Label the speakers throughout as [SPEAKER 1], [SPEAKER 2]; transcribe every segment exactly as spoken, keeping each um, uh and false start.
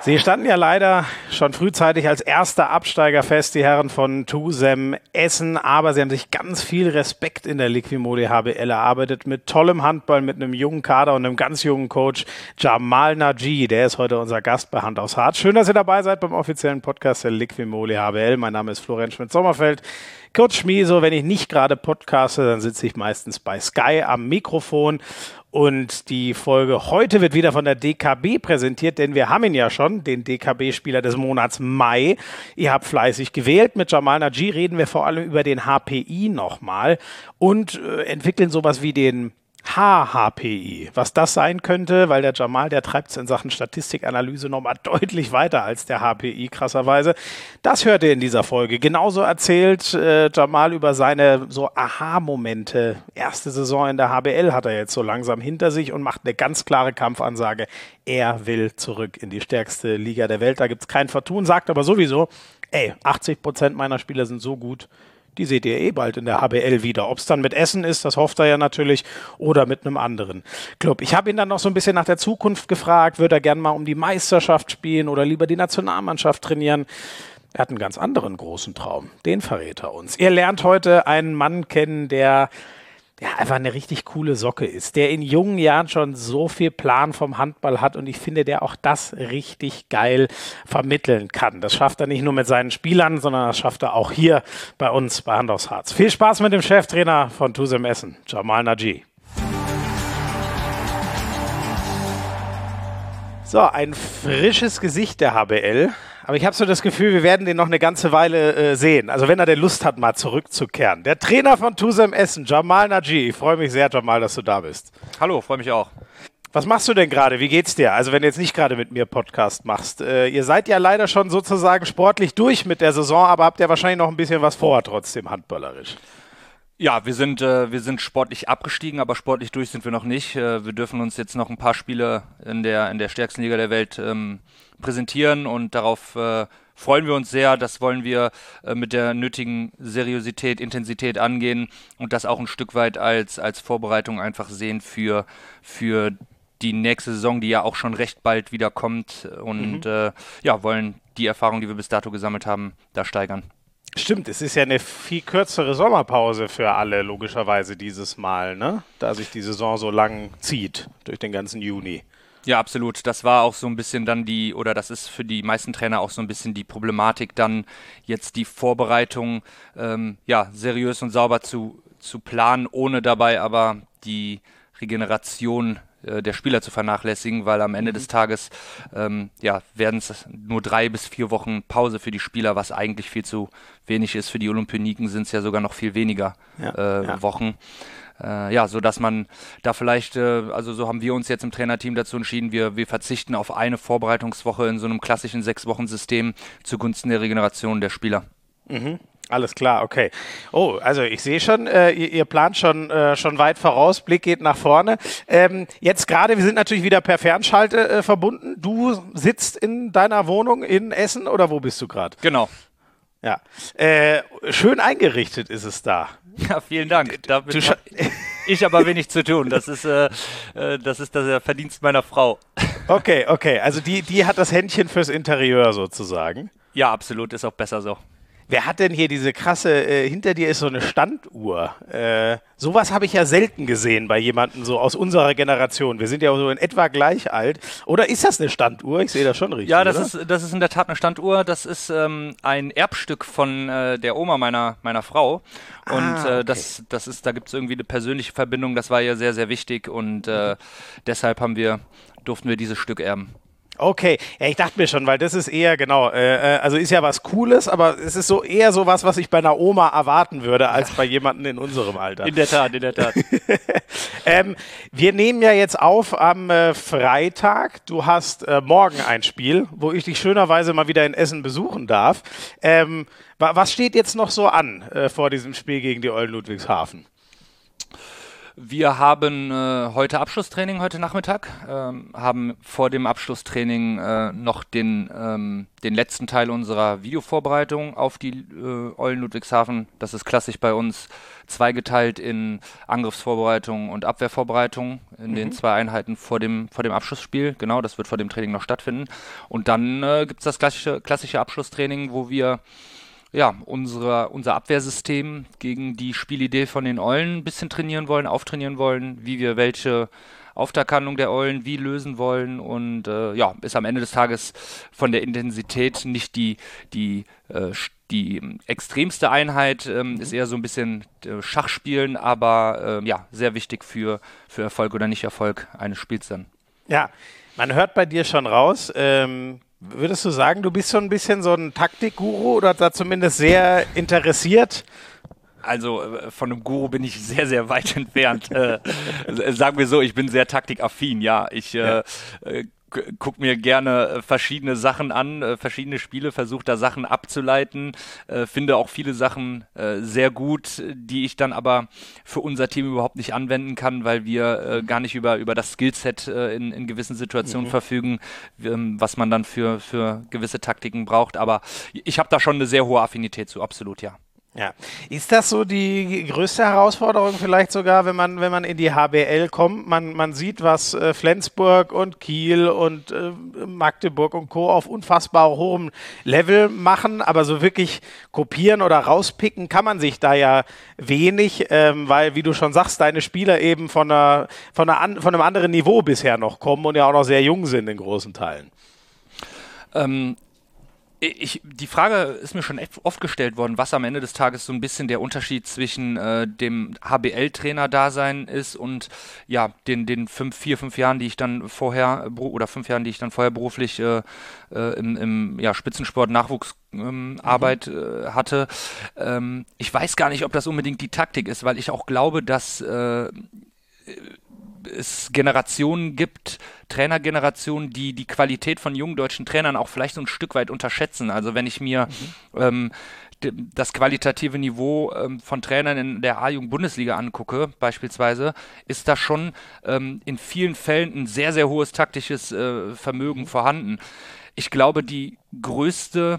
[SPEAKER 1] Sie standen ja leider schon frühzeitig als erster Absteiger fest, die Herren von Tusem Essen, aber sie haben sich ganz viel Respekt in der Liqui-Moly H B L erarbeitet, mit tollem Handball, mit einem jungen Kader und einem ganz jungen Coach, Jamal Naji, der ist heute unser Gast bei Hand aufs Harz. Schön, dass ihr dabei seid beim offiziellen Podcast der Liqui-Moly H B L. Mein Name ist Florian Schmidt-Sommerfeld. Kurz Schmieso, wenn ich nicht gerade podcaste, dann sitze ich meistens bei Sky am Mikrofon. Und die Folge heute wird wieder von der D K B präsentiert, denn wir haben ihn ja schon, den D K B-Spieler des Monats Mai. Ihr habt fleißig gewählt. Mit Jamal Naji reden wir vor allem über den H P I nochmal und äh, entwickeln sowas wie den H H P I. Was das sein könnte, weil der Jamal, der treibt es in Sachen Statistikanalyse nochmal deutlich weiter als der H P I, krasserweise. Das hört ihr in dieser Folge. Genauso erzählt äh, Jamal über seine so Aha-Momente. Erste Saison in der H B L hat er jetzt so langsam hinter sich und macht eine ganz klare Kampfansage. Er will zurück in die stärkste Liga der Welt. Da gibt es kein Vertun, sagt aber sowieso, ey, achtzig Prozent meiner Spieler sind so gut, die seht ihr eh bald in der H B L wieder. Ob es dann mit Essen ist, das hofft er ja natürlich, oder mit einem anderen Club. Ich habe ihn dann noch so ein bisschen nach der Zukunft gefragt, würde er gerne mal um die Meisterschaft spielen oder lieber die Nationalmannschaft trainieren. Er hat einen ganz anderen großen Traum, den verrät er uns. Ihr lernt heute einen Mann kennen, der ja einfach eine richtig coole Socke ist, der in jungen Jahren schon so viel Plan vom Handball hat und ich finde, der auch das richtig geil vermitteln kann. Das schafft er nicht nur mit seinen Spielern, sondern das schafft er auch hier bei uns bei Hand aufs Harz. Viel Spaß mit dem Cheftrainer von Tusem Essen, Jamal Naji. So, ein frisches Gesicht der H B L. Aber ich habe so das Gefühl, wir werden den noch eine ganze Weile äh, sehen. Also wenn er denn Lust hat, mal zurückzukehren. Der Trainer von Tusem Essen, Jamal Naji. Ich freue mich sehr, Jamal, dass du da bist.
[SPEAKER 2] Hallo, freue mich auch.
[SPEAKER 1] Was machst du denn gerade? Wie geht's dir? Also wenn du jetzt nicht gerade mit mir Podcast machst. Äh, ihr seid ja leider schon sozusagen sportlich durch mit der Saison, aber habt ja wahrscheinlich noch ein bisschen was vor, trotzdem handballerisch.
[SPEAKER 2] Ja, wir sind, äh, wir sind sportlich abgestiegen, aber sportlich durch sind wir noch nicht. Äh, wir dürfen uns jetzt noch ein paar Spiele in der, in der stärksten Liga der Welt ähm, präsentieren und darauf äh, freuen wir uns sehr. Das wollen wir äh, mit der nötigen Seriosität, Intensität angehen und das auch ein Stück weit als, als Vorbereitung einfach sehen für, für die nächste Saison, die ja auch schon recht bald wieder kommt und mhm. äh, ja, wollen die Erfahrung, die wir bis dato gesammelt haben, da steigern.
[SPEAKER 1] Stimmt, es ist ja eine viel kürzere Sommerpause für alle, logischerweise dieses Mal, ne? Da sich die Saison so lang zieht, durch den ganzen Juni.
[SPEAKER 2] Ja, absolut. Das war auch so ein bisschen dann die, oder das ist für die meisten Trainer auch so ein bisschen die Problematik, dann jetzt die Vorbereitung ähm, ja, seriös und sauber zu, zu planen, ohne dabei aber die Regeneration der Spieler zu vernachlässigen, weil am Ende mhm. des Tages ähm, ja, werden es nur drei bis vier Wochen Pause für die Spieler, was eigentlich viel zu wenig ist. Für die Olympioniken sind es ja sogar noch viel weniger ja, äh, ja. Wochen. Äh, ja, sodass man da vielleicht, äh, also so haben wir uns jetzt im Trainerteam dazu entschieden, wir, wir verzichten auf eine Vorbereitungswoche in so einem klassischen Sechs-Wochen-System zugunsten der Regeneration der Spieler.
[SPEAKER 1] Mhm. Alles klar, okay. Oh, also ich sehe schon, äh, ihr, ihr plant schon, äh, schon weit voraus, Blick geht nach vorne. Ähm, jetzt gerade, wir sind natürlich wieder per Fernschalte äh, verbunden. Du sitzt in deiner Wohnung in Essen oder wo bist du gerade?
[SPEAKER 2] Genau.
[SPEAKER 1] Ja, äh, schön eingerichtet ist es da.
[SPEAKER 2] Ja, vielen Dank. Damit habe ich aber wenig zu tun. Das ist, äh, das ist das Verdienst meiner Frau.
[SPEAKER 1] Okay, okay. Also die, die hat das Händchen fürs Interieur sozusagen.
[SPEAKER 2] Ja, absolut. Ist auch besser so.
[SPEAKER 1] Wer hat denn hier diese krasse, äh, hinter dir ist so eine Standuhr. Äh, sowas habe ich ja selten gesehen bei jemandem so aus unserer Generation. Wir sind ja so in etwa gleich alt. Oder ist das eine Standuhr? Ich sehe das schon richtig,
[SPEAKER 2] Ja, das
[SPEAKER 1] oder?
[SPEAKER 2] ist, das ist in der Tat eine Standuhr. Das ist ähm, ein Erbstück von äh, der Oma meiner, meiner Frau. Und ah, okay. äh, das, das ist, da gibt es irgendwie eine persönliche Verbindung. Das war ihr sehr, sehr wichtig. Und äh, mhm. deshalb haben wir, durften wir dieses Stück erben.
[SPEAKER 1] Okay, ja, ich dachte mir schon, weil das ist eher, genau, äh, also ist ja was Cooles, aber es ist so eher so was, was ich bei einer Oma erwarten würde, als bei jemandem in unserem Alter.
[SPEAKER 2] In der Tat, in der Tat.
[SPEAKER 1] ähm, wir nehmen ja jetzt auf am äh, Freitag. Du hast äh, morgen ein Spiel, wo ich dich schönerweise mal wieder in Essen besuchen darf. Ähm, wa- was steht jetzt noch so an äh, vor diesem Spiel gegen die Eulen Ludwigshafen?
[SPEAKER 2] Wir haben äh, heute Abschlusstraining, heute Nachmittag, ähm, haben vor dem Abschlusstraining äh, noch den, ähm, den letzten Teil unserer Videovorbereitung auf die äh, Eulen Ludwigshafen. Das ist klassisch bei uns zweigeteilt in Angriffsvorbereitung und Abwehrvorbereitung in mhm. den zwei Einheiten vor dem, vor dem Abschlussspiel. Genau, das wird vor dem Training noch stattfinden. Und dann äh, gibt es das klassische, klassische Abschlusstraining, wo wir ja, unsere, unser Abwehrsystem gegen die Spielidee von den Eulen ein bisschen trainieren wollen, auftrainieren wollen, wie wir welche Auftakthandlung der Eulen wie lösen wollen und äh, ja, ist am Ende des Tages von der Intensität nicht die, die, äh, die extremste Einheit, ähm, ist eher so ein bisschen äh, Schachspielen, aber äh, ja, sehr wichtig für, für Erfolg oder Nicht-Erfolg eines Spiels dann.
[SPEAKER 1] Ja, man hört bei dir schon raus, ähm würdest du sagen, du bist so ein bisschen so ein Taktikguru oder da zumindest sehr interessiert?
[SPEAKER 2] Also äh, von einem Guru bin ich sehr, sehr weit entfernt. äh, sagen wir so, ich bin sehr taktikaffin, ja. Ich äh, ja. äh, gucke mir gerne verschiedene Sachen an, äh, verschiedene Spiele, versuche da Sachen abzuleiten, äh, finde auch viele Sachen äh, sehr gut, die ich dann aber für unser Team überhaupt nicht anwenden kann, weil wir äh, gar nicht über, über das Skillset äh, in, in gewissen Situationen mhm. verfügen, ähm, was man dann für, für gewisse Taktiken braucht. Aber ich habe da schon eine sehr hohe Affinität zu, absolut, ja.
[SPEAKER 1] Ja, ist das so die größte Herausforderung vielleicht sogar, wenn man wenn man in die H B L kommt? Man man sieht, was äh, Flensburg und Kiel und äh, Magdeburg und Co. auf unfassbar hohem Level machen, aber so wirklich kopieren oder rauspicken kann man sich da ja wenig, ähm, weil, wie du schon sagst, deine Spieler eben von einer von einer an, von einem anderen Niveau bisher noch kommen und ja auch noch sehr jung sind in großen Teilen.
[SPEAKER 2] Ähm Ich, die Frage ist mir schon oft gestellt worden, was am Ende des Tages so ein bisschen der Unterschied zwischen äh, dem H B L-Trainer-Dasein ist und ja, den, den fünf, vier, fünf Jahren, die ich dann vorher, oder fünf Jahren, die ich dann vorher beruflich äh, äh, im, im ja, Spitzensport-Nachwuchsarbeit ähm, äh, hatte. Ähm, ich weiß gar nicht, ob das unbedingt die Taktik ist, weil ich auch glaube, dass äh, es Generationen gibt, Trainergenerationen, die die Qualität von jungen deutschen Trainern auch vielleicht so ein Stück weit unterschätzen. Also wenn ich mir mhm. ähm, d- das qualitative Niveau ähm, von Trainern in der A-Jugend-Bundesliga angucke, beispielsweise, ist da schon ähm, in vielen Fällen ein sehr, sehr hohes taktisches äh, Vermögen mhm. vorhanden. Ich glaube, die größte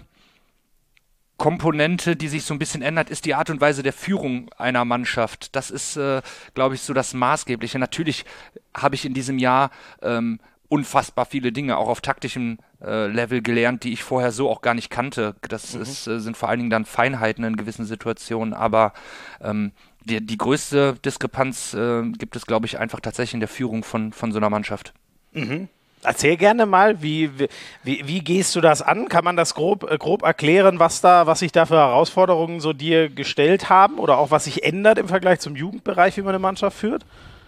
[SPEAKER 2] Komponente, die sich so ein bisschen ändert, ist die Art und Weise der Führung einer Mannschaft. Das ist, äh, glaube ich, so das Maßgebliche. Natürlich habe ich in diesem Jahr ähm, unfassbar viele Dinge auch auf taktischem äh, Level gelernt, die ich vorher so auch gar nicht kannte. Das mhm. ist, äh, sind vor allen Dingen dann Feinheiten in gewissen Situationen, aber ähm, die, die größte Diskrepanz äh, gibt es, glaube ich, einfach tatsächlich in der Führung von, von so einer Mannschaft.
[SPEAKER 1] Mhm. Erzähl gerne mal, wie, wie, wie gehst du das an? Kann man das grob, grob erklären, was da, was sich da für Herausforderungen so dir gestellt haben oder auch was sich ändert im Vergleich zum Jugendbereich, wie man eine Mannschaft führt?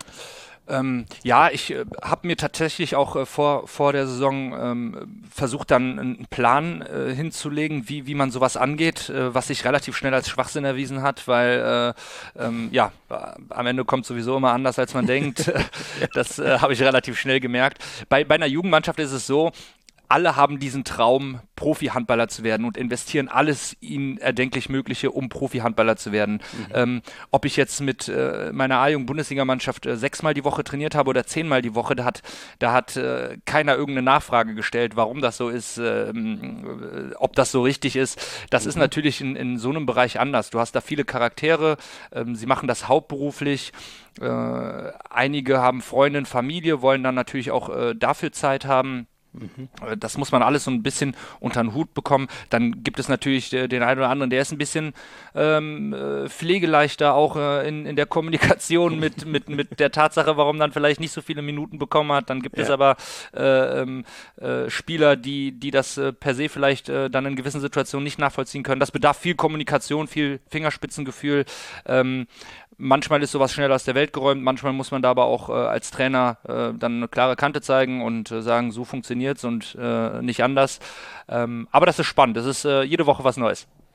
[SPEAKER 2] Ähm, ja, ich äh, habe mir tatsächlich auch äh, vor, vor der Saison ähm, versucht, dann einen Plan äh, hinzulegen, wie, wie man sowas angeht, äh, was sich relativ schnell als Schwachsinn erwiesen hat, weil äh, ähm, ja, am Ende kommt sowieso immer anders, als man denkt. Das äh, habe ich relativ schnell gemerkt. Bei, bei einer Jugendmannschaft ist es so, alle haben diesen Traum, Profi-Handballer zu werden und investieren alles ihnen erdenklich Mögliche, um Profi-Handballer zu werden. Mhm. Ähm, ob ich jetzt mit äh, meiner A-Jugend-Bundesligamannschaft äh, sechsmal die Woche trainiert habe oder zehnmal die Woche, da hat, da hat äh, keiner irgendeine Nachfrage gestellt, warum das so ist, äh, äh, ob das so richtig ist. Das mhm. ist natürlich in, in so einem Bereich anders. Du hast da viele Charaktere, ähm, sie machen das hauptberuflich. Äh, einige haben Freundin, Familie, wollen dann natürlich auch äh, dafür Zeit haben. Das muss man alles so ein bisschen unter den Hut bekommen. Dann gibt es natürlich äh, den einen oder anderen, der ist ein bisschen ähm, äh, pflegeleichter auch äh, in, in der Kommunikation mit, mit, mit der Tatsache, warum dann vielleicht nicht so viele Minuten bekommen hat. Dann gibt ja. es aber äh, äh, Spieler, die, die das äh, per se vielleicht äh, dann in gewissen Situationen nicht nachvollziehen können. Das bedarf viel Kommunikation, viel Fingerspitzengefühl. Ähm, Manchmal ist sowas schnell aus der Welt geräumt, manchmal muss man da aber auch äh, als Trainer äh, dann eine klare Kante zeigen und äh, sagen, so funktioniert's und äh, nicht anders. Ähm, aber das ist spannend, das ist äh, jede Woche was Neues.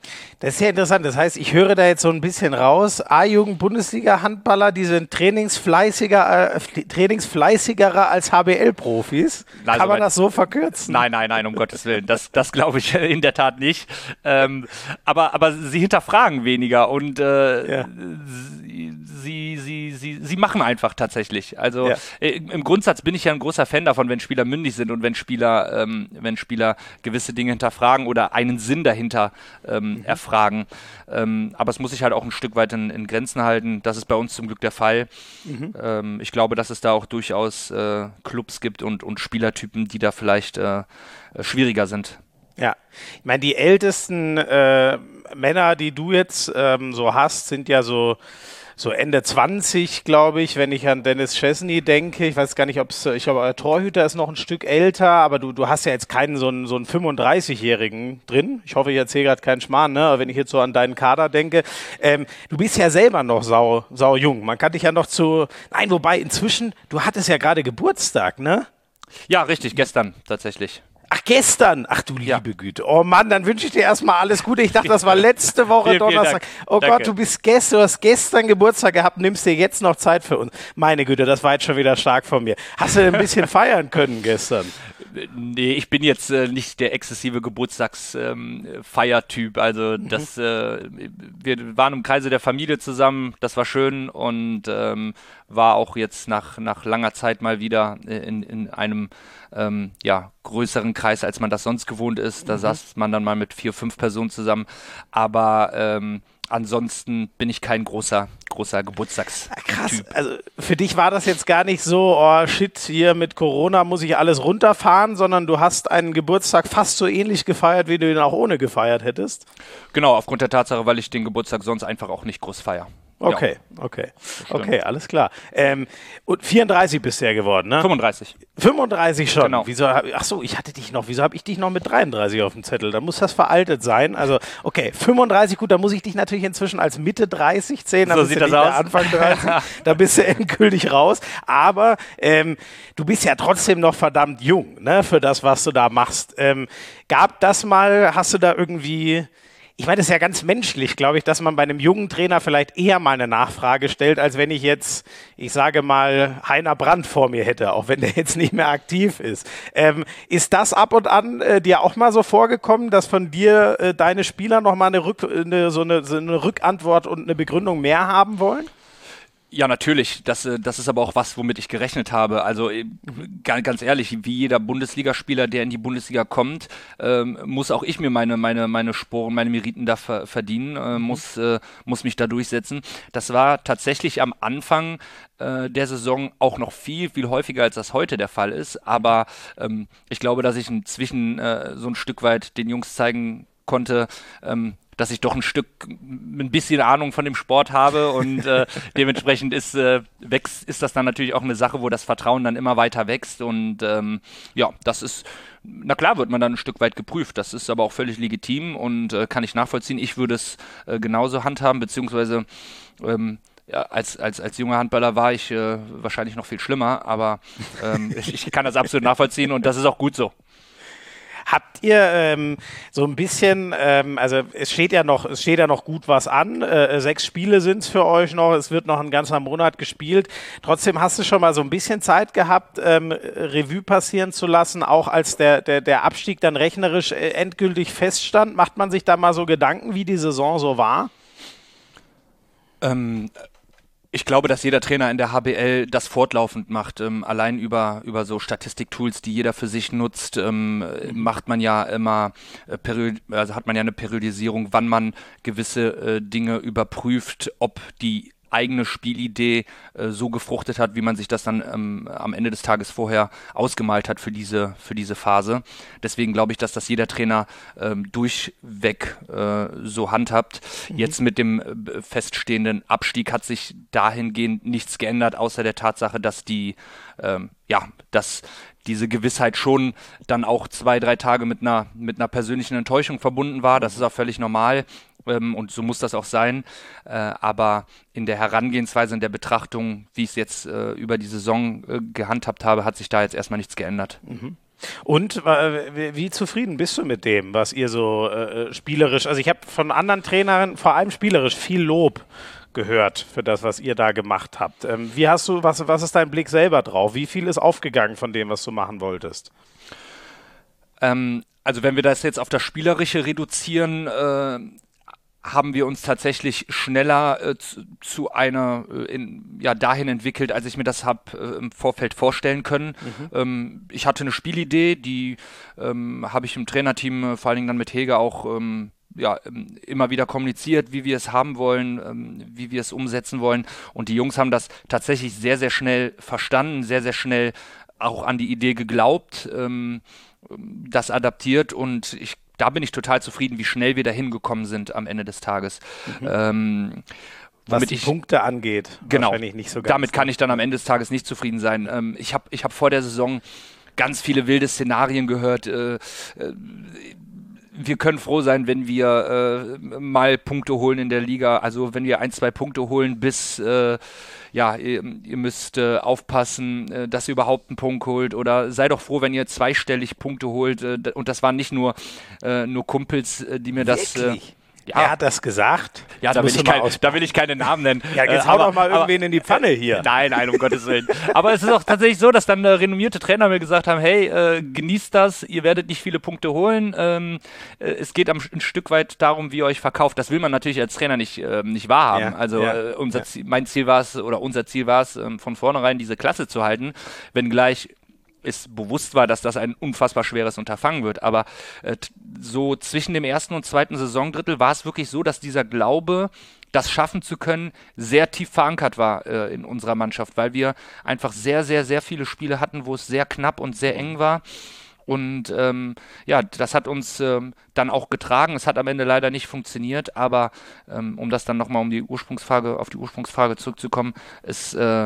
[SPEAKER 1] Das ist ja interessant. Das heißt, ich höre da jetzt so ein bisschen raus. A-Jugend-Bundesliga-Handballer, die sind trainingsfleißiger, äh, trainingsfleißigerer als H B L-Profis.
[SPEAKER 2] Also
[SPEAKER 1] Kann man das so verkürzen?
[SPEAKER 2] Nein, nein, nein, um Gottes Willen. Das, das glaube ich in der Tat nicht. Ähm, aber, aber sie hinterfragen weniger und äh,
[SPEAKER 1] Ja.
[SPEAKER 2] sie, sie, sie, sie, sie machen einfach tatsächlich. Also
[SPEAKER 1] Ja.
[SPEAKER 2] äh, im Grundsatz bin ich ja ein großer Fan davon, wenn Spieler mündig sind und wenn Spieler, ähm, wenn Spieler gewisse Dinge hinterfragen oder einen Sinn dahinter ähm, mhm. erfragen. Ähm, aber es muss sich halt auch ein Stück weit in, in Grenzen halten. Das ist bei uns zum Glück der Fall. Mhm. Ähm, ich glaube, dass es da auch durchaus äh, Clubs gibt und, und Spielertypen, die da vielleicht äh, schwieriger sind.
[SPEAKER 1] Ja, ich meine, die ältesten äh, Männer, die du jetzt ähm, so hast, sind ja so so Ende zwanzig, glaube ich, wenn ich an Dennis Szczesny denke. Ich weiß gar nicht, ob es, ich glaube, euer Torhüter ist noch ein Stück älter, aber du, du hast ja jetzt keinen so einen, so einen fünfunddreißigjährigen drin. Ich hoffe, ich erzähle gerade keinen Schmarrn, ne? Aber wenn ich jetzt so an deinen Kader denke. Ähm, du bist ja selber noch sau, sau jung. Man kann dich ja noch zu, nein, wobei inzwischen, du hattest ja gerade Geburtstag, ne?
[SPEAKER 2] Ja, richtig, gestern tatsächlich.
[SPEAKER 1] Ach, gestern. Ach du liebe
[SPEAKER 2] Ja.
[SPEAKER 1] Güte. Oh Mann, dann wünsche ich dir erstmal alles Gute. Ich dachte, das war letzte Woche
[SPEAKER 2] Vielen, vielen
[SPEAKER 1] Donnerstag.
[SPEAKER 2] Dank.
[SPEAKER 1] Oh
[SPEAKER 2] Danke.
[SPEAKER 1] Gott, du bist gestern, du hast gestern Geburtstag gehabt, nimmst dir jetzt noch Zeit für uns. Meine Güte, das war jetzt schon wieder stark von mir. Hast du ein bisschen feiern können gestern?
[SPEAKER 2] Nee, ich bin jetzt äh, nicht der exzessive Geburtstagsfeiertyp. Ähm, also das, mhm. äh, wir waren im Kreise der Familie zusammen, das war schön und ähm, war auch jetzt nach, nach langer Zeit mal wieder in, in einem ähm, ja, größeren Kreis, als man das sonst gewohnt ist. Da mhm. saß man dann mal mit vier, fünf Personen zusammen. Aber ähm, ansonsten bin ich kein großer, großer Geburtstagstyp.
[SPEAKER 1] Krass, also für dich war das jetzt gar nicht so, oh shit, hier mit Corona muss ich alles runterfahren, sondern du hast einen Geburtstag fast so ähnlich gefeiert, wie du ihn auch ohne gefeiert hättest?
[SPEAKER 2] Genau, aufgrund der Tatsache, weil ich den Geburtstag sonst einfach auch nicht groß feiere.
[SPEAKER 1] Okay, ja. okay, okay, alles klar. Ähm, und vierunddreißig bist du ja geworden, ne?
[SPEAKER 2] fünfunddreißig.
[SPEAKER 1] fünfunddreißig schon?
[SPEAKER 2] Genau.
[SPEAKER 1] Wieso, ach so, ich hatte dich noch, wieso habe ich dich noch mit dreiunddreißig auf dem Zettel? Da muss das veraltet sein. Also, okay, fünfunddreißig, gut, da muss ich dich natürlich inzwischen als Mitte dreißig zählen.
[SPEAKER 2] So sieht das aus.
[SPEAKER 1] Anfang dreißig, da bist du endgültig raus. Aber ähm, du bist ja trotzdem noch verdammt jung, ne, für das, was du da machst. Ähm, gab das mal, hast du da irgendwie... Ich meine, das ist ja ganz menschlich, glaube ich, dass man bei einem jungen Trainer vielleicht eher mal eine Nachfrage stellt, als wenn ich jetzt, ich sage mal, Heiner Brandt vor mir hätte, auch wenn der jetzt nicht mehr aktiv ist. Ähm, ist das ab und an äh, dir auch mal so vorgekommen, dass von dir äh, deine Spieler nochmal eine, Rück, eine, so eine, so eine Rückantwort und eine Begründung mehr haben wollen?
[SPEAKER 2] Ja, natürlich. Das, das ist aber auch was, womit ich gerechnet habe. Also ganz ehrlich, wie jeder Bundesligaspieler, der in die Bundesliga kommt, ähm, muss auch ich mir meine, meine, meine Sporen, meine Meriten da ver- verdienen, äh, muss, äh, muss mich da durchsetzen. Das war tatsächlich am Anfang äh, der Saison auch noch viel, viel häufiger, als das heute der Fall ist. Aber ähm, ich glaube, dass ich inzwischen äh, so ein Stück weit den Jungs zeigen konnte, ähm, dass ich doch ein Stück, ein bisschen Ahnung von dem Sport habe und äh, dementsprechend ist, äh, wächst, ist das dann natürlich auch eine Sache, wo das Vertrauen dann immer weiter wächst und ähm, ja, das ist, na klar wird man dann ein Stück weit geprüft, das ist aber auch völlig legitim und äh, kann ich nachvollziehen. Ich würde es äh, genauso handhaben, beziehungsweise ähm, ja, als, als, als junger Handballer war ich äh, wahrscheinlich noch viel schlimmer, aber ähm, ich, ich kann das absolut nachvollziehen und das ist auch gut so.
[SPEAKER 1] Habt ihr ähm, so ein bisschen, ähm, also es steht ja noch, es steht ja noch gut was an, äh, sechs Spiele sind es für euch noch, es wird noch ein ganzer Monat gespielt. Trotzdem hast du schon mal so ein bisschen Zeit gehabt, ähm, Revue passieren zu lassen, auch als der, der, der Abstieg dann rechnerisch äh, endgültig feststand. Macht man sich da mal so Gedanken, wie die Saison so war?
[SPEAKER 2] Ähm, Ich glaube, dass jeder Trainer in der H B L das fortlaufend macht. Ähm, allein über, über so Statistiktools, die jeder für sich nutzt, ähm, macht man ja immer, äh, period- also hat man ja eine Periodisierung, wann man gewisse äh, Dinge überprüft, ob die eigene Spielidee äh, so gefruchtet hat, wie man sich das dann ähm, am Ende des Tages vorher ausgemalt hat für diese, für diese Phase. Deswegen glaube ich, dass das jeder Trainer ähm, durchweg äh, so handhabt. Mhm. Jetzt mit dem äh, feststehenden Abstieg hat sich dahingehend nichts geändert, außer der Tatsache, dass die, ähm, ja, dass diese Gewissheit schon dann auch zwei, drei Tage mit einer, mit einer persönlichen Enttäuschung verbunden war. Das ist auch völlig normal. Ähm, und so muss das auch sein, äh, aber in der Herangehensweise, in der Betrachtung, wie ich es jetzt äh, über die Saison äh, gehandhabt habe, hat sich da jetzt erstmal nichts geändert.
[SPEAKER 1] Mhm. Und äh, wie zufrieden bist du mit dem, was ihr so äh, spielerisch, also ich habe von anderen Trainern vor allem spielerisch viel Lob gehört für das, was ihr da gemacht habt. Ähm, wie hast du, was, was ist dein Blick selber drauf? Wie viel ist aufgegangen von dem, was du machen wolltest?
[SPEAKER 2] Ähm, also wenn wir das jetzt auf das Spielerische reduzieren, äh, haben wir uns tatsächlich schneller äh, zu, zu einer, äh, in, ja, dahin entwickelt, als ich mir das habe äh, im Vorfeld vorstellen können. Mhm. Ähm, ich hatte eine Spielidee, die ähm, habe ich im Trainerteam, äh, vor allen Dingen dann mit Hege auch ähm, ja, immer wieder kommuniziert, wie wir es haben wollen, ähm, wie wir es umsetzen wollen. Und die Jungs haben das tatsächlich sehr, sehr schnell verstanden, sehr, sehr schnell auch an die Idee geglaubt, ähm, das adaptiert, und ich da bin ich total zufrieden, wie schnell wir dahin gekommen sind am Ende des Tages.
[SPEAKER 1] Mhm.
[SPEAKER 2] Ähm,
[SPEAKER 1] Was die ich, Punkte angeht,
[SPEAKER 2] genau,
[SPEAKER 1] wahrscheinlich nicht so ganz.
[SPEAKER 2] Damit kann ich dann am Ende des Tages nicht zufrieden sein. Ähm, ich habe ich hab vor der Saison ganz viele wilde Szenarien gehört. Äh, äh, wir können froh sein, wenn wir äh, mal Punkte holen in der Liga. Also wenn wir ein, zwei Punkte holen bis... Äh, ja, ihr, ihr müsst äh, aufpassen, äh, dass ihr überhaupt einen Punkt holt, oder sei doch froh, wenn ihr zweistellig Punkte holt, äh, und das waren nicht nur, äh, nur Kumpels, äh, die mir
[SPEAKER 1] Wirklich?
[SPEAKER 2] das... Äh,
[SPEAKER 1] Ja. Er hat das gesagt?
[SPEAKER 2] Ja, da will, ich kein, da will ich keine Namen nennen.
[SPEAKER 1] Ja, jetzt
[SPEAKER 2] äh,
[SPEAKER 1] hau
[SPEAKER 2] aber,
[SPEAKER 1] doch mal irgendwen
[SPEAKER 2] aber,
[SPEAKER 1] in die Pfanne hier.
[SPEAKER 2] Nein, nein, um Gottes Willen. Aber es ist auch tatsächlich so, dass dann äh, renommierte Trainer mir gesagt haben, hey, äh, genießt das, ihr werdet nicht viele Punkte holen. Ähm, äh, es geht am, ein Stück weit darum, wie ihr euch verkauft. Das will man natürlich als Trainer nicht, äh, nicht wahrhaben. Ja, also ja, äh, unser ja. Ziel, mein Ziel war es, oder unser Ziel war es, äh, von vornherein diese Klasse zu halten, wenngleich es bewusst war, dass das ein unfassbar schweres Unterfangen wird. Aber äh, so zwischen dem ersten und zweiten Saisondrittel war es wirklich so, dass dieser Glaube, das schaffen zu können, sehr tief verankert war äh, in unserer Mannschaft, weil wir einfach sehr, sehr, sehr viele Spiele hatten, wo es sehr knapp und sehr eng war. Und ähm, ja, das hat uns ähm, dann auch getragen. Es hat am Ende leider nicht funktioniert, aber ähm, um das dann nochmal um die Ursprungsfrage, auf die Ursprungsfrage zurückzukommen, ist äh,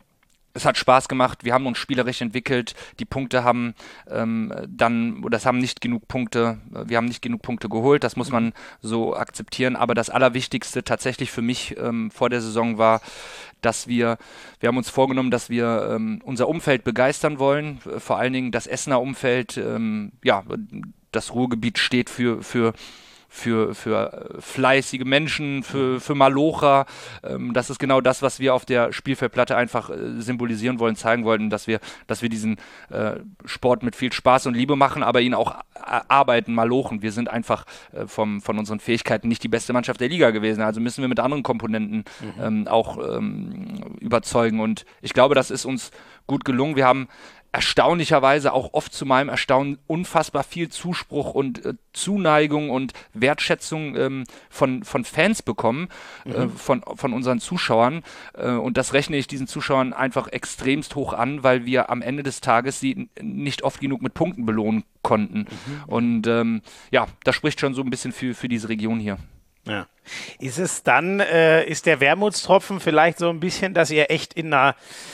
[SPEAKER 2] Es hat Spaß gemacht, wir haben uns spielerisch entwickelt, die Punkte haben ähm, dann, oder es haben nicht genug Punkte, wir haben nicht genug Punkte geholt, das muss man so akzeptieren, aber das Allerwichtigste tatsächlich für mich ähm, vor der Saison war, dass wir, wir haben uns vorgenommen, dass wir ähm, unser Umfeld begeistern wollen, vor allen Dingen das Essener Umfeld, ähm, ja, das Ruhrgebiet steht für, für Für, für fleißige Menschen, für, für Malocher. Ähm, das ist genau das, was wir auf der Spielfeldplatte einfach äh, symbolisieren wollen, zeigen wollten, dass wir, dass wir diesen äh, Sport mit viel Spaß und Liebe machen, aber ihn auch arbeiten, malochen. Wir sind einfach äh, vom, von unseren Fähigkeiten nicht die beste Mannschaft der Liga gewesen. Also müssen wir mit anderen Komponenten mhm. ähm, auch ähm, überzeugen. Und ich glaube, das ist uns gut gelungen. Wir haben erstaunlicherweise auch oft zu meinem Erstaunen unfassbar viel Zuspruch und äh, Zuneigung und Wertschätzung ähm, von, von Fans bekommen, mhm. äh, von, von unseren Zuschauern. Äh, und das rechne ich diesen Zuschauern einfach extremst hoch an, weil wir am Ende des Tages sie n- nicht oft genug mit Punkten belohnen konnten. Mhm. Und ähm, ja, das spricht schon so ein bisschen für, für diese Region hier.
[SPEAKER 1] Ja. Ist es dann, äh, ist der Wermutstropfen vielleicht so ein bisschen, dass ihr echt in einer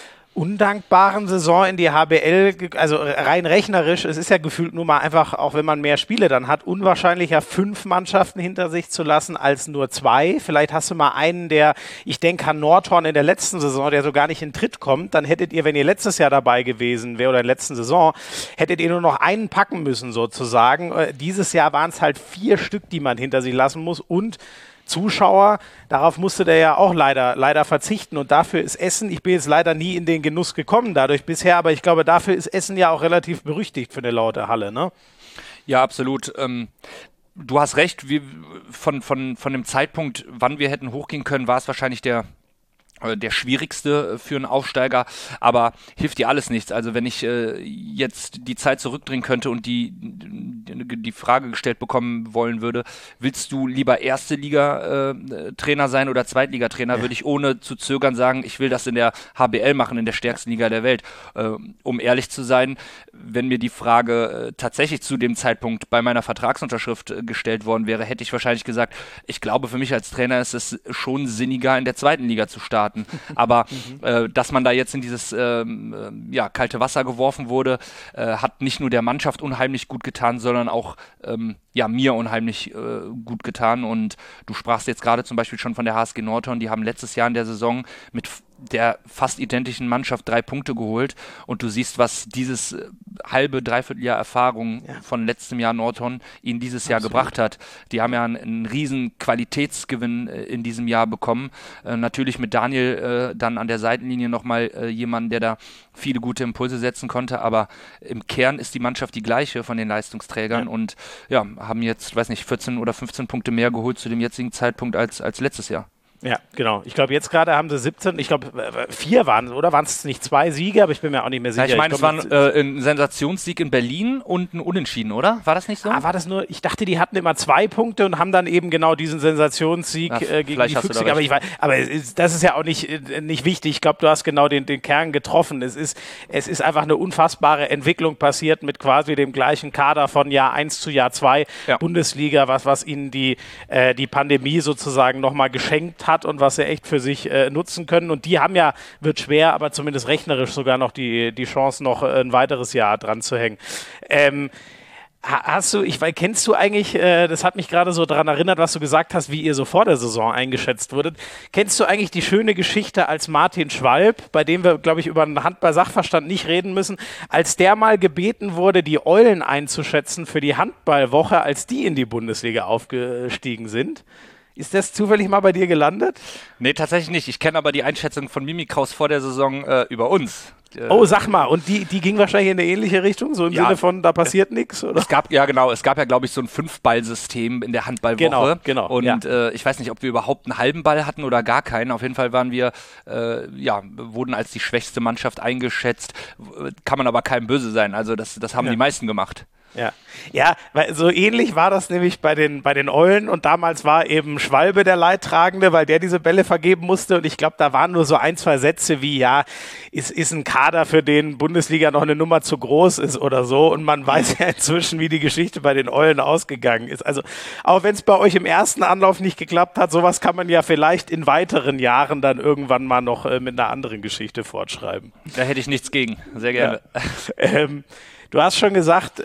[SPEAKER 1] undankbaren Saison in die H B L, also rein rechnerisch, es ist ja gefühlt nur mal einfach, auch wenn man mehr Spiele dann hat, unwahrscheinlicher fünf Mannschaften hinter sich zu lassen als nur zwei. Vielleicht hast du mal einen, der, ich denke an Nordhorn in der letzten Saison, der so gar nicht in Tritt kommt, dann hättet ihr, wenn ihr letztes Jahr dabei gewesen wäre oder in der letzten Saison, hättet ihr nur noch einen packen müssen sozusagen. Dieses Jahr waren es halt vier Stück, die man hinter sich lassen muss, und Zuschauer, darauf musste der ja auch leider, leider verzichten, und dafür ist Essen, ich bin jetzt leider nie in den Genuss gekommen dadurch bisher, aber ich glaube, dafür ist Essen ja auch relativ berüchtigt für eine laute Halle, ne?
[SPEAKER 2] Ja, absolut. Ähm, du hast recht, wir, von, von, von dem Zeitpunkt, wann wir hätten hochgehen können, war es wahrscheinlich der der schwierigste für einen Aufsteiger, aber hilft dir alles nichts. Also wenn ich äh, jetzt die Zeit zurückdrehen könnte und die, die, die Frage gestellt bekommen wollen würde, willst du lieber erste Liga äh, Trainer sein oder Zweitligatrainer, ja. würde ich ohne zu zögern sagen, ich will das in der H B L machen, in der stärksten Liga der Welt. Äh, um ehrlich zu sein, wenn mir die Frage äh, tatsächlich zu dem Zeitpunkt bei meiner Vertragsunterschrift äh, gestellt worden wäre, hätte ich wahrscheinlich gesagt, ich glaube, für mich als Trainer ist es schon sinniger, in der zweiten Liga zu starten. Aber mhm. äh, dass man da jetzt in dieses ähm, ja, kalte Wasser geworfen wurde, äh, hat nicht nur der Mannschaft unheimlich gut getan, sondern auch ähm, ja, mir unheimlich äh, gut getan. Und du sprachst jetzt gerade zum Beispiel schon von der H S G Nordhorn, die haben letztes Jahr in der Saison mit der fast identischen Mannschaft drei Punkte geholt und du siehst, was dieses äh, halbe, dreiviertel Jahr Erfahrung ja. von letztem Jahr Nordhorn ihnen dieses Jahr Absolut. gebracht hat. Die haben ja einen, einen riesen Qualitätsgewinn äh, in diesem Jahr bekommen. Äh, natürlich mit Daniel äh, dann an der Seitenlinie nochmal äh, jemanden, der da viele gute Impulse setzen konnte, aber im Kern ist die Mannschaft die gleiche von den Leistungsträgern ja. und ja, haben jetzt, weiß nicht, vierzehn oder fünfzehn Punkte mehr geholt zu dem jetzigen Zeitpunkt als, als letztes Jahr.
[SPEAKER 1] Ja, genau. Ich glaube, jetzt gerade haben sie siebzehn, ich glaube, vier waren es, oder? Waren es nicht zwei Siege? Aber ich bin mir auch nicht mehr sicher.
[SPEAKER 2] Ja, ich meine, es war ein, äh, ein Sensationssieg in Berlin und ein Unentschieden, oder? War das nicht so?
[SPEAKER 1] Ah, war das nur, ich dachte, die hatten immer zwei Punkte und haben dann eben genau diesen Sensationssieg
[SPEAKER 2] Ach,
[SPEAKER 1] äh, gegen die Füchse. Aber, ich weiß, aber es ist, das ist ja auch nicht, äh, nicht wichtig. Ich glaube, du hast genau den, den Kern getroffen. Es ist, es ist einfach eine unfassbare Entwicklung passiert mit quasi dem gleichen Kader von Jahr eins zu Jahr zwei ja. Bundesliga, was, was ihnen die, äh, die Pandemie sozusagen nochmal geschenkt hat und was sie echt für sich äh, nutzen können. Und die haben ja, wird schwer, aber zumindest rechnerisch sogar noch die, die Chance, noch äh, ein weiteres Jahr dran zu hängen. Ähm, Hast du, ich weiß, kennst du eigentlich, äh, das hat mich gerade so daran erinnert, was du gesagt hast, wie ihr so vor der Saison eingeschätzt wurdet. Kennst du eigentlich die schöne Geschichte, als Martin Schwalb, bei dem wir, glaube ich, über einen Handball-Sachverstand nicht reden müssen, als der mal gebeten wurde, die Eulen einzuschätzen für die Handballwoche, als die in die Bundesliga aufgestiegen sind? Ist das zufällig mal bei dir gelandet?
[SPEAKER 2] Nee, tatsächlich nicht. Ich kenne aber die Einschätzung von Mimi Kraus vor der Saison äh, über uns.
[SPEAKER 1] Oh, sag mal, und die, die ging wahrscheinlich in eine ähnliche Richtung, so im ja, Sinne von, da passiert nichts, oder?
[SPEAKER 2] Es gab, ja genau, es gab ja, glaube ich, so ein Fünf-Ball-System in der Handballwoche.
[SPEAKER 1] Genau, genau.
[SPEAKER 2] Und
[SPEAKER 1] ja.
[SPEAKER 2] äh, ich weiß nicht, ob wir überhaupt einen halben Ball hatten oder gar keinen. Auf jeden Fall waren wir, äh, ja, wurden als die schwächste Mannschaft eingeschätzt. Kann man aber keinem böse sein. Also das, das haben ja. die meisten gemacht.
[SPEAKER 1] Ja, ja, weil so ähnlich war das nämlich bei den, bei den Eulen und damals war eben Schwalbe der Leidtragende, weil der diese Bälle vergeben musste und ich glaube, da waren nur so ein, zwei Sätze wie, ja, ist, ist ein Kader, für den Bundesliga noch eine Nummer zu groß ist oder so und man weiß ja inzwischen, wie die Geschichte bei den Eulen ausgegangen ist. Also auch wenn es bei euch im ersten Anlauf nicht geklappt hat, sowas kann man ja vielleicht in weiteren Jahren dann irgendwann mal noch äh, mit einer anderen Geschichte fortschreiben.
[SPEAKER 2] Da hätte ich nichts gegen, sehr gerne.
[SPEAKER 1] Ja. ähm, Du hast schon gesagt,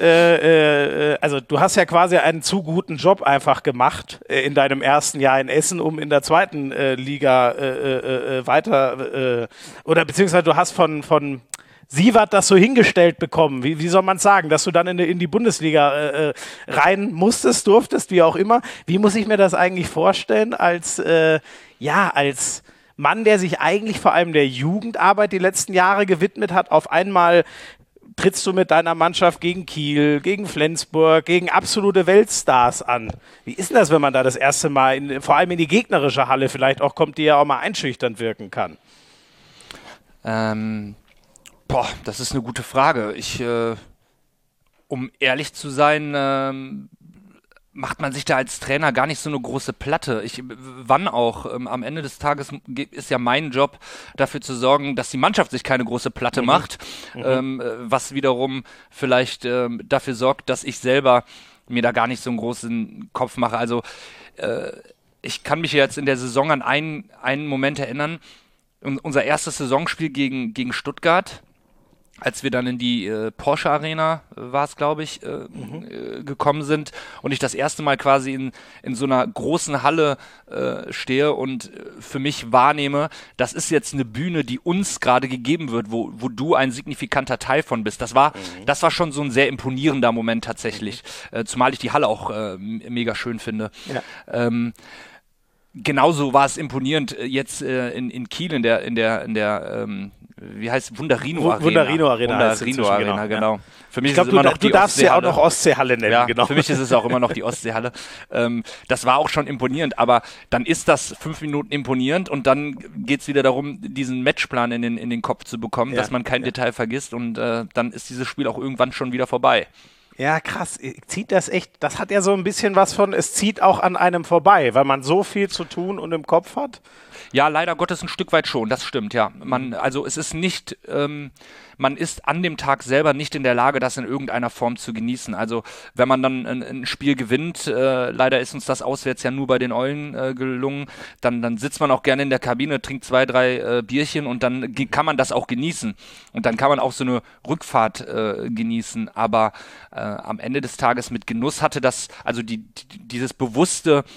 [SPEAKER 1] äh, äh, also du hast ja quasi einen zu guten Job einfach gemacht äh, in deinem ersten Jahr in Essen, um in der zweiten äh, Liga äh, äh, weiter, äh, oder beziehungsweise du hast von, von Sievert das so hingestellt bekommen, wie, wie soll man sagen, dass du dann in die, in die Bundesliga äh, rein musstest, durftest, wie auch immer. Wie muss ich mir das eigentlich vorstellen als, äh, ja, als Mann, der sich eigentlich vor allem der Jugendarbeit die letzten Jahre gewidmet hat, auf einmal trittst du mit deiner Mannschaft gegen Kiel, gegen Flensburg, gegen absolute Weltstars an. Wie ist denn das, wenn man da das erste Mal, in, vor allem in die gegnerische Halle vielleicht auch kommt, die ja auch mal einschüchternd wirken kann?
[SPEAKER 2] Ähm, boah, das ist eine gute Frage. Ich, äh, um ehrlich zu sein, ähm, macht man sich da als Trainer gar nicht so eine große Platte. Ich, wann auch? Ähm, am Ende des Tages ist ja mein Job, dafür zu sorgen, dass die Mannschaft sich keine große Platte mhm. macht, mhm. Ähm, was wiederum vielleicht ähm, dafür sorgt, dass ich selber mir da gar nicht so einen großen Kopf mache. Also äh, ich kann mich jetzt in der Saison an einen, einen Moment erinnern, unser erstes Saisonspiel gegen, gegen Stuttgart, als wir dann in die äh, Porsche Arena, äh, war es glaube ich, äh, mhm. äh, gekommen sind und ich das erste Mal quasi in, in so einer großen Halle äh, stehe und äh, für mich wahrnehme, das ist jetzt eine Bühne, die uns gerade gegeben wird, wo, wo du ein signifikanter Teil von bist. Das war, mhm. das war schon so ein sehr imponierender Moment tatsächlich, mhm. äh, zumal ich die Halle auch äh, mega schön finde.
[SPEAKER 1] Ja.
[SPEAKER 2] Ähm, genauso war es imponierend äh, jetzt äh, in, in Kiel in der, in der, in der ähm, wie heißt es? Wunderino Arena.
[SPEAKER 1] Wunderino Arena.
[SPEAKER 2] Wunderino Arena, genau. genau.
[SPEAKER 1] Für mich ich glaube, du, du darfst sie auch noch Ostseehalle nennen.
[SPEAKER 2] Ja,
[SPEAKER 1] genau.
[SPEAKER 2] Für mich ist es auch immer noch die Ostseehalle. Ähm, das war auch schon imponierend, aber dann ist das fünf Minuten imponierend und dann geht es wieder darum, diesen Matchplan in den, in den Kopf zu bekommen, ja, dass man kein ja. Detail vergisst und äh, dann ist dieses Spiel auch irgendwann schon wieder vorbei.
[SPEAKER 1] Ja, krass. Zieht das echt, das hat ja so ein bisschen was von, es zieht auch an einem vorbei, weil man so viel zu tun und im Kopf hat.
[SPEAKER 2] Ja, leider Gottes ein Stück weit schon, das stimmt, ja. Man, also es ist nicht, ähm, man ist an dem Tag selber nicht in der Lage, das in irgendeiner Form zu genießen. Also wenn man dann ein, ein Spiel gewinnt, äh, leider ist uns das auswärts ja nur bei den Eulen äh, gelungen, dann, dann sitzt man auch gerne in der Kabine, trinkt zwei, drei äh, Bierchen und dann ge- kann man das auch genießen. Und dann kann man auch so eine Rückfahrt äh, genießen, aber äh, am Ende des Tages mit Genuss hatte das, also die, die, dieses bewusste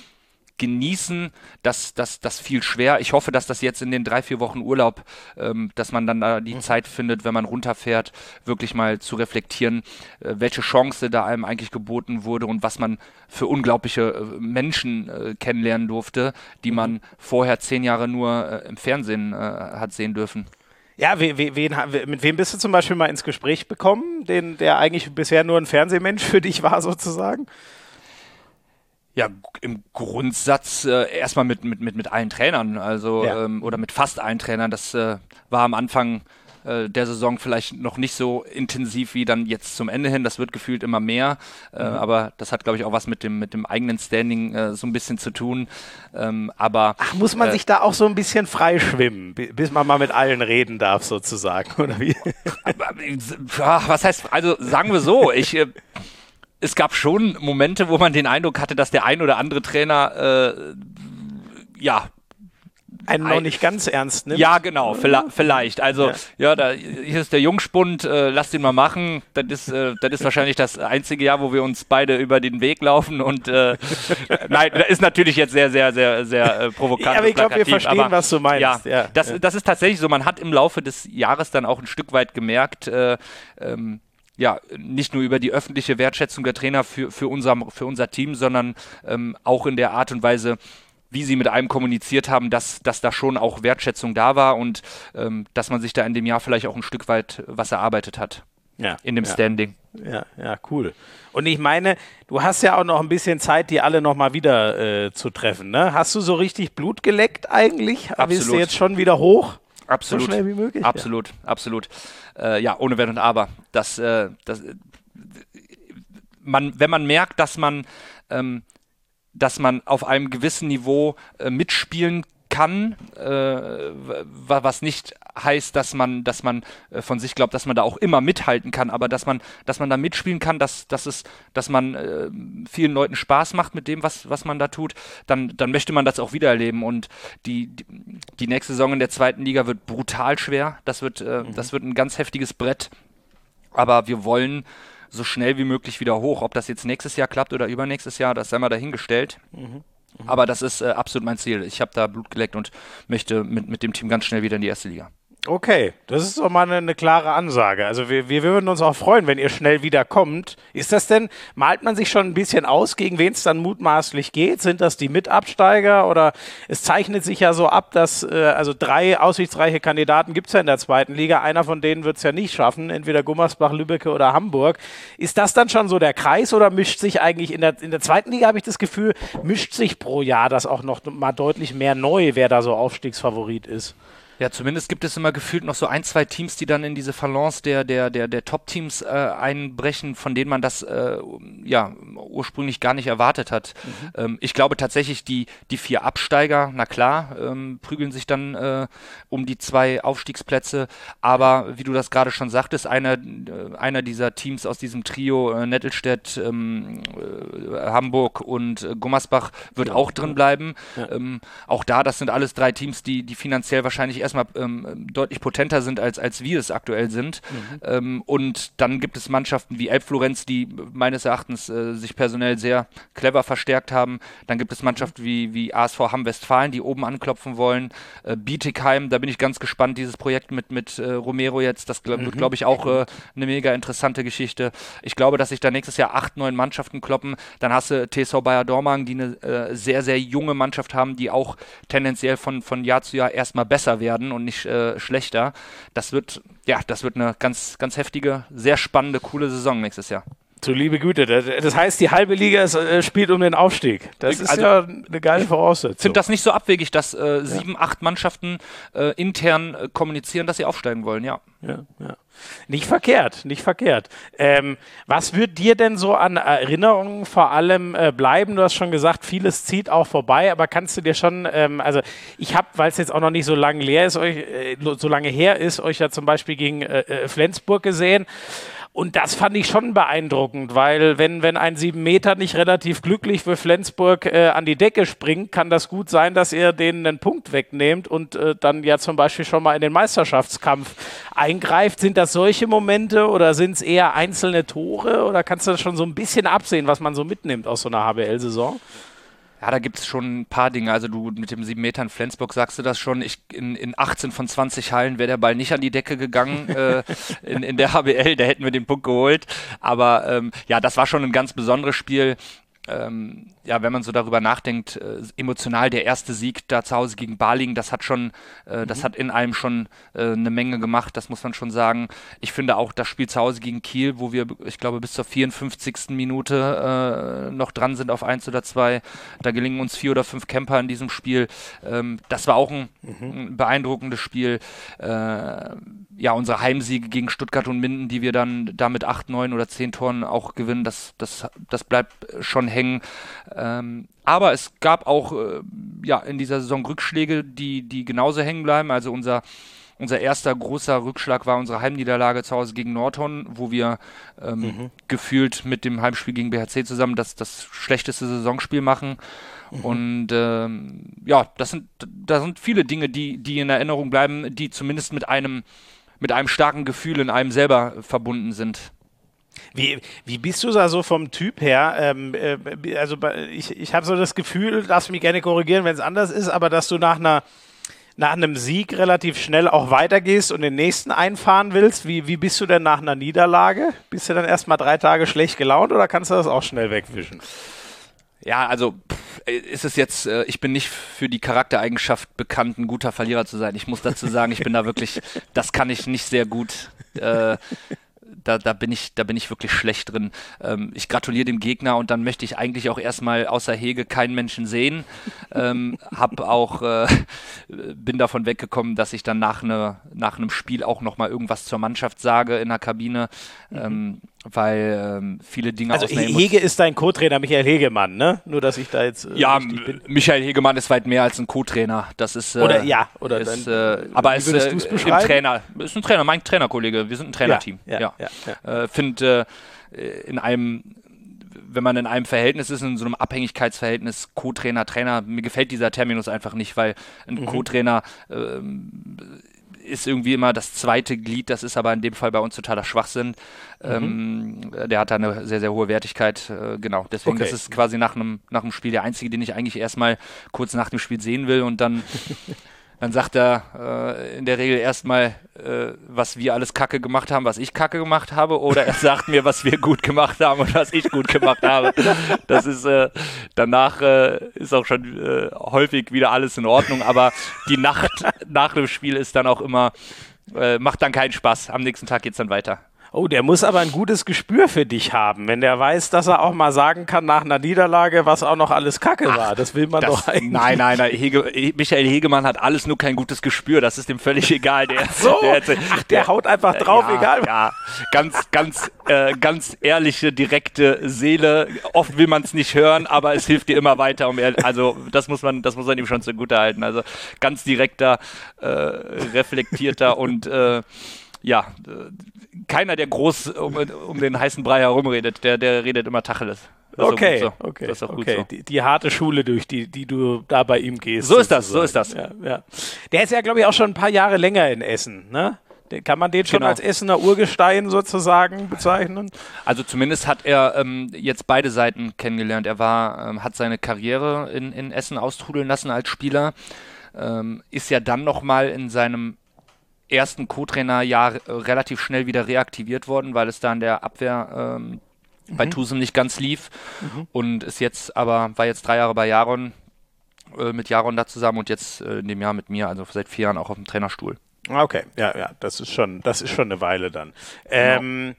[SPEAKER 2] genießen, das, das, das viel schwer. Ich hoffe, dass das jetzt in den drei, vier Wochen Urlaub, ähm, dass man dann da die mhm. Zeit findet, wenn man runterfährt, wirklich mal zu reflektieren, äh, welche Chance da einem eigentlich geboten wurde und was man für unglaubliche äh, Menschen äh, kennenlernen durfte, die mhm. man vorher zehn Jahre nur äh, im Fernsehen äh, hat sehen dürfen.
[SPEAKER 1] Ja, we, we, wen, mit wem bist du zum Beispiel mal ins Gespräch bekommen, den, der eigentlich bisher nur ein Fernsehmensch für dich war sozusagen?
[SPEAKER 2] Ja, im Grundsatz äh, erstmal mit, mit, mit, mit allen Trainern, also ja. ähm, oder mit fast allen Trainern. Das äh, war am Anfang äh, der Saison vielleicht noch nicht so intensiv wie dann jetzt zum Ende hin. Das wird gefühlt immer mehr, äh, mhm. aber das hat, glaube ich, auch was mit dem, mit dem eigenen Standing äh, so ein bisschen zu tun. Ähm, aber
[SPEAKER 1] Ach, muss man äh, sich da auch so ein bisschen frei schwimmen, bis man mal mit allen reden darf sozusagen, oder wie?
[SPEAKER 2] Ja, was heißt, also sagen wir so, ich... Äh, Es gab schon Momente, wo man den Eindruck hatte, dass der ein oder andere Trainer, äh, ja,
[SPEAKER 1] einen noch nicht ganz ernst nimmt.
[SPEAKER 2] Ja, genau, vielleicht. Also, ja, ja da, hier ist der Jungspund, äh, lasst ihn mal machen. Das ist, äh, das ist wahrscheinlich das einzige Jahr, wo wir uns beide über den Weg laufen. Und äh, nein, das ist natürlich jetzt sehr, sehr, sehr, sehr äh, provokant.
[SPEAKER 1] Ja, aber ich glaube, wir verstehen, aber, was du meinst.
[SPEAKER 2] Ja,
[SPEAKER 1] ja,
[SPEAKER 2] das,
[SPEAKER 1] ja.
[SPEAKER 2] das ist tatsächlich so. Man hat im Laufe des Jahres dann auch ein Stück weit gemerkt, äh, ähm, ja, nicht nur über die öffentliche Wertschätzung der Trainer für, für, unser, für unser Team, sondern ähm, auch in der Art und Weise, wie sie mit einem kommuniziert haben, dass, dass da schon auch Wertschätzung da war und ähm, dass man sich da in dem Jahr vielleicht auch ein Stück weit was erarbeitet hat.
[SPEAKER 1] Ja,
[SPEAKER 2] in dem
[SPEAKER 1] ja.
[SPEAKER 2] Standing.
[SPEAKER 1] Ja, ja, cool. Und ich meine, du hast ja auch noch ein bisschen Zeit, die alle nochmal wieder äh, zu treffen, ne? Hast du so richtig Blut geleckt eigentlich?
[SPEAKER 2] Absolut.
[SPEAKER 1] Bist du jetzt schon wieder hoch?
[SPEAKER 2] Absolut.
[SPEAKER 1] So schnell wie möglich?
[SPEAKER 2] Absolut, ja. absolut. Äh, ja, ohne Wenn und Aber. Das, äh, das, man, wenn man merkt, dass man, ähm, dass man auf einem gewissen Niveau äh, mitspielen kann, äh, was nicht heißt, dass man, dass man äh, von sich glaubt, dass man da auch immer mithalten kann, aber dass man, dass man da mitspielen kann, dass, dass es, dass man äh, vielen Leuten Spaß macht mit dem, was, was man da tut, dann, dann möchte man das auch wieder erleben. Und die, die, die nächste Saison in der zweiten Liga wird brutal schwer. Das wird, äh, mhm. das wird ein ganz heftiges Brett. Aber wir wollen so schnell wie möglich wieder hoch. Ob das jetzt nächstes Jahr klappt oder übernächstes Jahr, das sei mal dahingestellt. Mhm. Aber das ist äh, absolut mein Ziel. Ich habe da Blut geleckt und möchte mit, mit dem Team ganz schnell wieder in die erste Liga.
[SPEAKER 1] Okay, das ist doch mal eine, eine klare Ansage. Also wir, wir würden uns auch freuen, wenn ihr schnell wieder kommt. Ist das denn, malt man sich schon ein bisschen aus, gegen wen es dann mutmaßlich geht? Sind das die Mitabsteiger oder es zeichnet sich ja so ab, dass äh, also drei aussichtsreiche Kandidaten gibt es ja in der zweiten Liga. Einer von denen wird es ja nicht schaffen, entweder Gummersbach, Lübbecke oder Hamburg. Ist das dann schon so der Kreis oder mischt sich eigentlich in der, in der zweiten Liga, habe ich das Gefühl, mischt sich pro Jahr das auch noch mal deutlich mehr neu, wer da so Aufstiegsfavorit ist?
[SPEAKER 2] Ja, zumindest gibt es immer gefühlt noch so ein, zwei Teams, die dann in diese Balance der, der, der, der Top-Teams äh, einbrechen, von denen man das äh, ja ursprünglich gar nicht erwartet hat. Mhm. Ähm, ich glaube tatsächlich, die, die vier Absteiger, na klar, ähm, prügeln sich dann äh, um die zwei Aufstiegsplätze, aber wie du das gerade schon sagtest, einer, äh, einer dieser Teams aus diesem Trio, äh, Nettelstedt, ähm, äh, Hamburg und äh, Gummersbach, wird ja auch drin bleiben. Ja. Ähm, auch da, das sind alles drei Teams, die, die finanziell wahrscheinlich erst erstmal ähm, deutlich potenter sind, als, als wir es aktuell sind. Mhm. Ähm, und dann gibt es Mannschaften wie Elbflorenz, die meines Erachtens äh, sich personell sehr clever verstärkt haben. Dann gibt es Mannschaften wie, wie A S V Hamm-Westfalen, die oben anklopfen wollen. Äh, Bietigheim, da bin ich ganz gespannt, dieses Projekt mit, mit äh, Romero jetzt, das glaub, mhm. wird, glaube ich, auch äh, eine mega interessante Geschichte. Ich glaube, dass sich da nächstes Jahr acht, neun Mannschaften kloppen. Dann hast du T S V Bayer Dormagen, die eine äh, sehr, sehr junge Mannschaft haben, die auch tendenziell von, von Jahr zu Jahr erstmal besser werden und nicht äh, schlechter. Das wird, ja, das wird eine ganz, ganz heftige, sehr spannende, coole Saison nächstes Jahr.
[SPEAKER 1] Du liebe Güte, das heißt, die halbe Liga ist, äh, spielt um den Aufstieg. Das ist also, ja eine geile Voraussetzung. Ich
[SPEAKER 2] finde das nicht so abwegig, dass äh, ja. sieben, acht Mannschaften äh, intern äh, kommunizieren, dass sie aufsteigen wollen, ja.
[SPEAKER 1] Ja, ja. Nicht verkehrt, nicht verkehrt. Ähm, was wird dir denn so an Erinnerungen vor allem äh, bleiben? Du hast schon gesagt, vieles zieht auch vorbei, aber kannst du dir schon, ähm, also ich habe, weil es jetzt auch noch nicht so lange leer ist, euch, äh, so lange her ist, euch ja zum Beispiel gegen äh, Flensburg gesehen. Und das fand ich schon beeindruckend, weil wenn, wenn ein sieben Meter nicht relativ glücklich für Flensburg äh, an die Decke springt, kann das gut sein, dass ihr denen einen Punkt wegnehmt und äh, dann ja zum Beispiel schon mal in den Meisterschaftskampf eingreift. Sind das solche Momente oder sind es eher einzelne Tore oder kannst du das schon so ein bisschen absehen, was man so mitnimmt aus so einer H B L-Saison?
[SPEAKER 2] Ja, da gibt es schon ein paar Dinge. Also du mit dem sieben Meter in Flensburg sagst du das schon. Ich, in, in achtzehn von zwanzig Hallen wäre der Ball nicht an die Decke gegangen äh, in, in der H B L. Da hätten wir den Punkt geholt. Aber ähm, ja, das war schon ein ganz besonderes Spiel. Ähm, ja, wenn man so darüber nachdenkt, äh, emotional der erste Sieg da zu Hause gegen Balingen, das hat schon, äh, mhm. das hat in einem schon äh, eine Menge gemacht, das muss man schon sagen. Ich finde auch das Spiel zu Hause gegen Kiel, wo wir, ich glaube, bis zur vierundfünfzigsten Minute äh, noch dran sind auf eins oder zwei, da gelingen uns vier oder fünf Camper in diesem Spiel. Ähm, das war auch ein, mhm. ein beeindruckendes Spiel. Äh, ja, unsere Heimsiege gegen Stuttgart und Minden, die wir dann da mit acht, neun oder zehn Toren auch gewinnen, das, das, das bleibt schon hängen. Ähm, aber es gab auch äh, ja, in dieser Saison Rückschläge, die, die genauso hängen bleiben. Also unser, unser erster großer Rückschlag war unsere Heimniederlage zu Hause gegen Nordhorn, wo wir ähm, mhm. gefühlt mit dem Heimspiel gegen B H C zusammen das, das schlechteste Saisonspiel machen. Mhm. Und ähm, ja, das sind, da sind viele Dinge, die, die in Erinnerung bleiben, die zumindest mit einem, mit einem starken Gefühl in einem selber verbunden sind.
[SPEAKER 1] Wie, wie bist du da so vom Typ her? Ähm, äh, also ich, ich habe so das Gefühl, lass mich gerne korrigieren, wenn es anders ist, aber dass du nach einer nach einem Sieg relativ schnell auch weitergehst und den nächsten einfahren willst. Wie, wie bist du denn nach einer Niederlage? Bist du dann erstmal drei Tage schlecht gelaunt oder kannst du das auch schnell wegwischen?
[SPEAKER 2] Ja, also pff, ist es jetzt, äh, ich bin nicht für die Charaktereigenschaft bekannt, ein guter Verlierer zu sein. Ich muss dazu sagen, ich bin da wirklich, das kann ich nicht sehr gut. Äh, Da, da, bin ich, da bin ich wirklich schlecht drin. Ähm, ich gratuliere dem Gegner und dann möchte ich eigentlich auch erstmal außer Hege keinen Menschen sehen. Ähm, hab auch, äh, bin davon weggekommen, dass ich dann nach, ne, nach einem Spiel auch nochmal irgendwas zur Mannschaft sage in der Kabine, ähm, mhm. weil ähm, viele Dinge
[SPEAKER 1] also
[SPEAKER 2] aus einer
[SPEAKER 1] Hege ist dein Co-Trainer Michael Hegemann, ne? Nur, dass ich da jetzt äh,
[SPEAKER 2] ja, bin. Michael Hegemann ist weit mehr als ein Co-Trainer. Das ist äh,
[SPEAKER 1] oder ja, oder
[SPEAKER 2] ist,
[SPEAKER 1] dann,
[SPEAKER 2] äh, aber ist äh,
[SPEAKER 1] im
[SPEAKER 2] Trainer, ist ein Trainer, mein Trainerkollege. Wir sind ein Trainerteam.
[SPEAKER 1] Ja, ja, ja. ja, ja.
[SPEAKER 2] Äh, finde äh, in einem, wenn man in einem Verhältnis ist, in so einem Abhängigkeitsverhältnis, Co-Trainer, Trainer, mir gefällt dieser Terminus einfach nicht, weil ein mhm. Co-Trainer äh, ist irgendwie immer das zweite Glied, das ist aber in dem Fall bei uns totaler Schwachsinn. Mhm. Ähm, der hat da eine sehr, sehr hohe Wertigkeit, äh, genau. Deswegen, okay. Das ist quasi nach einem nach einem Spiel der einzige, den ich eigentlich erstmal kurz nach dem Spiel sehen will und dann Dann sagt er äh, in der Regel erstmal, äh, was wir alles Kacke gemacht haben, was ich Kacke gemacht habe, oder er sagt mir, was wir gut gemacht haben und was ich gut gemacht habe. Das ist, äh, danach äh, ist auch schon äh, häufig wieder alles in Ordnung, aber die Nacht nach dem Spiel ist dann auch immer, äh, macht dann keinen Spaß. Am nächsten Tag geht's dann weiter.
[SPEAKER 1] Oh, der muss aber ein gutes Gespür für dich haben, wenn der weiß, dass er auch mal sagen kann nach einer Niederlage, was auch noch alles Kacke Ach, war. Das will man das, doch eigentlich.
[SPEAKER 2] Nein, nein, nein. Hege, Michael Hegemann hat alles nur kein gutes Gespür. Das ist ihm völlig egal. Der,
[SPEAKER 1] Ach so.
[SPEAKER 2] der,
[SPEAKER 1] der, Ach, der haut einfach drauf,
[SPEAKER 2] ja,
[SPEAKER 1] egal.
[SPEAKER 2] Ja, ganz, ganz, äh, ganz ehrliche, direkte Seele. Oft will man es nicht hören, aber es hilft dir immer weiter. Um er, also das muss man, das muss man ihm schon zugute halten. Also ganz direkter, äh, reflektierter und äh, ja, keiner, der groß um, um den heißen Brei herumredet, der, der redet immer Tacheles.
[SPEAKER 1] Okay,
[SPEAKER 2] so.
[SPEAKER 1] okay,
[SPEAKER 2] das ist auch
[SPEAKER 1] okay.
[SPEAKER 2] Gut so.
[SPEAKER 1] Die, die harte Schule, durch die, die du da bei ihm gehst.
[SPEAKER 2] So ist das, so ist das.
[SPEAKER 1] Ja, ja. Der ist ja, glaube ich, auch schon ein paar Jahre länger in Essen, ne? Kann man den schon genau. als Essener Urgestein sozusagen bezeichnen?
[SPEAKER 2] Also zumindest hat er ähm, jetzt beide Seiten kennengelernt. Er war, ähm, hat seine Karriere in, in Essen austrudeln lassen als Spieler, ähm, ist ja dann nochmal in seinem ersten Co-Trainer-Jahr relativ schnell wieder reaktiviert worden, weil es da in der Abwehr ähm, mhm. bei Tusem nicht ganz lief mhm. und ist jetzt aber, war jetzt drei Jahre bei Jaron, äh, mit Jaron da zusammen und jetzt äh, in dem Jahr mit mir, also seit vier Jahren auch auf dem Trainerstuhl.
[SPEAKER 1] Okay, ja, ja, das ist schon, das ist schon eine Weile dann. Ähm,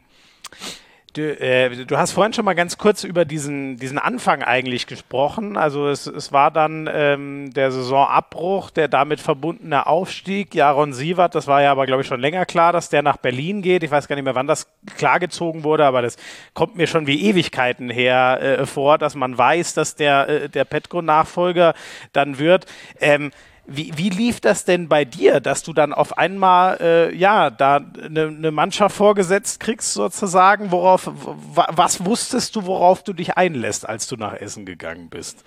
[SPEAKER 1] Du, äh, du hast vorhin schon mal ganz kurz über diesen, diesen Anfang eigentlich gesprochen. Also es, es war dann ähm, der Saisonabbruch, der damit verbundene Aufstieg. Jaron Siewert, das war ja aber, glaube ich, schon länger klar, dass der nach Berlin geht. Ich weiß gar nicht mehr, wann das klargezogen wurde, aber das kommt mir schon wie Ewigkeiten her äh, vor, dass man weiß, dass der, äh, der Petko-Nachfolger dann wird. Ähm, Wie, wie lief das denn bei dir, dass du dann auf einmal äh, ja da eine ne Mannschaft vorgesetzt kriegst sozusagen? Worauf, w- was wusstest du, worauf du dich einlässt, als du nach Essen gegangen bist?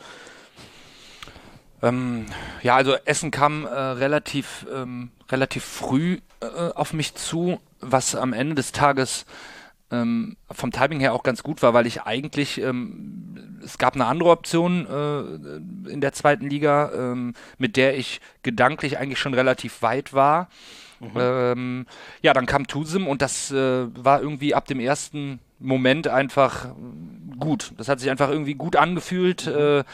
[SPEAKER 2] Ähm, ja, also Essen kam äh, relativ ähm, relativ früh äh, auf mich zu, was am Ende des Tages ähm, vom Timing her auch ganz gut war, weil ich eigentlich ähm, es gab eine andere Option äh, in der zweiten Liga, ähm, mit der ich gedanklich eigentlich schon relativ weit war. Mhm. Ähm, ja, dann kam Tusem und das äh, war irgendwie ab dem ersten Moment einfach gut. Das hat sich einfach irgendwie gut angefühlt. Mhm. Äh,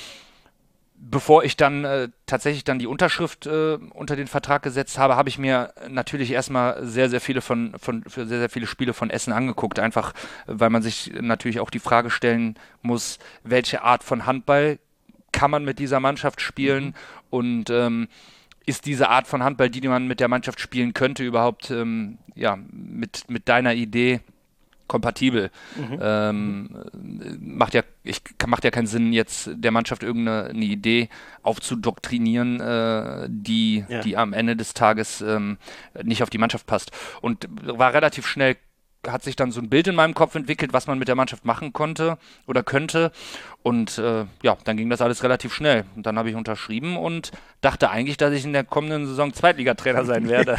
[SPEAKER 2] Bevor ich dann äh, tatsächlich dann die Unterschrift äh, unter den Vertrag gesetzt habe, habe ich mir natürlich erstmal sehr, sehr viele von, von für sehr, sehr viele Spiele von Essen angeguckt, einfach weil man sich natürlich auch die Frage stellen muss, welche Art von Handball kann man mit dieser Mannschaft spielen mhm. und ähm, ist diese Art von Handball, die man mit der Mannschaft spielen könnte, überhaupt ähm, ja, mit, mit deiner Idee kompatibel. Mhm. Ähm, macht ja, ich, macht ja keinen Sinn, jetzt der Mannschaft irgendeine eine Idee aufzudoktrinieren, äh, die, ja. die am Ende des Tages ähm, nicht auf die Mannschaft passt. Und war relativ schnell, hat sich dann so ein Bild in meinem Kopf entwickelt, was man mit der Mannschaft machen konnte oder könnte. Und äh, ja, dann ging das alles relativ schnell. Und dann habe ich unterschrieben und dachte eigentlich, dass ich in der kommenden Saison Zweitligatrainer sein werde.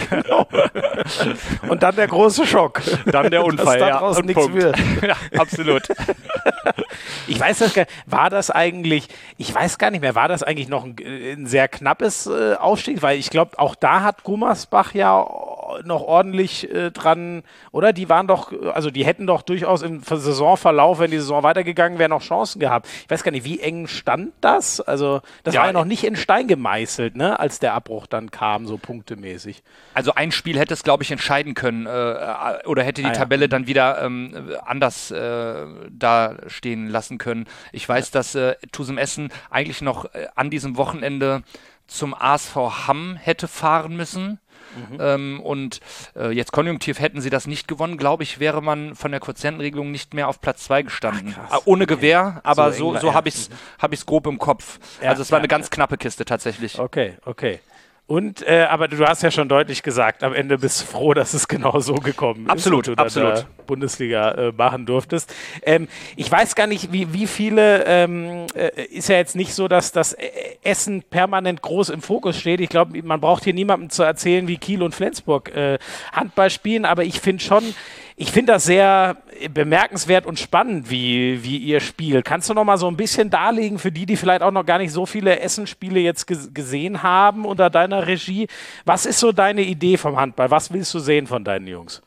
[SPEAKER 1] Und dann der große Schock.
[SPEAKER 2] Dann der Unfall,
[SPEAKER 1] dass
[SPEAKER 2] ja.
[SPEAKER 1] daraus
[SPEAKER 2] Und
[SPEAKER 1] nichts wird.
[SPEAKER 2] Ja, absolut.
[SPEAKER 1] Ich weiß das gar nicht, war das eigentlich, ich weiß gar nicht mehr, war das eigentlich noch ein, ein sehr knappes äh, Aufstieg? Weil ich glaube, auch da hat Gummersbach ja noch ordentlich äh, dran, oder? Die waren doch, also die hätten doch durchaus im Saisonverlauf, wenn die Saison weitergegangen wäre, noch Chancen gehabt. Ich weiß gar nicht, wie eng stand das? Also das ja, war ja noch nicht in Stein gemeißelt, ne? Als der Abbruch dann kam, so punktemäßig.
[SPEAKER 2] Also ein Spiel hätte es, glaube ich, entscheiden können äh, oder hätte die ah, Tabelle ja. dann wieder ähm, anders äh, da stehen lassen können. Ich weiß, ja. dass äh, Tusem Essen eigentlich noch äh, an diesem Wochenende zum A S V Hamm hätte fahren müssen. Mhm. Ähm, und äh, jetzt konjunktiv hätten sie das nicht gewonnen, glaube ich, wäre man von der Quotientenregelung nicht mehr auf Platz zwei gestanden. Ach, äh, ohne okay. Gewehr, aber so, so, so habe ich es hab ich's grob im Kopf. Ja, also es war ja, eine ganz ja. knappe Kiste tatsächlich.
[SPEAKER 1] Okay, okay. Und, äh, aber du hast ja schon deutlich gesagt, am Ende bist du froh, dass es genau so gekommen
[SPEAKER 2] absolut,
[SPEAKER 1] ist. Absolut, absolut. Bundesliga äh, machen durftest. Ähm, ich weiß gar nicht, wie, wie viele, ähm, äh, ist ja jetzt nicht so, dass das Essen permanent groß im Fokus steht. Ich glaube, man braucht hier niemandem zu erzählen, wie Kiel und Flensburg äh, Handball spielen, aber ich finde schon, ich finde das sehr bemerkenswert und spannend, wie, wie ihr spielt. Kannst du noch mal so ein bisschen darlegen für die, die vielleicht auch noch gar nicht so viele Essen-Spiele jetzt ge- gesehen haben unter deiner Regie? Was ist so deine Idee vom Handball? Was willst du sehen von deinen Jungs?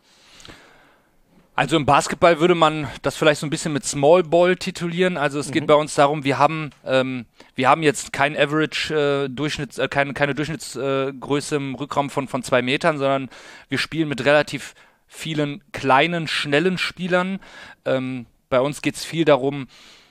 [SPEAKER 2] Also im Basketball würde man das vielleicht so ein bisschen mit Small Ball titulieren. Also es geht mhm. bei uns darum, wir haben ähm, wir haben jetzt kein Average äh, Durchschnitts, äh, keine, keine Durchschnittsgröße äh, im Rückraum von, von zwei Metern, sondern wir spielen mit relativ vielen kleinen, schnellen Spielern. Ähm, bei uns geht es viel darum,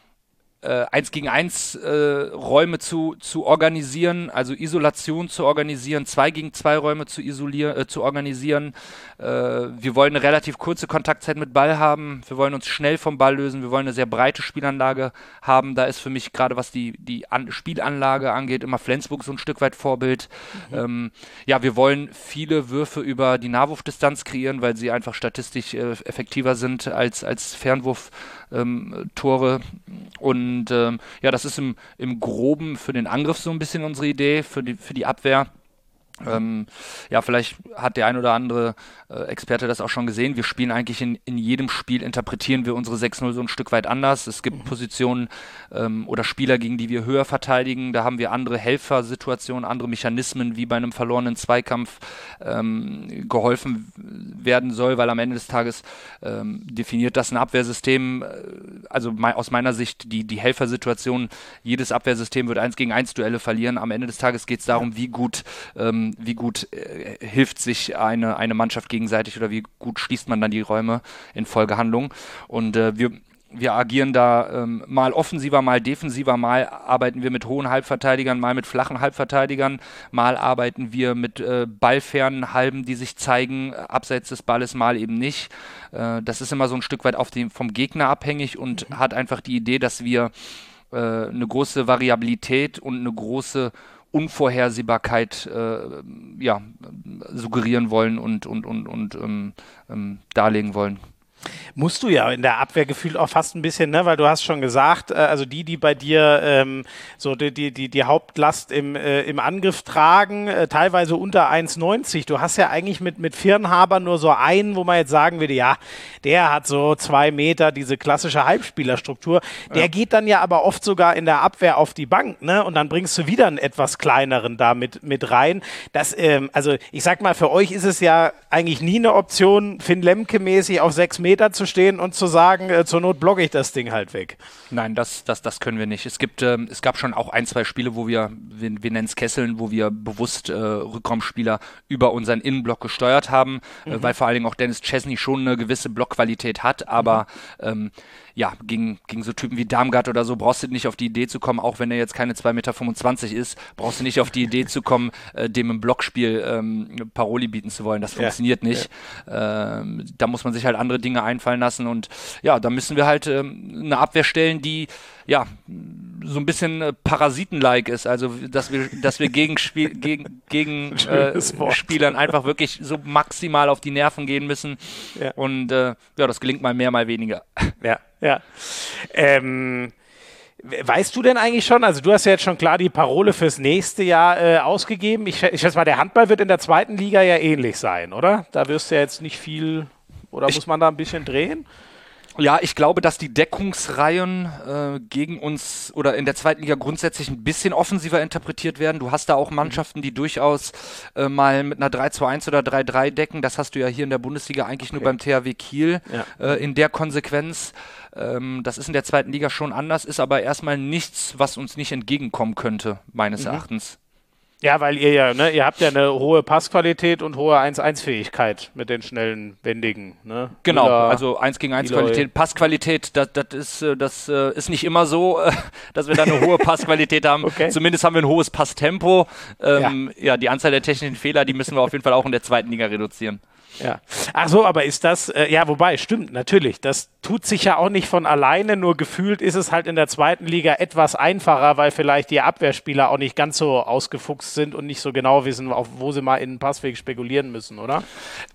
[SPEAKER 2] äh, eins gegen eins äh, Räume zu, zu organisieren, also Isolation zu organisieren, zwei gegen zwei Räume zu isolieren, äh, zu organisieren. Äh, wir wollen eine relativ kurze Kontaktzeit mit Ball haben, wir wollen uns schnell vom Ball lösen, wir wollen eine sehr breite Spielanlage haben. Da ist für mich gerade, was die, die An- Spielanlage angeht, immer Flensburg so ein Stück weit Vorbild. Mhm. Ähm, ja, wir wollen viele Würfe über die Nahwurfdistanz kreieren, weil sie einfach statistisch äh, effektiver sind als, als Fernwurf-Tore. Ähm, Und ähm, ja, das ist im, im Groben für den Angriff so ein bisschen unsere Idee, für die, für die Abwehr. Ähm, ja, vielleicht hat der ein oder andere äh, Experte das auch schon gesehen. Wir spielen eigentlich in, in jedem Spiel, interpretieren wir unsere sechs null so ein Stück weit anders. Es gibt mhm. Positionen ähm, oder Spieler, gegen die wir höher verteidigen. Da haben wir andere Helfersituationen, andere Mechanismen, wie bei einem verlorenen Zweikampf ähm, geholfen werden soll, weil am Ende des Tages ähm, definiert das ein Abwehrsystem, äh, also me- aus meiner Sicht die, die Helfersituation, jedes Abwehrsystem wird eins gegen eins Duelle verlieren. Am Ende des Tages geht es darum, wie gut ähm, wie gut äh, hilft sich eine, eine Mannschaft gegenseitig oder wie gut schließt man dann die Räume in Folgehandlungen. Und äh, wir, wir agieren da ähm, mal offensiver, mal defensiver, mal arbeiten wir mit hohen Halbverteidigern, mal mit flachen Halbverteidigern, mal arbeiten wir mit äh, ballfernen Halben, die sich zeigen, äh, abseits des Balles, mal eben nicht. Äh, das ist immer so ein Stück weit auf dem, vom Gegner abhängig und mhm. hat einfach die Idee, dass wir äh, eine große Variabilität und eine große Unvorhersehbarkeit äh, ja, suggerieren wollen und, und, und, und ähm, ähm, darlegen wollen.
[SPEAKER 1] Musst du ja in der Abwehr gefühlt auch fast ein bisschen, ne? Weil du hast schon gesagt, äh, also die, die bei dir ähm, so die, die, die, die Hauptlast im, äh, im Angriff tragen, äh, teilweise unter eins neunzig. Du hast ja eigentlich mit, mit Firnhaber nur so einen, wo man jetzt sagen würde, ja, der hat so zwei Meter, diese klassische Halbspielerstruktur. Der ja. geht dann ja aber oft sogar in der Abwehr auf die Bank, ne? Und dann bringst du wieder einen etwas kleineren da mit, mit rein. Das, ähm, also ich sag mal, für euch ist es ja eigentlich nie eine Option, Finn Lemke-mäßig auf sechs Meter zu stehen und zu sagen, äh, zur Not blocke ich das Ding halt weg.
[SPEAKER 2] Nein, das, das, das können wir nicht. Es gibt, ähm, es gab schon auch ein, zwei Spiele, wo wir, wir, wir nennen es Kesseln, wo wir bewusst äh, Rückraumspieler über unseren Innenblock gesteuert haben, mhm. äh, weil vor allen Dingen auch Dennis Chesney schon eine gewisse Blockqualität hat, aber mhm. ähm, ja, gegen, gegen so Typen wie Darmgard oder so brauchst du nicht auf die Idee zu kommen, auch wenn er jetzt keine zwei Meter fünfundzwanzig ist, brauchst du nicht auf die Idee zu kommen, äh, dem im Blockspiel ähm, Paroli bieten zu wollen. Das funktioniert ja. nicht. Ja. Ähm, da muss man sich halt andere Dinge einfallen lassen und ja, da müssen wir halt ähm, eine Abwehr stellen, die ja so ein bisschen äh, Parasiten-like ist, also dass wir, dass wir gegen, Spiel, gegen, gegen äh, Spielern einfach wirklich so maximal auf die Nerven gehen müssen ja. und äh, ja, das gelingt mal mehr, mal weniger.
[SPEAKER 1] Ja, ja. Ähm, weißt du denn eigentlich schon, also du hast ja jetzt schon klar die Parole fürs nächste Jahr äh, ausgegeben, ich, ich schätze mal, der Handball wird in der zweiten Liga ja ähnlich sein, oder? Da wirst du ja jetzt nicht viel, oder ich, muss man da ein bisschen drehen?
[SPEAKER 2] Ja, ich glaube, dass die Deckungsreihen äh, gegen uns oder in der zweiten Liga grundsätzlich ein bisschen offensiver interpretiert werden. Du hast da auch Mannschaften, die durchaus äh, mal mit einer drei zwei eins oder drei drei decken. Das hast du ja hier in der Bundesliga eigentlich okay. nur beim T H W Kiel ja. äh, in der Konsequenz. Ähm, das ist in der zweiten Liga schon anders, ist aber erstmal nichts, was uns nicht entgegenkommen könnte, meines mhm. Erachtens.
[SPEAKER 1] Ja, weil ihr ja, ne, ihr habt ja eine hohe Passqualität und hohe eins eins Fähigkeit mit den schnellen Wendigen, ne?
[SPEAKER 2] Genau, Müller, also eins gegen eins Qualität, Passqualität, das, das, ist, das ist nicht immer so, dass wir da eine hohe Passqualität haben. Okay. Zumindest haben wir ein hohes Passtempo. Ähm, ja. ja, die Anzahl der technischen Fehler, die müssen wir auf jeden Fall auch in der zweiten Liga reduzieren.
[SPEAKER 1] Ja. Ach so, aber ist das, äh, ja, wobei, stimmt, natürlich, das tut sich ja auch nicht von alleine, nur gefühlt ist es halt in der zweiten Liga etwas einfacher, weil vielleicht die Abwehrspieler auch nicht ganz so ausgefuchst sind und nicht so genau wissen, auf wo sie mal in den Passweg spekulieren müssen, oder?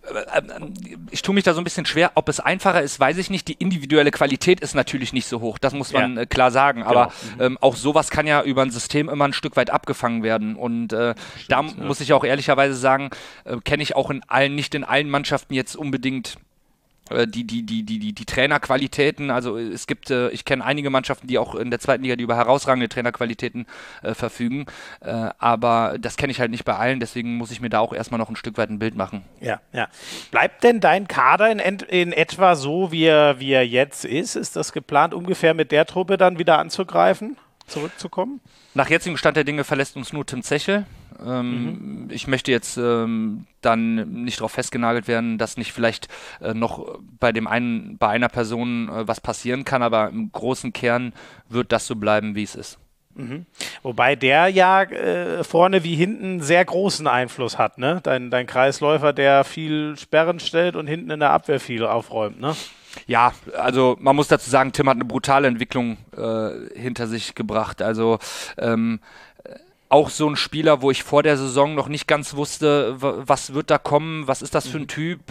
[SPEAKER 2] Ich tue mich da so ein bisschen schwer, ob es einfacher ist, weiß ich nicht, die individuelle Qualität ist natürlich nicht so hoch, das muss man ja. äh, klar sagen, aber genau. ähm, auch sowas kann ja über ein System immer ein Stück weit abgefangen werden und äh, stimmt, da ja. muss ich auch ehrlicherweise sagen, äh, kenne ich auch in allen, nicht in allen Mannschaften jetzt unbedingt äh, die, die, die, die, die, die Trainerqualitäten, also es gibt, äh, ich kenne einige Mannschaften, die auch in der zweiten Liga, die über herausragende Trainerqualitäten äh, verfügen, äh, aber das kenne ich halt nicht bei allen, deswegen muss ich mir da auch erstmal noch ein Stück weit ein Bild machen.
[SPEAKER 1] Ja, ja. Bleibt denn dein Kader in, in etwa so, wie er, wie er jetzt ist? Ist das geplant, ungefähr mit der Truppe dann wieder anzugreifen, zurückzukommen?
[SPEAKER 2] Nach jetzigem Stand der Dinge verlässt uns nur Tim Zechel. Ähm, mhm. Ich möchte jetzt ähm, dann nicht darauf festgenagelt werden, dass nicht vielleicht äh, noch bei dem einen, bei einer Person äh, was passieren kann, aber im großen Kern wird das so bleiben, wie es ist.
[SPEAKER 1] Mhm. Wobei der ja äh, vorne wie hinten sehr großen Einfluss hat, ne? Dein, dein Kreisläufer, der viel Sperren stellt und hinten in der Abwehr viel aufräumt, ne?
[SPEAKER 2] Ja, also man muss dazu sagen, Tim hat eine brutale Entwicklung äh, hinter sich gebracht. Also ähm, auch so ein Spieler, wo ich vor der Saison noch nicht ganz wusste, w- was wird da kommen, was ist das für ein Typ,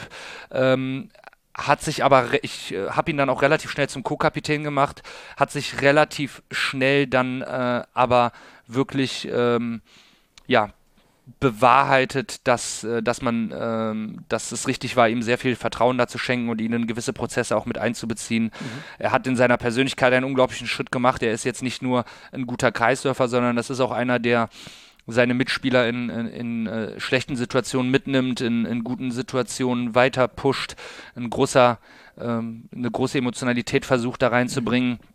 [SPEAKER 2] ähm, hat sich aber, re- ich äh, habe ihn dann auch relativ schnell zum Co-Kapitän gemacht, hat sich relativ schnell dann äh, aber wirklich, ähm, ja, bewahrheitet, dass, äh, dass man, ähm, dass es richtig war, ihm sehr viel Vertrauen dazu schenken und ihn in gewisse Prozesse auch mit einzubeziehen. Mhm. Er hat in seiner Persönlichkeit einen unglaublichen Schritt gemacht. Er ist jetzt nicht nur ein guter Kreisläufer, sondern das ist auch einer, der seine Mitspieler in, in, in äh, schlechten Situationen mitnimmt, in, in guten Situationen weiter pusht, ein großer, ähm, eine große Emotionalität versucht da reinzubringen. Mhm.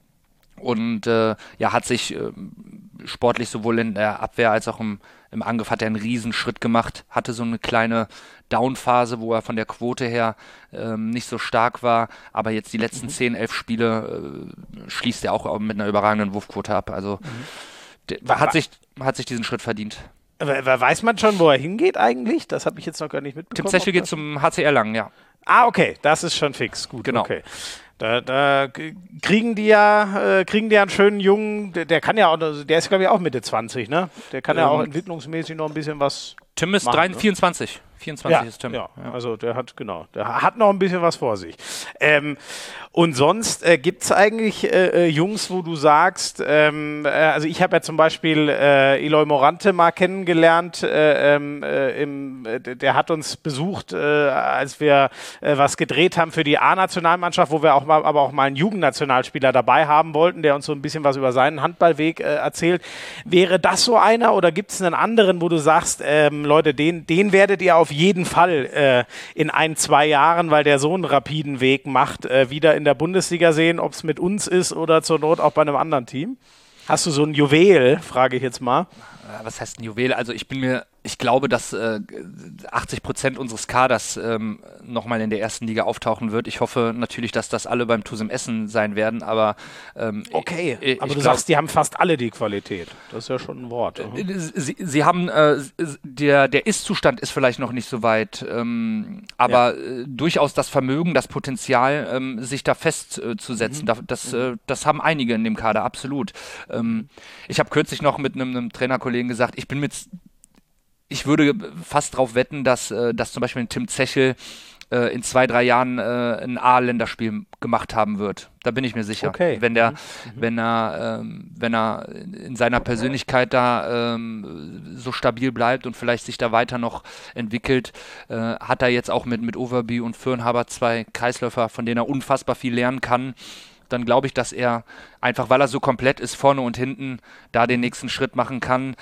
[SPEAKER 2] Und äh, ja, hat sich äh, sportlich sowohl in der Abwehr als auch im, im Angriff hat er einen Riesenschritt gemacht, hatte so eine kleine Downphase, wo er von der Quote her ähm, nicht so stark war, aber jetzt die letzten mhm. zehn, elf Spiele äh, schließt er auch mit einer überragenden Wurfquote ab, also mhm. der, hat, sich, hat sich diesen Schritt verdient.
[SPEAKER 1] Weiß man schon, wo er hingeht eigentlich? Das habe ich jetzt noch gar nicht mitbekommen.
[SPEAKER 2] Tim Zechel geht zum H C Erlangen, ja.
[SPEAKER 1] Ah, okay, das ist schon fix, gut,
[SPEAKER 2] genau.
[SPEAKER 1] Okay. Da, da kriegen die ja, äh, kriegen die ja einen schönen Jungen, der, der kann ja auch, der ist glaube ich auch Mitte zwanzig, ne? Der kann ähm, ja auch entwicklungsmäßig noch ein bisschen was
[SPEAKER 2] Tim ist
[SPEAKER 1] machen,
[SPEAKER 2] drei, vierundzwanzig. vierundzwanzig
[SPEAKER 1] ja,
[SPEAKER 2] ist Tim.
[SPEAKER 1] Ja, ja, also der hat, genau, der hat noch ein bisschen was vor sich. Ähm, und sonst äh, gibt es eigentlich äh, Jungs, wo du sagst, ähm, äh, also ich habe ja zum Beispiel äh, Eloy Morante mal kennengelernt, äh, äh, im, äh, der hat uns besucht, äh, als wir äh, was gedreht haben für die A-Nationalmannschaft, wo wir auch mal, aber auch mal einen Jugendnationalspieler dabei haben wollten, der uns so ein bisschen was über seinen Handballweg äh, erzählt. Wäre das so einer oder gibt es einen anderen, wo du sagst, ähm, Leute, den, den werdet ihr auf jeden Fall äh, in ein, zwei Jahren, weil der so einen rapiden Weg macht, äh, wieder in der Bundesliga sehen, ob es mit uns ist oder zur Not auch bei einem anderen Team? Hast du so ein Juwel, frage ich jetzt mal?
[SPEAKER 2] Was heißt ein Juwel? Also ich bin mir, ich glaube, dass äh, achtzig Prozent unseres Kaders ähm, nochmal in der ersten Liga auftauchen wird. Ich hoffe natürlich, dass das alle beim TuSem Essen sein werden, aber ähm,
[SPEAKER 1] okay,
[SPEAKER 2] ich,
[SPEAKER 1] aber
[SPEAKER 2] ich
[SPEAKER 1] du
[SPEAKER 2] glaub,
[SPEAKER 1] sagst, die haben fast alle die Qualität. Das ist ja schon ein Wort.
[SPEAKER 2] Mhm. Sie, sie haben, äh, der, der Ist-Zustand ist vielleicht noch nicht so weit, ähm, aber ja. äh, durchaus das Vermögen, das Potenzial, ähm, sich da festzusetzen, äh, mhm. das, äh, das haben einige in dem Kader, absolut. Ähm, ich habe kürzlich noch mit einem, einem Trainerkollegen gesagt, ich bin mit Ich würde fast darauf wetten, dass, äh, dass zum Beispiel ein Tim Zechel äh, in zwei, drei Jahren äh, ein A-Länderspiel gemacht haben wird. Da bin ich mir sicher.
[SPEAKER 1] Okay.
[SPEAKER 2] Wenn der,
[SPEAKER 1] mhm.
[SPEAKER 2] wenn er, ähm, wenn er in seiner Persönlichkeit da ähm, so stabil bleibt und vielleicht sich da weiter noch entwickelt, äh, hat er jetzt auch mit, mit Overby und Fürnhaber zwei Kreisläufer, von denen er unfassbar viel lernen kann. Dann glaube ich, dass er einfach, weil er so komplett ist, vorne und hinten, da den nächsten Schritt machen kann.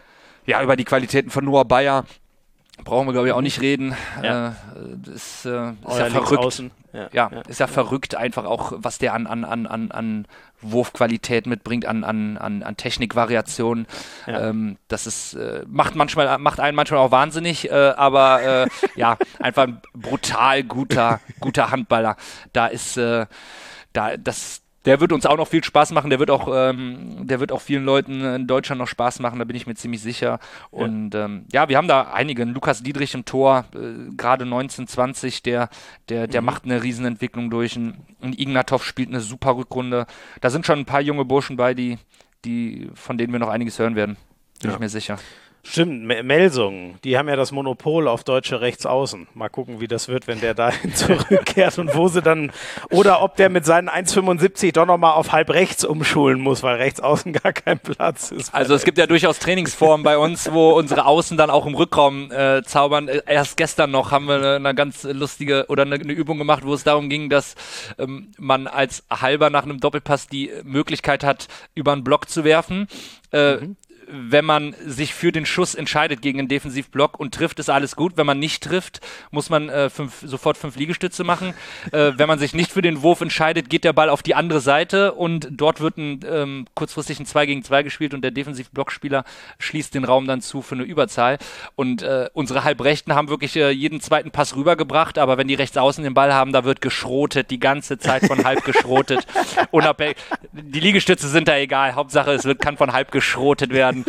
[SPEAKER 2] Ja, über die Qualitäten von Noah Bayer brauchen wir, glaube ich, auch nicht reden.
[SPEAKER 1] Ja.
[SPEAKER 2] Äh, ist, äh, ist
[SPEAKER 1] oh,
[SPEAKER 2] ja verrückt.
[SPEAKER 1] Außen. Ja,
[SPEAKER 2] ja,
[SPEAKER 1] ja,
[SPEAKER 2] ist ja verrückt einfach auch, was der an, an, an, an, an Wurfqualität mitbringt, an, an, an, an Technikvariationen. Ja. Ähm, das ist, äh, macht manchmal, macht einen manchmal auch wahnsinnig, äh, aber äh, ja, einfach ein brutal guter, guter Handballer. Da ist, äh, da, das, Der wird uns auch noch viel Spaß machen, der wird auch, ähm, der wird auch vielen Leuten in Deutschland noch Spaß machen, da bin ich mir ziemlich sicher. Und ja, ähm, ja wir haben da einige, Lukas Dietrich im Tor, äh, gerade neunzehn, zwanzig, der, der, der mhm. macht eine Riesenentwicklung durch. Ein, ein Ignatov spielt eine super Rückrunde. Da sind schon ein paar junge Burschen bei, die, die, von denen wir noch einiges hören werden, bin ja. ich mir sicher.
[SPEAKER 1] Stimmt, Melsung, die haben ja das Monopol auf deutsche Rechtsaußen. Mal gucken, wie das wird, wenn der dahin zurückkehrt und wo sie dann, oder ob der mit seinen eins Komma fünfundsiebzig doch nochmal auf halb rechts umschulen muss, weil Rechtsaußen gar kein Platz ist.
[SPEAKER 2] Also es gibt ja durchaus Trainingsformen bei uns, wo unsere Außen dann auch im Rückraum äh, zaubern. Erst gestern noch haben wir eine, eine ganz lustige, oder eine, eine Übung gemacht, wo es darum ging, dass ähm, man als Halber nach einem Doppelpass die Möglichkeit hat, über einen Block zu werfen. Äh, mhm. Wenn man sich für den Schuss entscheidet gegen einen Defensivblock und trifft, ist alles gut. Wenn man nicht trifft, muss man äh, fünf, sofort fünf Liegestütze machen. Äh, wenn man sich nicht für den Wurf entscheidet, geht der Ball auf die andere Seite und dort wird ein, ähm, kurzfristig ein zwei gegen zwei gespielt und der Defensivblockspieler schließt den Raum dann zu für eine Überzahl. Und äh, unsere Halbrechten haben wirklich äh, jeden zweiten Pass rübergebracht, aber wenn die Rechtsaußen den Ball haben, da wird geschrotet, die ganze Zeit von halb geschrotet. Unabhängig. Die Liegestütze sind da egal. Hauptsache, es wird, kann von halb geschrotet werden.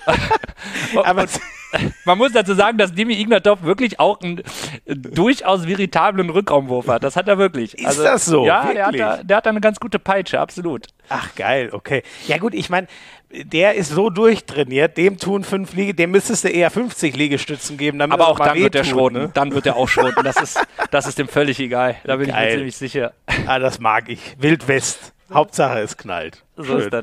[SPEAKER 2] Aber man muss dazu sagen, dass Dimi Ignatov wirklich auch einen durchaus veritablen Rückraumwurf hat. Das hat er wirklich.
[SPEAKER 1] Ist also, das so?
[SPEAKER 2] Ja, der hat, da, der hat da eine ganz gute Peitsche, absolut.
[SPEAKER 1] Ach geil, okay. Ja gut, ich meine, der ist so durchtrainiert, dem tun fünf Liege, dem müsstest du eher fünfzig Liegestützen geben. Damit
[SPEAKER 2] aber auch dann wird der
[SPEAKER 1] tut,
[SPEAKER 2] schroten.
[SPEAKER 1] Ne?
[SPEAKER 2] Dann wird er auch schroten. Das ist, das ist dem völlig egal. Da bin geil. Ich mir ziemlich sicher.
[SPEAKER 1] Ah, das mag ich. Wild West. Hauptsache es knallt.
[SPEAKER 2] So Schön. Ist das.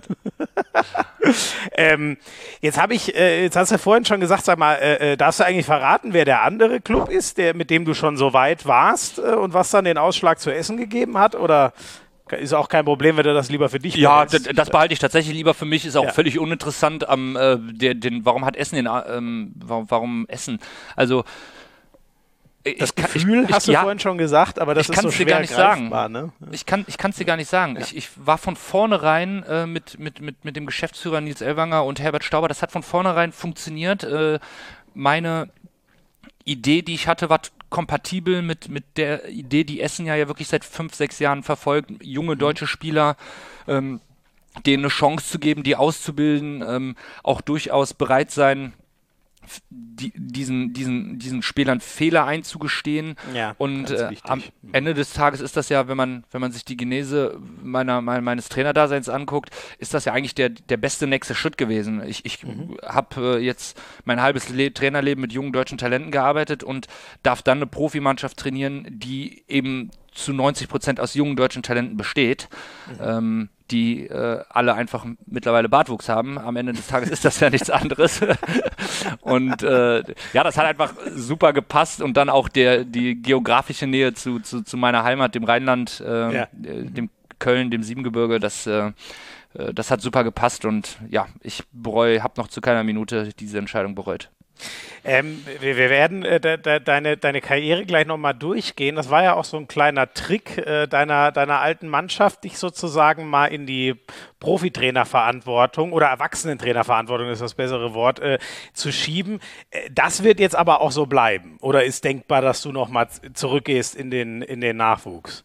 [SPEAKER 1] ähm, jetzt habe ich, äh, jetzt hast du ja vorhin schon gesagt, sag mal, äh, darfst du eigentlich verraten, wer der andere Club ist, der, mit dem du schon so weit warst äh, und was dann den Ausschlag zu essen gegeben hat? Oder ist auch kein Problem, wenn du das lieber für dich
[SPEAKER 2] Ja, das, das behalte ich tatsächlich lieber für mich, ist auch
[SPEAKER 1] ja.
[SPEAKER 2] völlig uninteressant. Am, äh, der, den, warum hat Essen den, ähm, warum, warum Essen? Also
[SPEAKER 1] Das ich, Gefühl ich, ich, hast du ja, vorhin schon gesagt, aber das ist so schwer
[SPEAKER 2] dir gar nicht
[SPEAKER 1] greifbar,
[SPEAKER 2] sagen.
[SPEAKER 1] Ne?
[SPEAKER 2] Ich kann es dir gar nicht sagen. Ja. Ich, ich war von vornherein äh, mit, mit, mit, mit dem Geschäftsführer Nils Ellwanger und Herbert Stauber, das hat von vornherein funktioniert. Äh, meine Idee, die ich hatte, war kompatibel mit, mit der Idee, die Essen ja, ja wirklich seit fünf, sechs Jahren verfolgt. Junge deutsche Spieler, ähm, denen eine Chance zu geben, die auszubilden, ähm, auch durchaus bereit sein, die, diesen, diesen, diesen Spielern Fehler einzugestehen.
[SPEAKER 1] Ja,
[SPEAKER 2] und äh, am Ende des Tages ist das ja, wenn man, wenn man sich die Genese meiner, me- meines Trainerdaseins anguckt, ist das ja eigentlich der, der beste nächste Schritt gewesen. Ich, ich mhm. habe äh, jetzt mein halbes Le- Trainerleben mit jungen deutschen Talenten gearbeitet und darf dann eine Profimannschaft trainieren, die eben zu neunzig Prozent aus jungen deutschen Talenten besteht, mhm. ähm, die äh, alle einfach mittlerweile Bartwuchs haben. Am Ende des Tages ist das ja nichts anderes. Und äh, ja, das hat einfach super gepasst und dann auch der, die geografische Nähe zu, zu, zu meiner Heimat, dem Rheinland, äh, ja. dem Köln, dem Siebengebirge, das, äh, das hat super gepasst und ja, ich bereue, habe noch zu keiner Minute diese Entscheidung bereut.
[SPEAKER 1] Ähm, wir, wir werden äh, de, de, deine, deine Karriere gleich nochmal durchgehen. Das war ja auch so ein kleiner Trick äh, deiner, deiner alten Mannschaft, dich sozusagen mal in die Profitrainerverantwortung oder Erwachsenentrainerverantwortung ist das bessere Wort, äh, zu schieben. Äh, das wird jetzt aber auch so bleiben. Oder ist denkbar, dass du nochmal zurückgehst in den, in den Nachwuchs?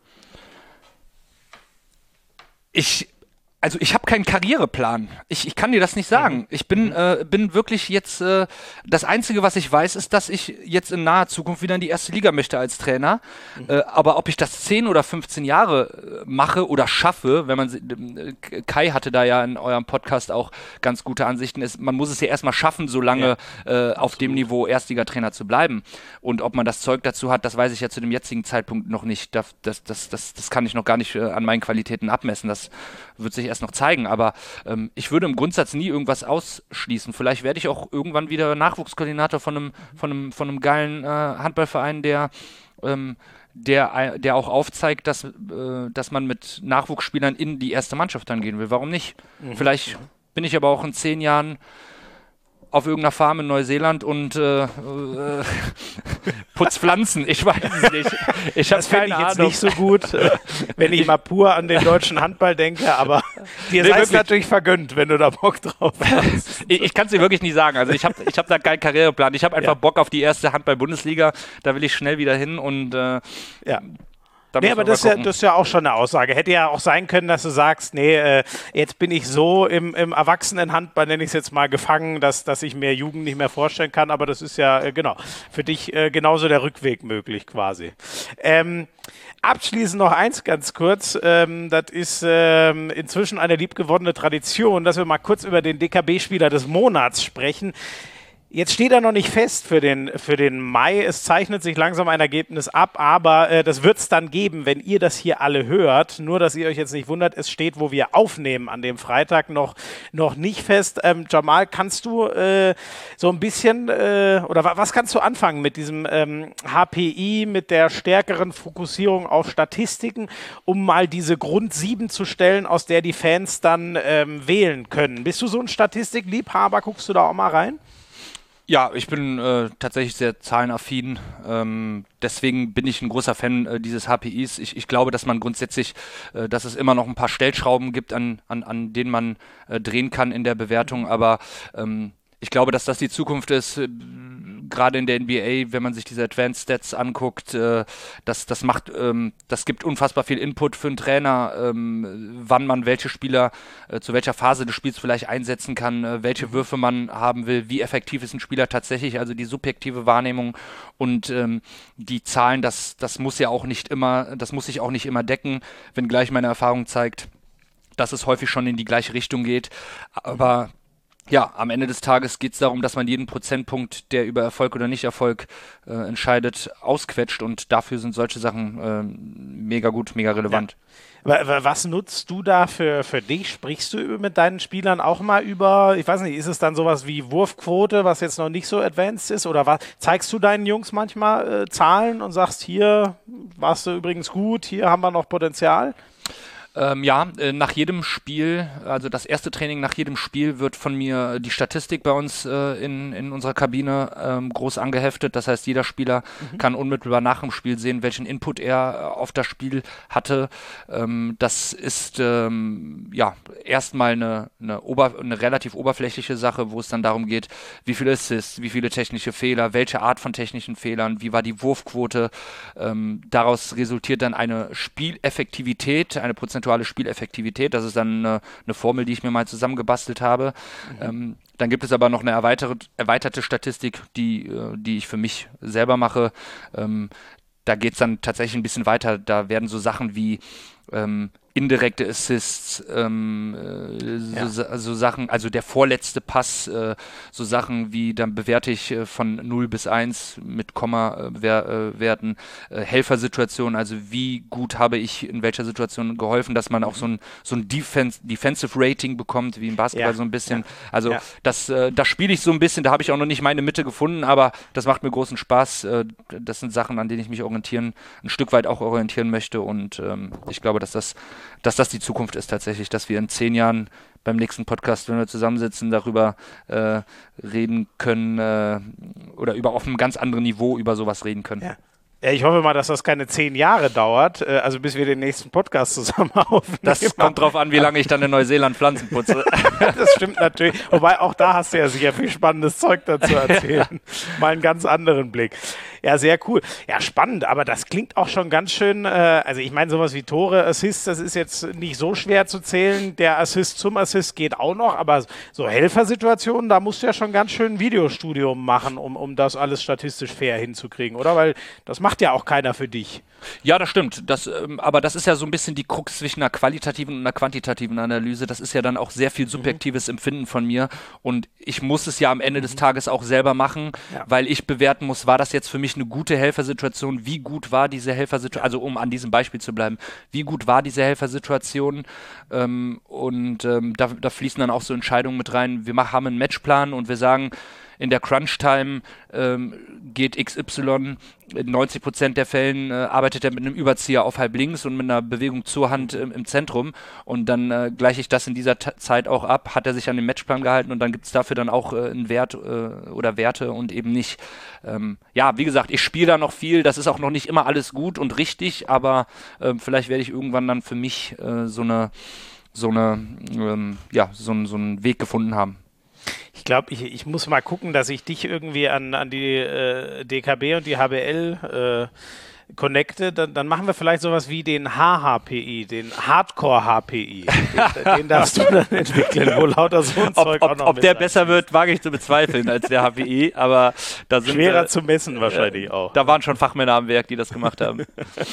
[SPEAKER 2] Ich Also ich habe keinen Karriereplan. Ich, ich kann dir das nicht sagen. Ich bin, äh, bin wirklich jetzt, äh, das Einzige, was ich weiß, ist, dass ich jetzt in naher Zukunft wieder in die erste Liga möchte als Trainer. Mhm. Äh, aber ob ich das zehn oder fünfzehn Jahre mache oder schaffe, wenn man, äh, Kai hatte da ja in eurem Podcast auch ganz gute Ansichten, ist, man muss es ja erstmal schaffen, so lange ja, äh, auf dem Niveau Erstligatrainer zu bleiben. Und ob man das Zeug dazu hat, das weiß ich ja zu dem jetzigen Zeitpunkt noch nicht. Das, das, das, das, das kann ich noch gar nicht äh, an meinen Qualitäten abmessen. Das wird sich erst noch zeigen, aber ähm, ich würde im Grundsatz nie irgendwas ausschließen. Vielleicht werde ich auch irgendwann wieder Nachwuchskoordinator von einem, von einem, von einem geilen äh, Handballverein, der, ähm, der, der auch aufzeigt, dass, äh, dass man mit Nachwuchsspielern in die erste Mannschaft dann gehen will. Warum nicht? Mhm. Vielleicht bin ich aber auch in zehn Jahren auf irgendeiner Farm in Neuseeland und äh, äh, putz Pflanzen. Ich weiß es nicht. Ich habe keine
[SPEAKER 1] ich
[SPEAKER 2] Ahnung.
[SPEAKER 1] Jetzt nicht so gut, äh, wenn ich mal pur an den deutschen Handball denke, aber dir nee, sei es natürlich vergönnt, wenn du da Bock drauf hast.
[SPEAKER 2] ich ich kann es dir wirklich nicht sagen. Also ich habe ich hab da keinen Karriereplan. Ich habe einfach ja. Bock auf die erste Handball-Bundesliga. Da will ich schnell wieder hin und äh,
[SPEAKER 1] ja. Nee, aber das ist, ja, das ist ja auch schon eine Aussage. Hätte ja auch sein können, dass du sagst, nee, äh, jetzt bin ich so im, im Erwachsenenhandball, nenne ich es jetzt mal, gefangen, dass, dass ich mir Jugend nicht mehr vorstellen kann. Aber das ist ja, äh, genau, für dich äh, genauso der Rückweg möglich quasi. Ähm, abschließend noch eins ganz kurz. Ähm, das ist ähm, inzwischen eine liebgewonnene Tradition, dass wir mal kurz über den D K B-Spieler des Monats sprechen. Jetzt steht er noch nicht fest für den, für den Mai. Es zeichnet sich langsam ein Ergebnis ab, aber äh, das wird es dann geben, wenn ihr das hier alle hört. Nur, dass ihr euch jetzt nicht wundert, es steht, wo wir aufnehmen an dem Freitag, noch, noch nicht fest. Ähm, Jamal, kannst du äh, so ein bisschen, äh, oder wa- was kannst du anfangen mit diesem ähm, H P I, mit der stärkeren Fokussierung auf Statistiken, um mal diese Grund sieben zu stellen, aus der die Fans dann ähm, wählen können? Bist du so ein Statistikliebhaber? Guckst du da auch mal rein?
[SPEAKER 2] Ja, ich bin äh, tatsächlich sehr zahlenaffin. Ähm, deswegen bin ich ein großer Fan äh, dieses H P Is. Ich, ich glaube, dass man grundsätzlich, äh, dass es immer noch ein paar Stellschrauben gibt, an, an, an denen man äh, drehen kann in der Bewertung. Aber ähm, ich glaube, dass das die Zukunft ist, äh, gerade in der N B A, wenn man sich diese Advanced Stats anguckt. Äh, das, das macht, ähm, das gibt unfassbar viel Input für einen Trainer, ähm, wann man welche Spieler äh, zu welcher Phase des Spiels vielleicht einsetzen kann, äh, welche Würfe man haben will, wie effektiv ist ein Spieler tatsächlich, also die subjektive Wahrnehmung und ähm, die Zahlen, das, das muss ja auch nicht immer, das muss sich auch nicht immer decken, wenngleich meine Erfahrung zeigt, dass es häufig schon in die gleiche Richtung geht. Aber ja, am Ende des Tages geht es darum, dass man jeden Prozentpunkt, der über Erfolg oder Nicht-Erfolg äh, entscheidet, ausquetscht und dafür sind solche Sachen äh, mega gut, mega relevant.
[SPEAKER 1] Ja. Was nutzt du da für, für dich? Sprichst du mit deinen Spielern auch mal über, ich weiß nicht, ist es dann sowas wie Wurfquote, was jetzt noch nicht so advanced ist? Oder was, zeigst du deinen Jungs manchmal äh, Zahlen und sagst, hier warst du übrigens gut, hier haben wir noch Potenzial?
[SPEAKER 2] Ähm, ja, äh, nach jedem Spiel, also das erste Training nach jedem Spiel wird von mir die Statistik bei uns äh, in, in unserer Kabine ähm, groß angeheftet. Das heißt, jeder Spieler mhm. kann unmittelbar nach dem Spiel sehen, welchen Input er auf das Spiel hatte. Ähm, das ist ähm, ja erstmal eine, eine, Ober-, eine relativ oberflächliche Sache, wo es dann darum geht, wie viele Assists, wie viele technische Fehler, welche Art von technischen Fehlern, wie war die Wurfquote. Ähm, daraus resultiert dann eine Spieleffektivität, eine Prozent prozentuale Spieleffektivität. Das ist dann eine, eine Formel, die ich mir mal zusammengebastelt habe. Mhm. Ähm, dann gibt es aber noch eine erweiterte, erweiterte Statistik, die, äh, die ich für mich selber mache. Ähm, da geht es dann tatsächlich ein bisschen weiter. Da werden so Sachen wie ähm, indirekte Assists, ähm, äh,
[SPEAKER 1] ja.
[SPEAKER 2] so, so Sachen, also der vorletzte Pass, äh, so Sachen wie, dann bewerte ich äh, von null bis eins mit Komma-Werten, äh, äh, Helfersituationen, also wie gut habe ich in welcher Situation geholfen, dass man mhm. auch so ein, so ein Defense, Defensive Rating bekommt, wie im Basketball ja. so ein bisschen. Ja. Also ja. das, äh, das spiele ich so ein bisschen, da habe ich auch noch nicht meine Mitte gefunden, aber das macht mir großen Spaß. Äh, das sind Sachen, an denen ich mich orientieren, ein Stück weit auch orientieren möchte, und ähm, ich glaube, dass das dass das die Zukunft ist tatsächlich, dass wir in zehn Jahren beim nächsten Podcast, wenn wir zusammensitzen, darüber äh, reden können äh, oder über auf einem ganz anderen Niveau über sowas reden können.
[SPEAKER 1] Ja. Ja, ich hoffe mal, dass das keine zehn Jahre dauert, äh, also bis wir den nächsten Podcast zusammen aufnehmen.
[SPEAKER 2] Das kommt drauf an, wie lange ich dann in Neuseeland Pflanzen putze.
[SPEAKER 1] Das stimmt natürlich. Wobei auch da hast du ja sicher viel spannendes Zeug dazu erzählen. Mal einen ganz anderen Blick. Ja, sehr cool. Ja, spannend, aber das klingt auch schon ganz schön, äh, also ich meine, sowas wie Tore, Assists, das ist jetzt nicht so schwer zu zählen. Der Assist zum Assist geht auch noch, aber so Helfersituationen, da musst du ja schon ganz schön ein Videostudium machen, um, um das alles statistisch fair hinzukriegen, oder? Weil das macht ja auch keiner für dich.
[SPEAKER 2] Ja, das stimmt. Das, ähm, aber das ist ja so ein bisschen die Krux zwischen einer qualitativen und einer quantitativen Analyse. Das ist ja dann auch sehr viel subjektives mhm. Empfinden von mir, und ich muss es ja am Ende mhm. des Tages auch selber machen, ja. weil ich bewerten muss, war das jetzt für mich eine gute Helfersituation, wie gut war diese Helfersituation, also um an diesem Beispiel zu bleiben, wie gut war diese Helfersituation, ähm, und ähm, da, da fließen dann auch so Entscheidungen mit rein. Wir machen, haben einen Matchplan und wir sagen, in der Crunch-Time ähm, geht X Y, in neunzig Prozent der Fällen äh, arbeitet er mit einem Überzieher auf halb links und mit einer Bewegung zur Hand im, im Zentrum, und dann äh, gleiche ich das in dieser T- Zeit auch ab, hat er sich an den Matchplan gehalten, und dann gibt es dafür dann auch äh, einen Wert äh, oder Werte und eben nicht. Ähm, ja, wie gesagt, ich spiele da noch viel, das ist auch noch nicht immer alles gut und richtig, aber äh, vielleicht werde ich irgendwann dann für mich äh, so eine, so eine, ähm, ja, so, so einen Weg gefunden haben.
[SPEAKER 1] Ich glaube, ich, ich muss mal gucken, dass ich dich irgendwie an, an die äh, D K B und die H B L äh, connecte, dann, dann machen wir vielleicht sowas wie den H H P I, den Hardcore-H P I. Den, den darfst du dann entwickeln, wo lauter so ein
[SPEAKER 2] ob,
[SPEAKER 1] Zeug
[SPEAKER 2] ob,
[SPEAKER 1] auch noch
[SPEAKER 2] Ob der besser wird, wage ich zu bezweifeln als der H P I, aber da sind
[SPEAKER 1] schwerer
[SPEAKER 2] äh,
[SPEAKER 1] zu messen wahrscheinlich
[SPEAKER 2] äh,
[SPEAKER 1] auch.
[SPEAKER 2] Da waren schon Fachmänner am Werk, die das gemacht haben.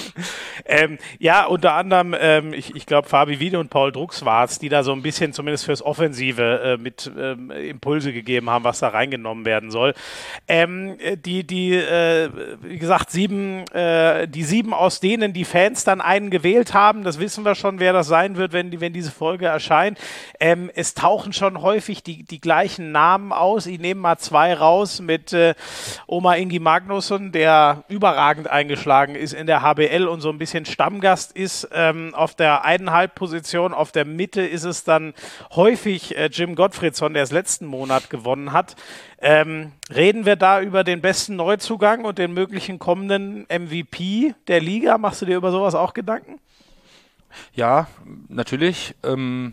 [SPEAKER 1] ähm, ja, unter anderem, ähm, ich, ich glaube, Fabi Wiede und Paul Drucks war es, die da so ein bisschen zumindest fürs Offensive äh, mit ähm, Impulse gegeben haben, was da reingenommen werden soll. Ähm, die, die äh, wie gesagt, sieben äh, die sieben, aus denen die Fans dann einen gewählt haben, das wissen wir schon, wer das sein wird, wenn, die, wenn diese Folge erscheint. Ähm, es tauchen schon häufig die, die gleichen Namen aus. Ich nehme mal zwei raus mit äh, Omar Ingi Magnusson, der überragend eingeschlagen ist in der H B L und so ein bisschen Stammgast ist ähm, auf der Eineinhalb-Position. Auf der Mitte ist es dann häufig äh, Jim Gottfriedson, der es letzten Monat gewonnen hat. Ähm, reden wir da über den besten Neuzugang und den möglichen kommenden M V P der Liga? Machst du dir über sowas auch Gedanken?
[SPEAKER 2] Ja, natürlich. Ähm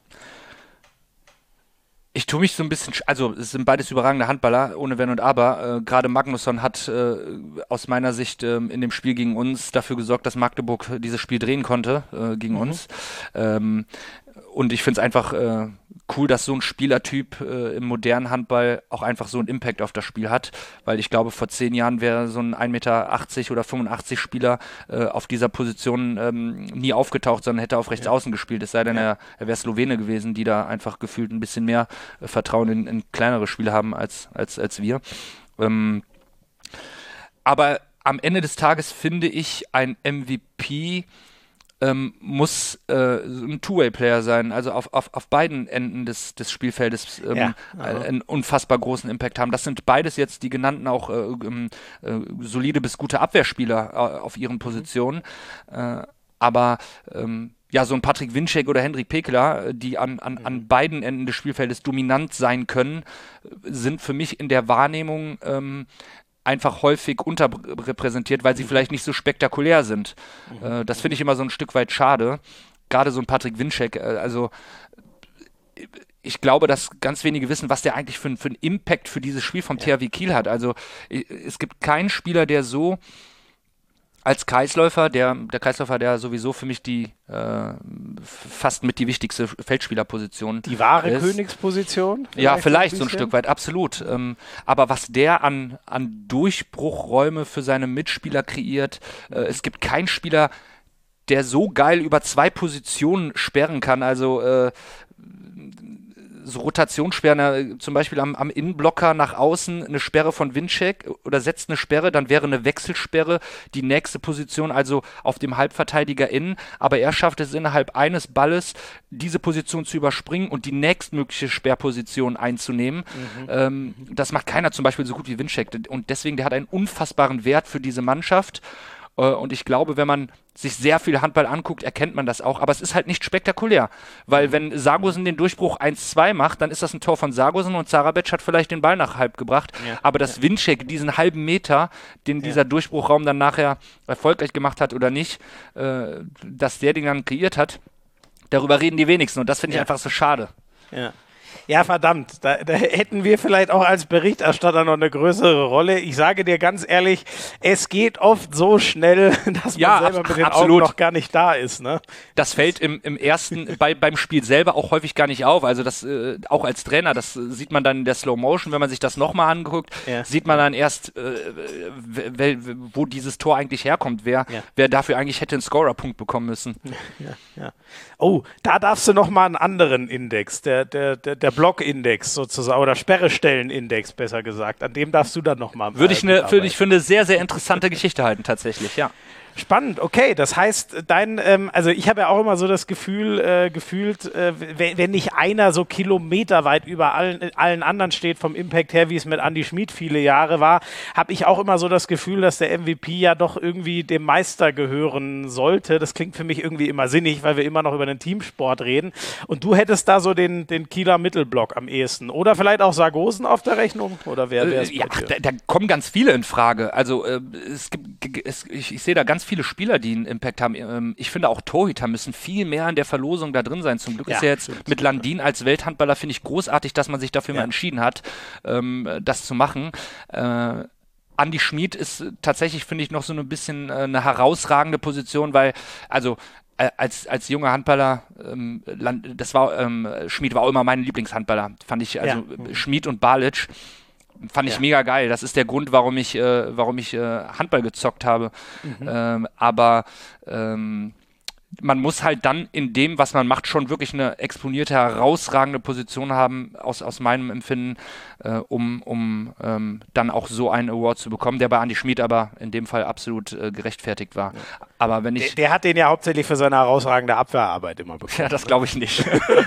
[SPEAKER 2] Ich tue mich so ein bisschen, also es sind beides überragende Handballer, ohne Wenn und Aber. Äh, Gerade Magnusson hat äh, aus meiner Sicht äh, in dem Spiel gegen uns dafür gesorgt, dass Magdeburg dieses Spiel drehen konnte äh, gegen mhm. uns. Ähm, und ich finde es einfach äh, cool, dass so ein Spielertyp äh, im modernen Handball auch einfach so einen Impact auf das Spiel hat, weil ich glaube, vor zehn Jahren wäre so ein ein Meter achtzig oder fünfundachtzig Spieler äh, auf dieser Position ähm, nie aufgetaucht, sondern hätte auf rechts ja. außen gespielt, es sei denn, ja. er, er wäre Slowene gewesen, die da einfach gefühlt ein bisschen mehr äh, Vertrauen in, in kleinere Spieler haben als, als, als wir. Ähm, aber am Ende des Tages finde ich, ein M V P Ähm, muss äh, ein Two-Way-Player sein, also auf, auf, auf beiden Enden des, des Spielfeldes ähm, ja, also. einen unfassbar großen Impact haben. Das sind beides jetzt die genannten auch äh, äh, solide bis gute Abwehrspieler äh, auf ihren Positionen, mhm. äh, aber ähm, ja, so ein Patrick Winczek oder Hendrik Pekeler, die an, an, mhm. an beiden Enden des Spielfeldes dominant sein können, sind für mich in der Wahrnehmung ähm, einfach häufig unterrepräsentiert, weil sie vielleicht nicht so spektakulär sind. Mhm. Äh, das finde ich immer so ein Stück weit schade. Gerade so ein Patrick Winczek, äh, also ich glaube, dass ganz wenige wissen, was der eigentlich für, für einen Impact für dieses Spiel vom ja. T H W Kiel hat. Also es gibt keinen Spieler, der so Als Kreisläufer, der, der Kreisläufer, der sowieso für mich die äh, fast mit die wichtigste Feldspielerposition
[SPEAKER 1] Die wahre
[SPEAKER 2] ist.
[SPEAKER 1] Königsposition?
[SPEAKER 2] Vielleicht ja, vielleicht
[SPEAKER 1] ein
[SPEAKER 2] so ein Stück weit, absolut. Ähm, aber was der an, an Durchbruchräume für seine Mitspieler kreiert, äh, es gibt keinen Spieler, der so geil über zwei Positionen sperren kann, also äh, so Rotationssperren, äh, zum Beispiel am, am Innenblocker nach außen eine Sperre von Winczek oder setzt eine Sperre, dann wäre eine Wechselsperre die nächste Position, also auf dem Halbverteidiger innen, aber er schafft es innerhalb eines Balles, diese Position zu überspringen und die nächstmögliche Sperrposition einzunehmen. Mhm. Ähm, das macht keiner zum Beispiel so gut wie Winczek und deswegen, der hat einen unfassbaren Wert für diese Mannschaft. Und ich glaube, wenn man sich sehr viel Handball anguckt, erkennt man das auch. Aber es ist halt nicht spektakulär. Weil wenn Sargosen den Durchbruch eins zwei macht, dann ist das ein Tor von Sargosen und Zarabec hat vielleicht den Ball nach halb gebracht. Ja. Aber dass ja. Winczek diesen halben Meter, den dieser ja. Durchbruchraum dann nachher erfolgreich gemacht hat oder nicht, äh, dass der den dann kreiert hat, darüber reden die wenigsten. Und das finde ich ja. einfach so schade.
[SPEAKER 1] Ja. Ja, verdammt, da, da hätten wir vielleicht auch als Berichterstatter noch eine größere Rolle. Ich sage dir ganz ehrlich, es geht oft so schnell, dass man ja, selber mit den absolut. Augen noch gar nicht da ist. Ne?
[SPEAKER 2] Das fällt im, im ersten, bei, beim Spiel selber auch häufig gar nicht auf. Also das äh, auch als Trainer, das äh, sieht man dann in der Slow Motion, wenn man sich das nochmal anguckt, ja. sieht man dann erst, äh, wo dieses Tor eigentlich herkommt, wer, ja. wer dafür eigentlich hätte einen Scorerpunkt bekommen müssen.
[SPEAKER 1] Ja, ja. Oh, da darfst du nochmal einen anderen Index, der, der, der, der Blockindex sozusagen, oder Sperrestellenindex besser gesagt, an dem darfst du dann nochmal
[SPEAKER 2] Würde ich, ne, würde ich für eine sehr, sehr interessante Geschichte halten, tatsächlich, ja.
[SPEAKER 1] Spannend, okay, das heißt, dein, ähm, also ich habe ja auch immer so das Gefühl, äh, gefühlt, äh, wenn, wenn nicht einer so kilometerweit über allen, allen anderen steht, vom Impact her, wie es mit Andy Schmid viele Jahre war, habe ich auch immer so das Gefühl, dass der M V P ja doch irgendwie dem Meister gehören sollte. Das klingt für mich irgendwie immer sinnig, weil wir immer noch über den Teamsport reden. Und du hättest da so den, den Kieler Mittelblock am ehesten. Oder vielleicht auch Sargosen auf der Rechnung? Oder wer wäre es?
[SPEAKER 2] Äh, ja, da, da kommen ganz viele in Frage. Also äh, es gibt, es, ich, ich sehe da ganz viele Spieler, die einen Impact haben. Ich finde auch Torhüter müssen viel mehr in der Verlosung da drin sein. Zum Glück ja, ist ja jetzt stimmt. mit Landin als Welthandballer, finde ich großartig, dass man sich dafür ja. mal entschieden hat, ähm, das zu machen. Äh, Andy Schmid ist tatsächlich, finde ich, noch so ein bisschen äh, eine herausragende Position, weil, also äh, als, als junger Handballer, ähm, Land, das war, ähm, Schmid war auch immer mein Lieblingshandballer, fand ich, also ja. Schmid und Balic, fand ich ja. mega geil. Das ist der Grund, warum ich, äh, warum ich äh, Handball gezockt habe. Mhm. Ähm, aber ähm, man muss halt dann in dem, was man macht, schon wirklich eine exponierte, herausragende Position haben, aus, aus meinem Empfinden, äh, um, um ähm, dann auch so einen Award zu bekommen, der bei Andy Schmid aber in dem Fall absolut äh, gerechtfertigt war. Ja. Aber wenn ich
[SPEAKER 1] der, der hat den ja hauptsächlich für seine herausragende Abwehrarbeit immer bekommen.
[SPEAKER 2] Ja, das glaube ich nicht.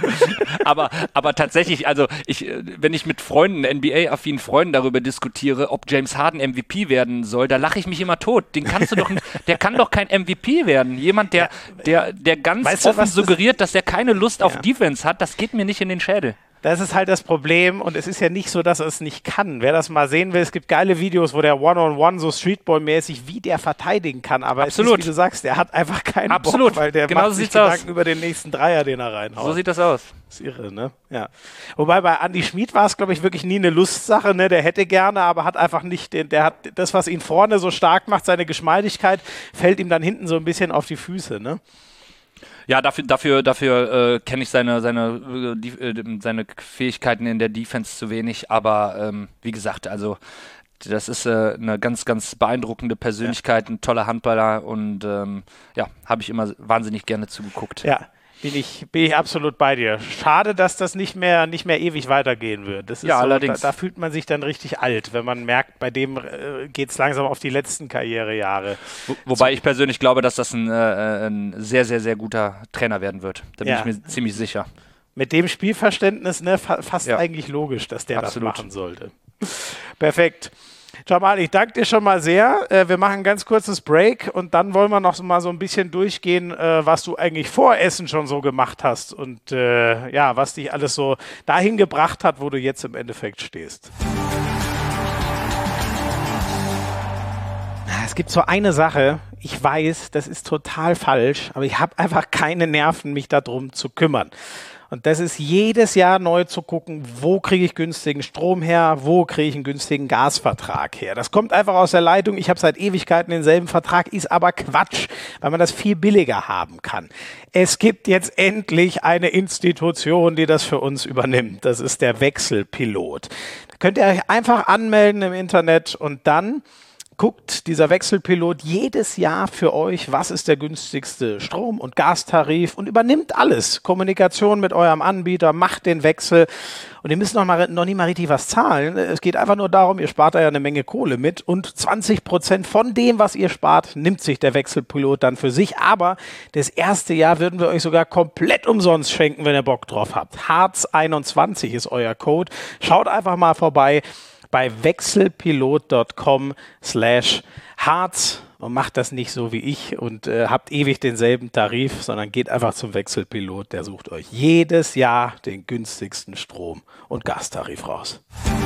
[SPEAKER 2] aber, aber tatsächlich, also ich, wenn ich mit Freunden, N B A-affinen Freunden darüber diskutiere, ob James Harden M V P werden soll, da lache ich mich immer tot. Den kannst du doch, der kann doch kein M V P werden. Jemand, der, ja. der, der ganz weißt offen du, suggeriert, dass er keine Lust auf ja. Defense hat, das geht mir nicht in den Schädel.
[SPEAKER 1] Das ist halt das Problem und es ist ja nicht so, dass er es nicht kann. Wer das mal sehen will, es gibt geile Videos, wo der One-on-One so Streetball-mäßig, wie der verteidigen kann. Aber
[SPEAKER 2] Absolut.
[SPEAKER 1] Es ist, wie du sagst, der hat einfach keinen
[SPEAKER 2] Absolut.
[SPEAKER 1] Bock, weil der
[SPEAKER 2] genau
[SPEAKER 1] macht
[SPEAKER 2] so
[SPEAKER 1] sich
[SPEAKER 2] sieht's
[SPEAKER 1] Gedanken
[SPEAKER 2] aus.
[SPEAKER 1] über den nächsten Dreier, den er reinhaut.
[SPEAKER 2] So sieht das aus.
[SPEAKER 1] Das ist irre, ne? Ja. Wobei bei Andy Schmid war es, glaube ich, wirklich nie eine Lustsache, ne? Der hätte gerne, aber hat einfach nicht den, der hat das, was ihn vorne so stark macht, seine Geschmeidigkeit, fällt ihm dann hinten so ein bisschen auf die Füße, ne?
[SPEAKER 2] Ja, dafür, dafür, dafür äh, kenne ich seine, seine, die, äh, seine Fähigkeiten in der Defense zu wenig, aber ähm, wie gesagt, also das ist äh, eine ganz, ganz beeindruckende Persönlichkeit, ja. ein toller Handballer und ähm, ja, habe ich immer wahnsinnig gerne zugeguckt.
[SPEAKER 1] Ja. Bin ich, bin ich absolut bei dir. Schade, dass das nicht mehr, nicht mehr ewig weitergehen wird. Das ist
[SPEAKER 2] ja,
[SPEAKER 1] so,
[SPEAKER 2] allerdings.
[SPEAKER 1] Da, da fühlt man sich dann richtig alt, wenn man merkt, bei dem äh, geht es langsam auf die letzten Karrierejahre.
[SPEAKER 2] Wo, wobei so. ich persönlich glaube, dass das ein, äh, ein sehr, sehr, sehr guter Trainer werden wird. Da bin ja. ich mir ziemlich sicher.
[SPEAKER 1] Mit dem Spielverständnis, ne, fa- fast ja. eigentlich logisch, dass der Absolut. das machen sollte. Perfekt. Jamal, ich danke dir schon mal sehr. Äh, wir machen ein ganz kurzes Break und dann wollen wir noch mal so ein bisschen durchgehen, äh, was du eigentlich vor Essen schon so gemacht hast und äh, ja, was dich alles so dahin gebracht hat, wo du jetzt im Endeffekt stehst. Es gibt so eine Sache, ich weiß, das ist total falsch, aber ich habe einfach keine Nerven, mich darum zu kümmern. Und das ist jedes Jahr neu zu gucken, wo kriege ich günstigen Strom her, wo kriege ich einen günstigen Gasvertrag her. Das kommt einfach aus der Leitung. Ich habe seit Ewigkeiten denselben Vertrag, ist aber Quatsch, weil man das viel billiger haben kann. Es gibt jetzt endlich eine Institution, die das für uns übernimmt. Das ist der Wechselpilot. Da könnt ihr euch einfach anmelden im Internet und dann guckt dieser Wechselpilot jedes Jahr für euch, was ist der günstigste Strom- und Gastarif und übernimmt alles. Kommunikation mit eurem Anbieter, macht den Wechsel und ihr müsst noch, mal, noch nicht mal richtig was zahlen. Es geht einfach nur darum, ihr spart da ja eine Menge Kohle mit und zwanzig Prozent von dem, was ihr spart, nimmt sich der Wechselpilot dann für sich. Aber das erste Jahr würden wir euch sogar komplett umsonst schenken, wenn ihr Bock drauf habt. Harz einundzwanzig ist euer Code. Schaut einfach mal vorbei bei wechselpilot.com slash Harz und macht das nicht so wie ich und äh, habt ewig denselben Tarif, sondern geht einfach zum Wechselpilot, der sucht euch jedes Jahr den günstigsten Strom- und Gastarif raus.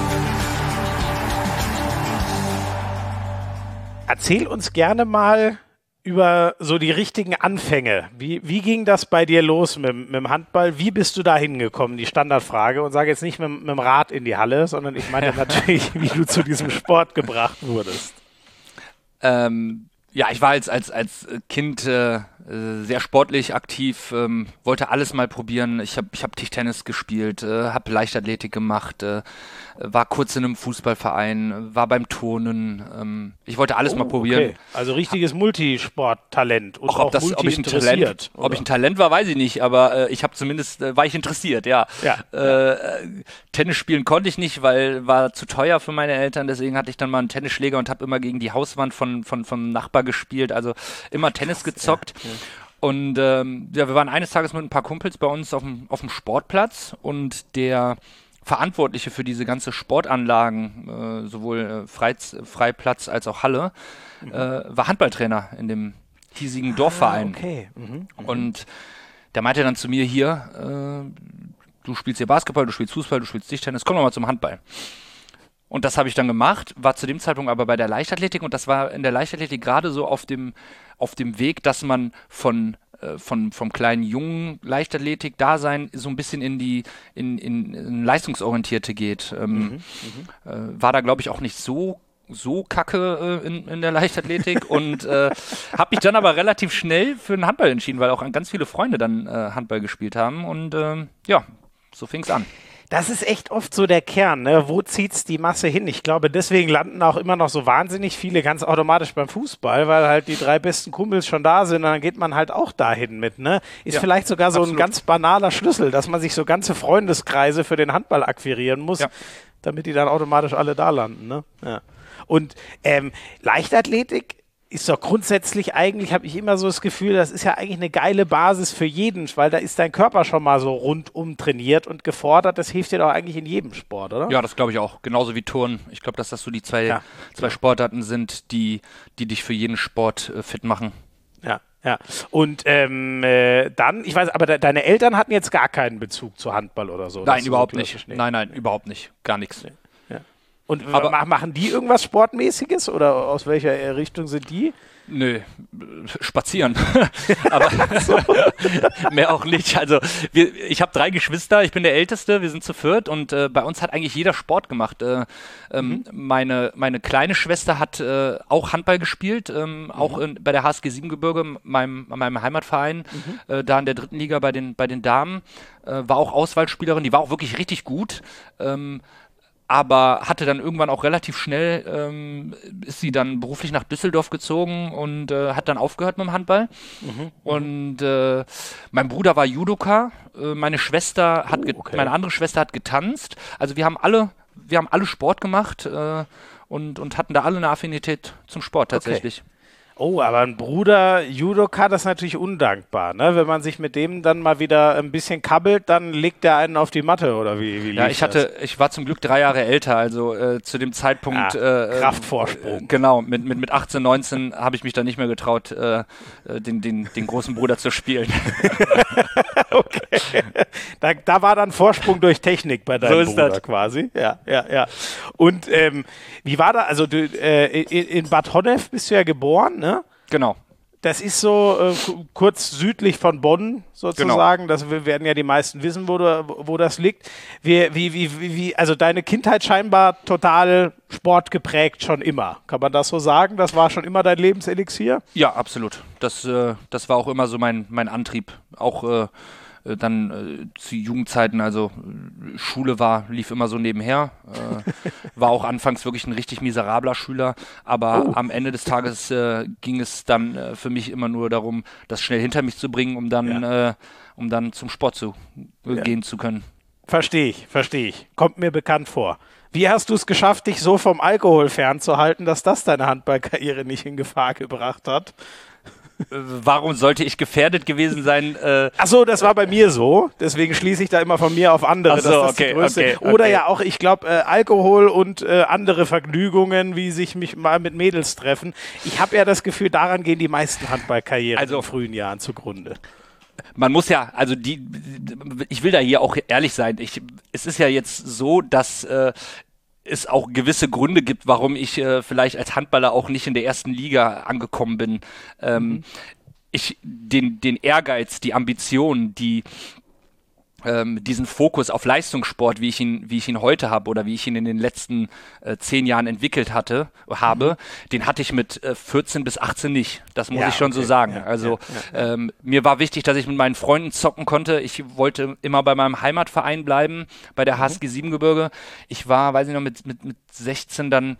[SPEAKER 1] Erzähl uns gerne mal über so die richtigen Anfänge. Wie, wie ging das bei dir los mit, mit dem Handball? Wie bist du da hingekommen? Die Standardfrage. Und sage jetzt nicht mit, mit dem Rad in die Halle, sondern ich meine natürlich, wie du zu diesem Sport gebracht wurdest.
[SPEAKER 2] Ähm, ja, ich war als, als, als Kind äh, sehr sportlich aktiv, ähm, wollte alles mal probieren. Ich habe ich hab Tischtennis gespielt, äh, habe Leichtathletik gemacht, äh, war kurz in einem Fußballverein, war beim Turnen. Ähm, ich wollte alles
[SPEAKER 1] oh,
[SPEAKER 2] mal probieren.
[SPEAKER 1] Okay. Also richtiges Multisporttalent und
[SPEAKER 2] auch,
[SPEAKER 1] auch
[SPEAKER 2] ob, das,
[SPEAKER 1] multi
[SPEAKER 2] ob, ich ein Talent, ob ich ein Talent war, weiß ich nicht, aber äh, ich habe zumindest, äh, war ich interessiert, ja.
[SPEAKER 1] ja.
[SPEAKER 2] Äh, Tennis spielen konnte ich nicht, weil war zu teuer für meine Eltern, deswegen hatte ich dann mal einen Tennisschläger und habe immer gegen die Hauswand von, von, vom Nachbar gespielt, also immer Tennis gezockt. Ja, ja. Und ähm, ja, wir waren eines Tages mit ein paar Kumpels bei uns auf dem, auf dem Sportplatz und der Verantwortliche für diese ganze Sportanlagen, äh, sowohl äh, Freiz, Freiplatz als auch Halle, mhm. äh, war Handballtrainer in dem hiesigen Dorfverein.
[SPEAKER 1] Ah, okay. Mhm. Mhm.
[SPEAKER 2] Und der meinte dann zu mir hier, äh, du spielst hier Basketball, du spielst Fußball, du spielst Tischtennis, komm doch mal zum Handball. Und das habe ich dann gemacht, war zu dem Zeitpunkt aber bei der Leichtathletik und das war in der Leichtathletik gerade so auf dem, auf dem Weg, dass man von Von, vom kleinen jungen Leichtathletik-Dasein so ein bisschen in die in, in, in leistungsorientierte geht. Ähm, mhm, äh, war da, glaube ich, auch nicht so so kacke äh, in, in der Leichtathletik und äh, habe mich dann aber relativ schnell für den Handball entschieden, weil auch ganz viele Freunde dann äh, Handball gespielt haben und äh, ja, so fing es an.
[SPEAKER 1] Das ist echt oft so der Kern, ne? Wo zieht's die Masse hin? Ich glaube, deswegen landen auch immer noch so wahnsinnig viele ganz automatisch beim Fußball, weil halt die drei besten Kumpels schon da sind und dann geht man halt auch dahin mit, ne? Ist ja, vielleicht sogar so absolut. Ein ganz banaler Schlüssel, dass man sich so ganze Freundeskreise für den Handball akquirieren muss, ja. damit die dann automatisch alle da landen, ne? Ja. Und ähm, Leichtathletik ist doch grundsätzlich eigentlich, habe ich immer so das Gefühl, das ist ja eigentlich eine geile Basis für jeden, weil da ist dein Körper schon mal so rundum trainiert und gefordert. Das hilft dir doch eigentlich in jedem Sport, oder?
[SPEAKER 2] Ja, das glaube ich auch. Genauso wie Turnen. Ich glaube, dass das so die zwei, ja. zwei Sportarten sind, die, die dich für jeden Sport äh, fit machen.
[SPEAKER 1] Ja, ja. Und ähm, äh, dann, ich weiß, aber de- deine Eltern hatten jetzt gar keinen Bezug zu Handball oder so?
[SPEAKER 2] Nein, überhaupt so nicht. Nein, nein, überhaupt nicht. Gar nichts. Nee.
[SPEAKER 1] Und aber machen die irgendwas Sportmäßiges oder aus welcher Richtung sind die?
[SPEAKER 2] Nö, spazieren. Aber mehr auch nicht. Also wir, ich habe drei Geschwister, ich bin der Älteste, wir sind zu viert und äh, bei uns hat eigentlich jeder Sport gemacht. Äh, ähm, mhm. meine, meine kleine Schwester hat äh, auch Handball gespielt, ähm, mhm. auch in, bei der H S G Siebengebirge, meinem, meinem Heimatverein, mhm. äh, da in der dritten Liga bei den, bei den Damen. Äh, war auch Auswahlspielerin, die war auch wirklich richtig gut. Ähm, aber hatte dann irgendwann auch relativ schnell, ähm, ist sie dann beruflich nach Düsseldorf gezogen und äh, hat dann aufgehört mit dem Handball. Mhm. Und äh, mein Bruder war Judoka, äh, meine Schwester hat, oh, okay. meine andere Schwester hat getanzt. Also wir haben alle, wir haben alle Sport gemacht äh, und, und hatten da alle eine Affinität zum Sport tatsächlich.
[SPEAKER 1] Okay. Oh, aber ein Bruder Judoka, das ist natürlich undankbar, ne? Wenn man sich mit dem dann mal wieder ein bisschen kabbelt, dann legt der einen auf die Matte, oder wie, wie
[SPEAKER 2] Ja, ich hatte, das? ich war zum Glück drei Jahre älter, also äh, zu dem Zeitpunkt
[SPEAKER 1] ah, äh, Kraftvorsprung.
[SPEAKER 2] Äh, genau, mit, mit, mit achtzehn, neunzehn habe ich mich dann nicht mehr getraut, äh, den, den, den großen Bruder zu spielen.
[SPEAKER 1] Okay. Da, da war dann Vorsprung durch Technik bei deinem so ist Bruder das. Quasi. Ja, ja, ja. Und ähm, wie war da, also du, äh, in Bad Honnef bist du ja geboren, ne?
[SPEAKER 2] Genau.
[SPEAKER 1] das ist so äh, k- kurz südlich von Bonn sozusagen. Genau. Das werden ja die meisten wissen, wo, du, wo das liegt. Wie, wie, wie, wie, also deine Kindheit scheinbar total sportgeprägt schon immer. Kann man das so sagen? Das war schon immer dein Lebenselixier?
[SPEAKER 2] Ja, absolut. Das, äh, das war auch immer so mein, mein Antrieb. Auch äh, dann äh, zu Jugendzeiten, also äh, Schule war, lief immer so nebenher. Äh, war auch anfangs wirklich ein richtig miserabler Schüler, aber oh. am Ende des Tages äh, ging es dann äh, für mich immer nur darum, das schnell hinter mich zu bringen, um dann, ja. äh, um dann zum Sport zu äh, ja. gehen zu können.
[SPEAKER 1] Verstehe ich, verstehe ich. Kommt mir bekannt vor. Wie hast du es geschafft, dich so vom Alkohol fernzuhalten, dass das deine Handballkarriere nicht in Gefahr gebracht hat?
[SPEAKER 2] Warum sollte ich gefährdet gewesen sein? Äh,
[SPEAKER 1] Ach so, das war bei mir so. Deswegen schließe ich da immer von mir auf andere.
[SPEAKER 2] Ach so,
[SPEAKER 1] dass das
[SPEAKER 2] okay,
[SPEAKER 1] die größte
[SPEAKER 2] okay, okay.
[SPEAKER 1] Oder ja auch, ich glaube, äh, Alkohol und äh, andere Vergnügungen, wie sich mich mal mit Mädels treffen. Ich habe ja das Gefühl, daran gehen die meisten Handballkarrieren also, in frühen Jahren zugrunde.
[SPEAKER 2] Man muss ja, also die, ich will da hier auch ehrlich sein. Ich, es ist ja jetzt so, dass äh, es auch gewisse Gründe gibt, warum ich äh, vielleicht als Handballer auch nicht in der ersten Liga angekommen bin. Ähm, mhm. Ich den, den Ehrgeiz, die Ambition, die ähm, diesen Fokus auf Leistungssport, wie ich ihn, wie ich ihn heute habe oder wie ich ihn in den letzten äh, zehn Jahren entwickelt hatte, habe, mhm. den hatte ich mit äh, vierzehn bis achtzehn nicht. Das muss ja, ich schon okay. so sagen. Ja, also ja, ja, ja. Ähm, mir war wichtig, dass ich mit meinen Freunden zocken konnte. Ich wollte immer bei meinem Heimatverein bleiben, bei der H S G Siebengebirge. Ich war, weiß ich noch, mit, mit, mit sechzehn dann,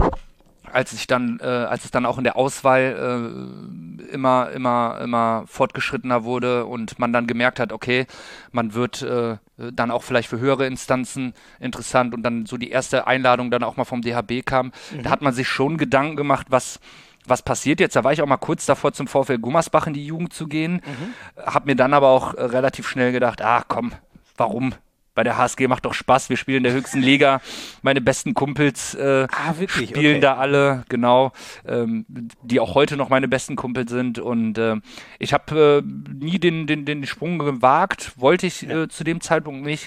[SPEAKER 2] als ich dann, äh, als es dann auch in der Auswahl äh, immer, immer, immer fortgeschrittener wurde und man dann gemerkt hat, okay, man wird äh, dann auch vielleicht für höhere Instanzen interessant und dann so die erste Einladung dann auch mal vom D H B kam, mhm. da hat man sich schon Gedanken gemacht, was was passiert jetzt? Da war ich auch mal kurz davor, zum VfL Gummersbach in die Jugend zu gehen, mhm. hab mir dann aber auch äh, relativ schnell gedacht, ah komm, warum? Bei der H S G macht doch Spaß, wir spielen in der höchsten Liga, meine besten Kumpels äh, ah, wirklich? spielen okay. da alle, genau, ähm, die auch heute noch meine besten Kumpels sind und äh, ich habe äh, nie den, den, den Sprung gewagt, wollte ich ja. äh, zu dem Zeitpunkt nicht,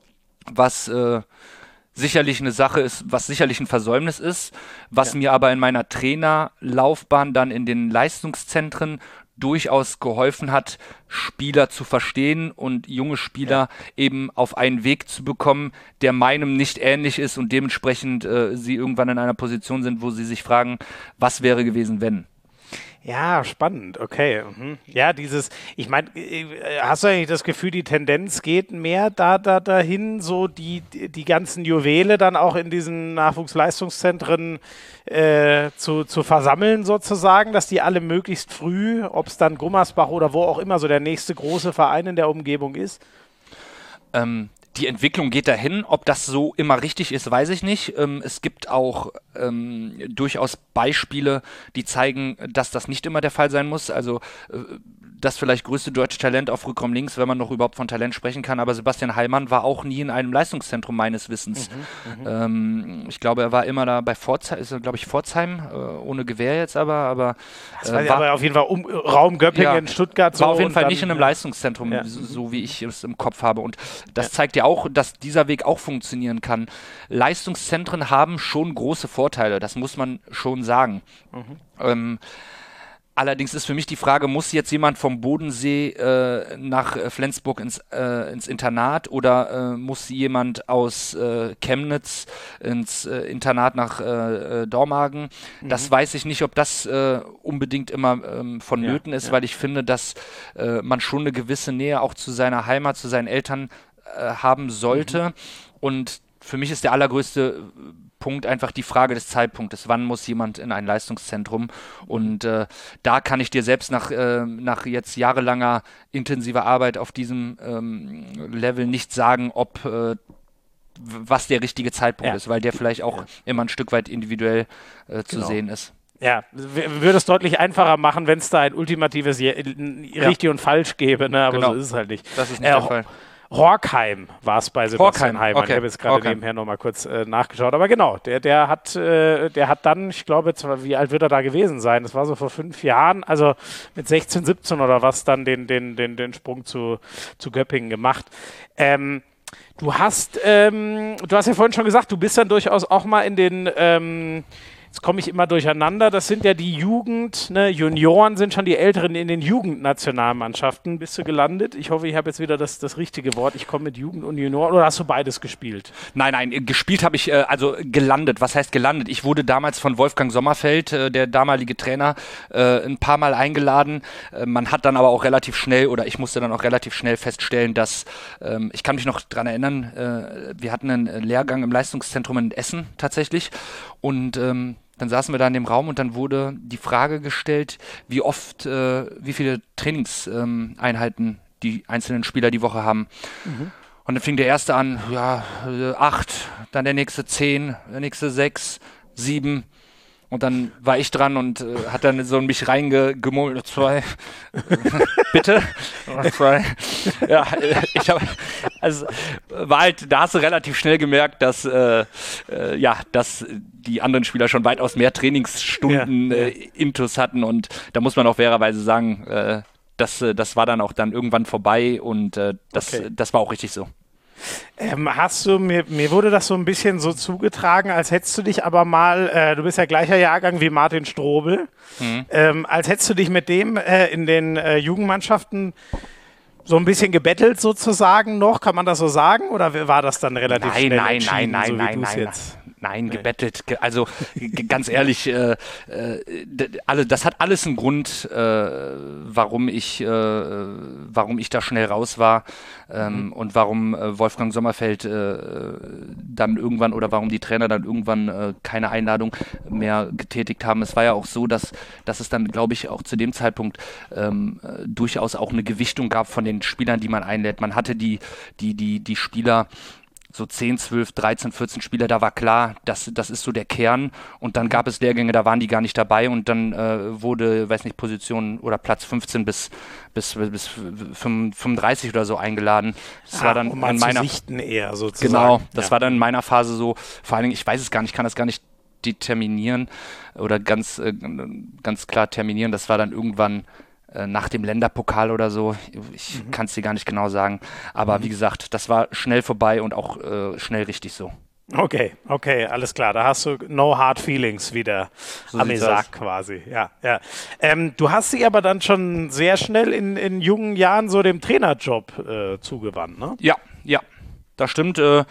[SPEAKER 2] was äh, sicherlich eine Sache ist, was sicherlich ein Versäumnis ist, was ja. mir aber in meiner Trainerlaufbahn dann in den Leistungszentren durchaus geholfen hat, Spieler zu verstehen und junge Spieler ja. eben auf einen Weg zu bekommen, der meinem nicht ähnlich ist und dementsprechend äh, sie irgendwann in einer Position sind, wo sie sich fragen, was wäre gewesen, wenn?
[SPEAKER 1] Ja, spannend, okay. Mhm. Ja, dieses, ich meine, hast du eigentlich das Gefühl, die Tendenz geht mehr da, da dahin, so die, die ganzen Juwele dann auch in diesen Nachwuchsleistungszentren äh, zu, zu versammeln sozusagen, dass die alle möglichst früh, ob es dann Gummersbach oder wo auch immer so der nächste große Verein in der Umgebung ist?
[SPEAKER 2] Ähm, die Entwicklung geht dahin. Ob das so immer richtig ist, weiß ich nicht. Ähm, es gibt auch ähm, durchaus Beispiele, die zeigen, dass das nicht immer der Fall sein muss. Also äh, das vielleicht größte deutsche Talent auf Rückraum links, wenn man noch überhaupt von Talent sprechen kann. Aber Sebastian Heilmann war auch nie in einem Leistungszentrum meines Wissens. Mhm, mhm. ähm, ich glaube, er war immer da bei Pforzheim, ist er, glaube ich, Pforzheim, äh, ohne Gewehr jetzt aber. aber
[SPEAKER 1] das war, äh, war aber auf jeden Fall um, Raum Göppingen,
[SPEAKER 2] ja,
[SPEAKER 1] Stuttgart. So
[SPEAKER 2] war auf jeden Fall
[SPEAKER 1] dann,
[SPEAKER 2] nicht in einem
[SPEAKER 1] ja.
[SPEAKER 2] Leistungszentrum,
[SPEAKER 1] ja.
[SPEAKER 2] so, so wie ich es im Kopf habe. Und das
[SPEAKER 1] ja.
[SPEAKER 2] zeigt ja auch, dass dieser Weg auch funktionieren kann. Leistungszentren haben schon große Vorteile, das muss man schon sagen. Mhm. Ähm, allerdings ist für mich die Frage, muss jetzt jemand vom Bodensee äh, nach äh, Flensburg ins, äh, ins Internat oder äh, muss jemand aus äh, Chemnitz ins äh, Internat nach äh, Dormagen? Mhm. Das weiß ich nicht, ob das äh, unbedingt immer ähm, vonnöten ja, ist, ja. weil ich finde, dass äh, man schon eine gewisse Nähe auch zu seiner Heimat, zu seinen Eltern äh, haben sollte. Mhm. Und für mich ist der allergrößte Punkt einfach die Frage des Zeitpunktes. Wann muss jemand in ein Leistungszentrum? Und äh, da kann ich dir selbst nach, äh, nach jetzt jahrelanger intensiver Arbeit auf diesem ähm, Level nicht sagen, ob äh, was der richtige Zeitpunkt ja. ist, weil der vielleicht auch ja. immer ein Stück weit individuell äh, zu genau. sehen ist.
[SPEAKER 1] Ja, würde es deutlich einfacher machen, wenn es da ein ultimatives Je- richtig ja. und falsch gäbe, ne? Aber genau. so ist es halt nicht.
[SPEAKER 2] Das ist nicht
[SPEAKER 1] äh,
[SPEAKER 2] der Fall.
[SPEAKER 1] Horkheim war es bei Sebastian Heilmann.
[SPEAKER 2] Okay.
[SPEAKER 1] Ich habe jetzt gerade nebenher nochmal kurz äh, nachgeschaut. Aber genau, der, der, hat, äh, der hat dann, ich glaube, zwar, wie alt wird er da gewesen sein? Das war so vor fünf Jahren, also mit sechzehn, siebzehn oder was, dann den, den, den, den Sprung zu, zu Göppingen gemacht. Ähm, du hast, ähm, du hast ja vorhin schon gesagt, du bist dann durchaus auch mal in den ähm, Jetzt komme ich immer durcheinander. Das sind ja die Jugend, ne? Junioren sind schon die Älteren in den Jugendnationalmannschaften. Bist du gelandet? Ich hoffe, ich habe jetzt wieder das, das richtige Wort. Ich komme mit Jugend und Junioren. Oder hast du beides gespielt?
[SPEAKER 2] Nein, nein, gespielt habe ich, äh, also gelandet. Was heißt gelandet? Ich wurde damals von Wolfgang Sommerfeld, äh, der damalige Trainer, äh, ein paar Mal eingeladen. Äh, man hat dann aber auch relativ schnell, oder ich musste dann auch relativ schnell feststellen, dass, ähm, ich kann mich noch dran erinnern, äh, wir hatten einen Lehrgang im Leistungszentrum in Essen tatsächlich. Und ähm, dann saßen wir da in dem Raum und dann wurde die Frage gestellt, wie oft, äh, wie viele Trainingseinheiten ähm, die einzelnen Spieler die Woche haben. Mhm. Und dann fing der erste an, ja, äh, acht, dann der nächste zehn, der nächste sechs, sieben. Und dann war ich dran und äh, hat dann so in mich reingemurmelt, zwei, bitte, zwei. Ja, äh, ich habe, also war halt, da hast du relativ schnell gemerkt, dass, äh, äh, ja, dass die anderen Spieler schon weitaus mehr Trainingsstunden ja, ja. Äh, Intus hatten und da muss man auch fairerweise sagen, äh, das, äh, das war dann auch dann irgendwann vorbei und äh, das, okay. das war auch richtig so.
[SPEAKER 1] Ähm, hast du, mir, mir wurde das so ein bisschen so zugetragen, als hättest du dich aber mal, äh, du bist ja gleicher Jahrgang wie Martin Strobel, mhm. ähm, als hättest du dich mit dem äh, in den äh, Jugendmannschaften so ein bisschen gebettelt sozusagen noch, kann man das so sagen? Oder war das dann relativ
[SPEAKER 2] nein,
[SPEAKER 1] schnell
[SPEAKER 2] nein,
[SPEAKER 1] entschieden,
[SPEAKER 2] nein,
[SPEAKER 1] so wie
[SPEAKER 2] nein,
[SPEAKER 1] du's
[SPEAKER 2] nein,
[SPEAKER 1] jetzt?
[SPEAKER 2] Nein, gebettelt. Also g- ganz ehrlich, äh, äh, d- alle, das hat alles einen Grund, äh, warum ich, äh, warum ich da schnell raus war ähm, mhm. und warum äh, Wolfgang Sommerfeld äh, dann irgendwann oder warum die Trainer dann irgendwann äh, keine Einladung mehr getätigt haben. Es war ja auch so, dass, dass es dann, glaube ich, auch zu dem Zeitpunkt ähm, äh, durchaus auch eine Gewichtung gab von den Spielern, die man einlädt. Man hatte die, die, die, die Spieler so zehn, zwölf, dreizehn, vierzehn Spieler, da war klar, das, das ist so der Kern und dann gab es Lehrgänge, da waren die gar nicht dabei und dann äh, wurde, weiß nicht, Position oder Platz fünfzehn bis, bis, bis fünfunddreißig oder so eingeladen. Das ah, war dann
[SPEAKER 1] um in meiner Sichten eher sozusagen.
[SPEAKER 2] Genau, das ja. war dann in meiner Phase so, vor allen Dingen, ich weiß es gar nicht, ich kann das gar nicht determinieren oder ganz, äh, ganz klar terminieren, das war dann irgendwann nach dem Länderpokal oder so, ich mhm. kann es dir gar nicht genau sagen, aber mhm. wie gesagt, das war schnell vorbei und auch äh, schnell richtig so.
[SPEAKER 1] Okay, okay, alles klar, da hast du no hard feelings wieder so am Isaac quasi, ja, ja. Ähm, du hast dich aber dann schon sehr schnell in, in jungen Jahren so dem Trainerjob äh, zugewandt, ne?
[SPEAKER 2] Ja, ja, das stimmt, äh,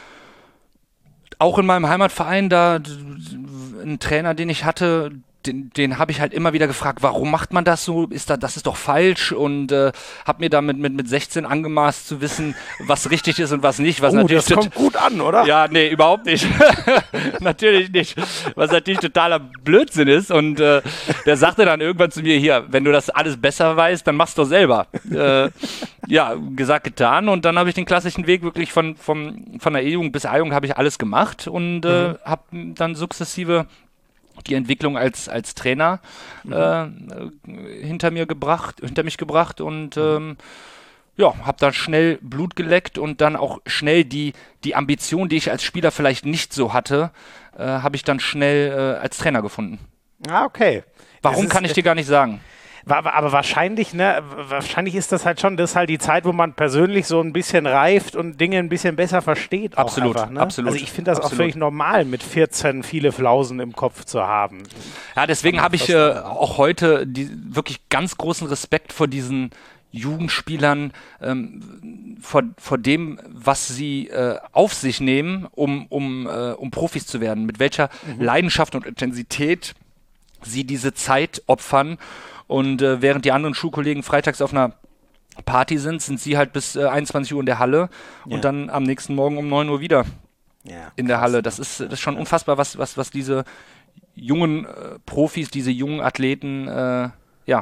[SPEAKER 2] auch in meinem Heimatverein, da ein Trainer, den ich hatte, den, den habe ich halt immer wieder gefragt, warum macht man das so? Ist da, das ist doch falsch und äh, habe mir damit mit, mit sechzehn angemaßt zu wissen, was richtig ist und was nicht. Was
[SPEAKER 1] oh,
[SPEAKER 2] natürlich
[SPEAKER 1] das kommt gut an, oder?
[SPEAKER 2] Ja, nee, überhaupt nicht. Natürlich nicht. Was natürlich totaler Blödsinn ist und äh, der sagte dann irgendwann zu mir, hier, wenn du das alles besser weißt, dann mach's doch selber. äh, ja, gesagt, getan und dann habe ich den klassischen Weg wirklich von, vom, von der E-Jugend bis A-Jugend habe ich alles gemacht und äh, mhm. habe dann sukzessive die Entwicklung als, als Trainer mhm. äh, hinter mir gebracht, hinter mich gebracht und ähm, ja, habe dann schnell Blut geleckt und dann auch schnell die, die Ambition, die ich als Spieler vielleicht nicht so hatte, äh, habe ich dann schnell äh, als Trainer gefunden.
[SPEAKER 1] Ah, okay.
[SPEAKER 2] Warum, kann ich dir gar nicht sagen.
[SPEAKER 1] Aber wahrscheinlich, ne, wahrscheinlich ist das halt schon, das ist halt die Zeit, wo man persönlich so ein bisschen reift und Dinge ein bisschen besser versteht.
[SPEAKER 2] Absolut,
[SPEAKER 1] einfach, ne?
[SPEAKER 2] absolut.
[SPEAKER 1] Also ich finde das
[SPEAKER 2] absolut.
[SPEAKER 1] auch völlig normal, mit vierzehn viele Flausen im Kopf zu haben.
[SPEAKER 2] Ja, deswegen habe ich äh, auch heute die, wirklich ganz großen Respekt vor diesen Jugendspielern, ähm, vor, vor dem, was sie äh, auf sich nehmen, um, um, äh, um Profis zu werden. Mit welcher mhm. Leidenschaft und Intensität sie diese Zeit opfern. Und äh, während die anderen Schulkollegen freitags auf einer Party sind, sind sie halt bis äh, einundzwanzig Uhr in der Halle ja. und dann am nächsten Morgen um neun Uhr wieder ja, in der krass. Halle. Das ist, das ist schon unfassbar, was, was, was diese jungen äh, Profis, diese jungen Athleten äh, ja,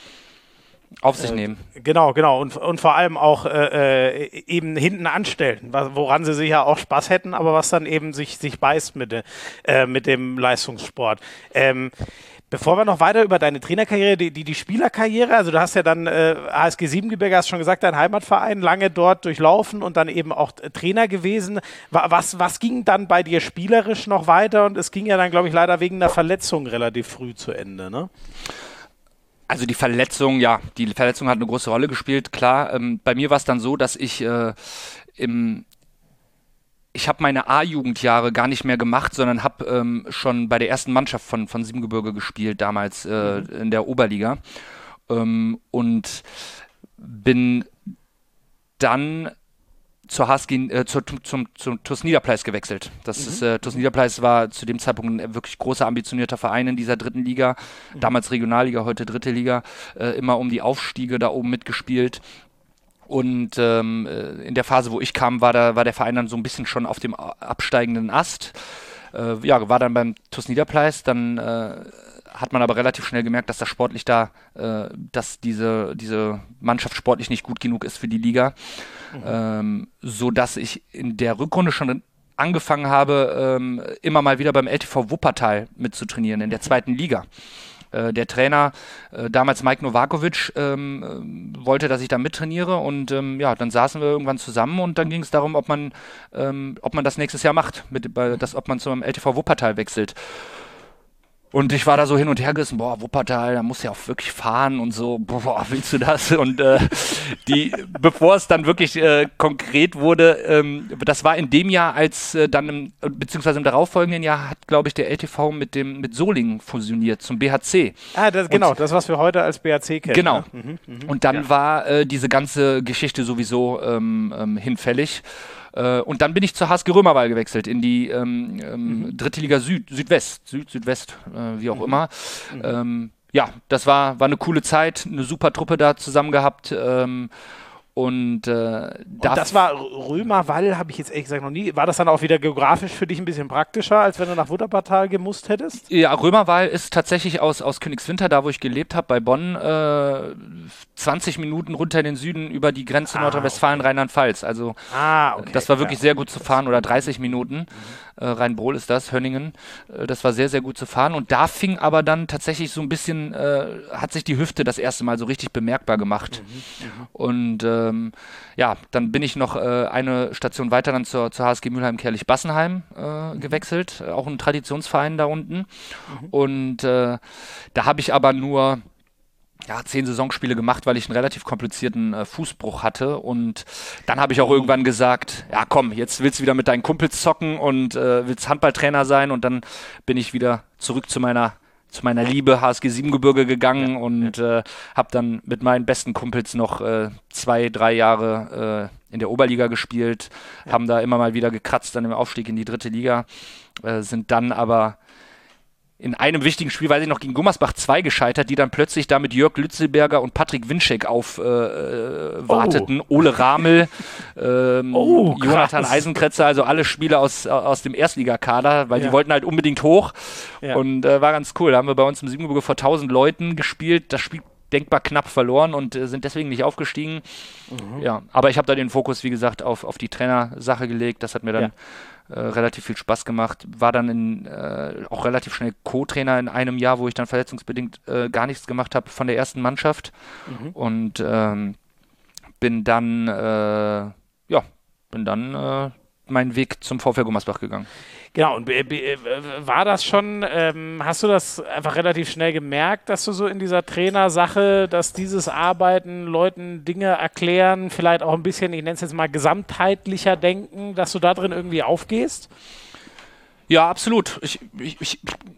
[SPEAKER 2] auf sich äh, nehmen.
[SPEAKER 1] Genau, genau. Und, und vor allem auch äh, eben hinten anstellen, woran sie sicher auch Spaß hätten, aber was dann eben sich, sich beißt mit, äh, mit dem Leistungssport. Ähm, Bevor wir noch weiter über deine Trainerkarriere, die, die, die Spielerkarriere, also du hast ja dann äh, H S G Siebengebirge, hast schon gesagt, dein Heimatverein, lange dort durchlaufen und dann eben auch Trainer gewesen. Was, was ging dann bei dir spielerisch noch weiter? Und es ging ja dann, glaube ich, leider wegen einer Verletzung relativ früh zu Ende, ne?
[SPEAKER 2] Also die Verletzung, ja, die Verletzung hat eine große Rolle gespielt, klar. Ähm, bei mir war es dann so, dass ich äh, im ich habe meine A-Jugendjahre gar nicht mehr gemacht, sondern habe ähm, schon bei der ersten Mannschaft von, von Siebengebirge gespielt, damals äh, mhm. in der Oberliga. Ähm, und bin dann zur H S G, äh, zur, zum, zum T U S Niederpleis gewechselt. Das mhm. ist, äh, T U S Niederpleis war zu dem Zeitpunkt ein wirklich großer, ambitionierter Verein in dieser dritten Liga, mhm. damals Regionalliga, heute dritte Liga, äh, immer um die Aufstiege da oben mitgespielt. Und ähm, in der Phase, wo ich kam, war, da, war der Verein dann so ein bisschen schon auf dem absteigenden Ast. Äh, ja, war dann beim T U S Niederpleis, dann äh, hat man aber relativ schnell gemerkt, dass das sportlich da, äh, dass diese, diese Mannschaft sportlich nicht gut genug ist für die Liga. Mhm. Ähm, so dass ich in der Rückrunde schon angefangen habe, ähm, immer mal wieder beim L T V Wuppertal mitzutrainieren, in der zweiten Liga. Der Trainer, äh, damals Mike Novakovic, ähm, wollte, dass ich da mittrainiere und ähm, ja, dann saßen wir irgendwann zusammen und dann ging es darum, ob man, ähm, ob man das nächstes Jahr macht, mit, bei, das, ob man zum L T V Wuppertal wechselt. Und ich war da so hin und her gerissen, boah, Wuppertal, da musst du ja auch wirklich fahren und so, boah, willst du das? Und äh, die, bevor es dann wirklich äh, konkret wurde, ähm, das war in dem Jahr, als äh, dann, im, beziehungsweise im darauffolgenden Jahr hat, glaube ich, der L T V mit dem mit Solingen fusioniert zum B H C.
[SPEAKER 1] Ah, das, genau, und, das, was wir heute als B H C kennen.
[SPEAKER 2] Genau.
[SPEAKER 1] Ne? Mhm, mh.
[SPEAKER 2] Und dann
[SPEAKER 1] ja.
[SPEAKER 2] war äh, diese ganze Geschichte sowieso ähm, ähm, hinfällig. Uh, und dann bin ich zur H S G Römerwall gewechselt, in die ähm, ähm, mhm. dritte Liga Süd, Südwest, Süd, Südwest, äh, wie auch mhm. immer. Mhm. Ähm, ja, das war, war eine coole Zeit, eine super Truppe da zusammen gehabt. Ähm, und, äh,
[SPEAKER 1] und das war Römerwall, habe ich jetzt ehrlich gesagt noch nie. War das dann auch wieder geografisch für dich ein bisschen praktischer, als wenn du nach Wuppertal gemusst hättest?
[SPEAKER 2] Ja, Römerwall ist tatsächlich aus, aus Königswinter, da wo ich gelebt habe, bei Bonn, äh, zwanzig Minuten runter in den Süden über die Grenze ah, Nordrhein-Westfalen, okay. Rheinland-Pfalz. Also
[SPEAKER 1] ah, okay,
[SPEAKER 2] das war wirklich
[SPEAKER 1] ja.
[SPEAKER 2] sehr gut zu fahren, oder dreißig Minuten. Mhm. Äh, Rheinbrohl ist das, Hönningen. Äh, das war sehr, sehr gut zu fahren. Und da fing aber dann tatsächlich so ein bisschen, äh, hat sich die Hüfte das erste Mal so richtig bemerkbar gemacht. Mhm. Mhm. Und ähm, ja, dann bin ich noch äh, eine Station weiter dann zur, zur H S G Mülheim-Kerlich-Bassenheim äh, mhm. gewechselt. Auch ein Traditionsverein da unten. Mhm. Und äh, da habe ich aber nur ja, zehn Saisonspiele gemacht, weil ich einen relativ komplizierten äh, Fußbruch hatte. Und dann habe ich auch irgendwann gesagt, ja komm, jetzt willst du wieder mit deinen Kumpels zocken und äh, willst Handballtrainer sein. Und dann bin ich wieder zurück zu meiner zu meiner Liebe H S G Siebengebirge gegangen ja, und ja. äh, habe dann mit meinen besten Kumpels noch äh, zwei, drei Jahre äh, in der Oberliga gespielt, ja. haben da immer mal wieder gekratzt an dem Aufstieg in die dritte Liga, äh, sind dann aber in einem wichtigen Spiel, weiß ich noch, gegen Gummersbach zwei gescheitert, die dann plötzlich da mit Jörg Lützelberger und Patrick Winczek aufwarteten. Äh, oh. Ole Ramel, ähm, oh, Jonathan Eisenkretzer, also alle Spieler aus, aus dem Erstligakader, weil ja. die wollten halt unbedingt hoch. Ja. Und äh, war ganz cool. Da haben wir bei uns im Siebengebirge vor tausend Leuten gespielt. Das Spiel denkbar knapp verloren und äh, sind deswegen nicht aufgestiegen. Mhm. Ja, aber ich habe da den Fokus, wie gesagt, auf, auf die Trainersache gelegt. Das hat mir dann ja. Äh, relativ viel Spaß gemacht, war dann in, äh, auch relativ schnell Co-Trainer in einem Jahr, wo ich dann verletzungsbedingt äh, gar nichts gemacht habe von der ersten Mannschaft mhm. und ähm, bin dann äh, ja, bin dann äh, meinen Weg zum VfL Gummersbach gegangen.
[SPEAKER 1] Genau, und äh, war das schon, ähm, hast du das einfach relativ schnell gemerkt, dass du so in dieser Trainersache, dass dieses Arbeiten, Leuten Dinge erklären, vielleicht auch ein bisschen, ich nenne es jetzt mal gesamtheitlicher denken, dass du da drin irgendwie aufgehst?
[SPEAKER 2] Ja, absolut. Ich, ich, ich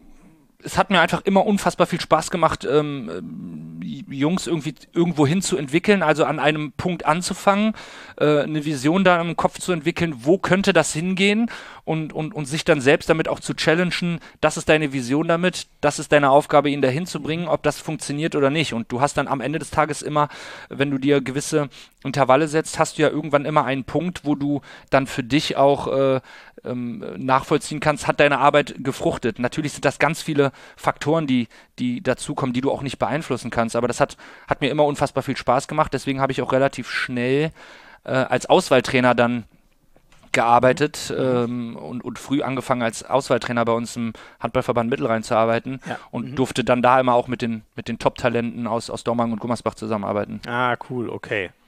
[SPEAKER 2] es hat mir einfach immer unfassbar viel Spaß gemacht, ähm, Jungs irgendwie irgendwo hin zu entwickeln, also an einem Punkt anzufangen, äh, eine Vision da im Kopf zu entwickeln, wo könnte das hingehen und, und, und sich dann selbst damit auch zu challengen, das ist deine Vision damit, das ist deine Aufgabe, ihn dahin zu bringen, ob das funktioniert oder nicht. Und du hast dann am Ende des Tages immer, wenn du dir gewisse Intervalle setzt, hast du ja irgendwann immer einen Punkt, wo du dann für dich auch äh, ähm, nachvollziehen kannst, hat deine Arbeit gefruchtet. Natürlich sind das ganz viele Faktoren, die, die dazukommen, die du auch nicht beeinflussen kannst, aber das hat, hat mir immer unfassbar viel Spaß gemacht, deswegen habe ich auch relativ schnell äh, als Auswahltrainer dann gearbeitet ähm, und, und früh angefangen als Auswahltrainer bei uns im Handballverband Mittelrhein zu arbeiten ja. und mhm. durfte dann da immer auch mit den, mit den Top-Talenten aus, aus Dormagen und Gummersbach zusammenarbeiten.
[SPEAKER 1] Ah, cool, okay.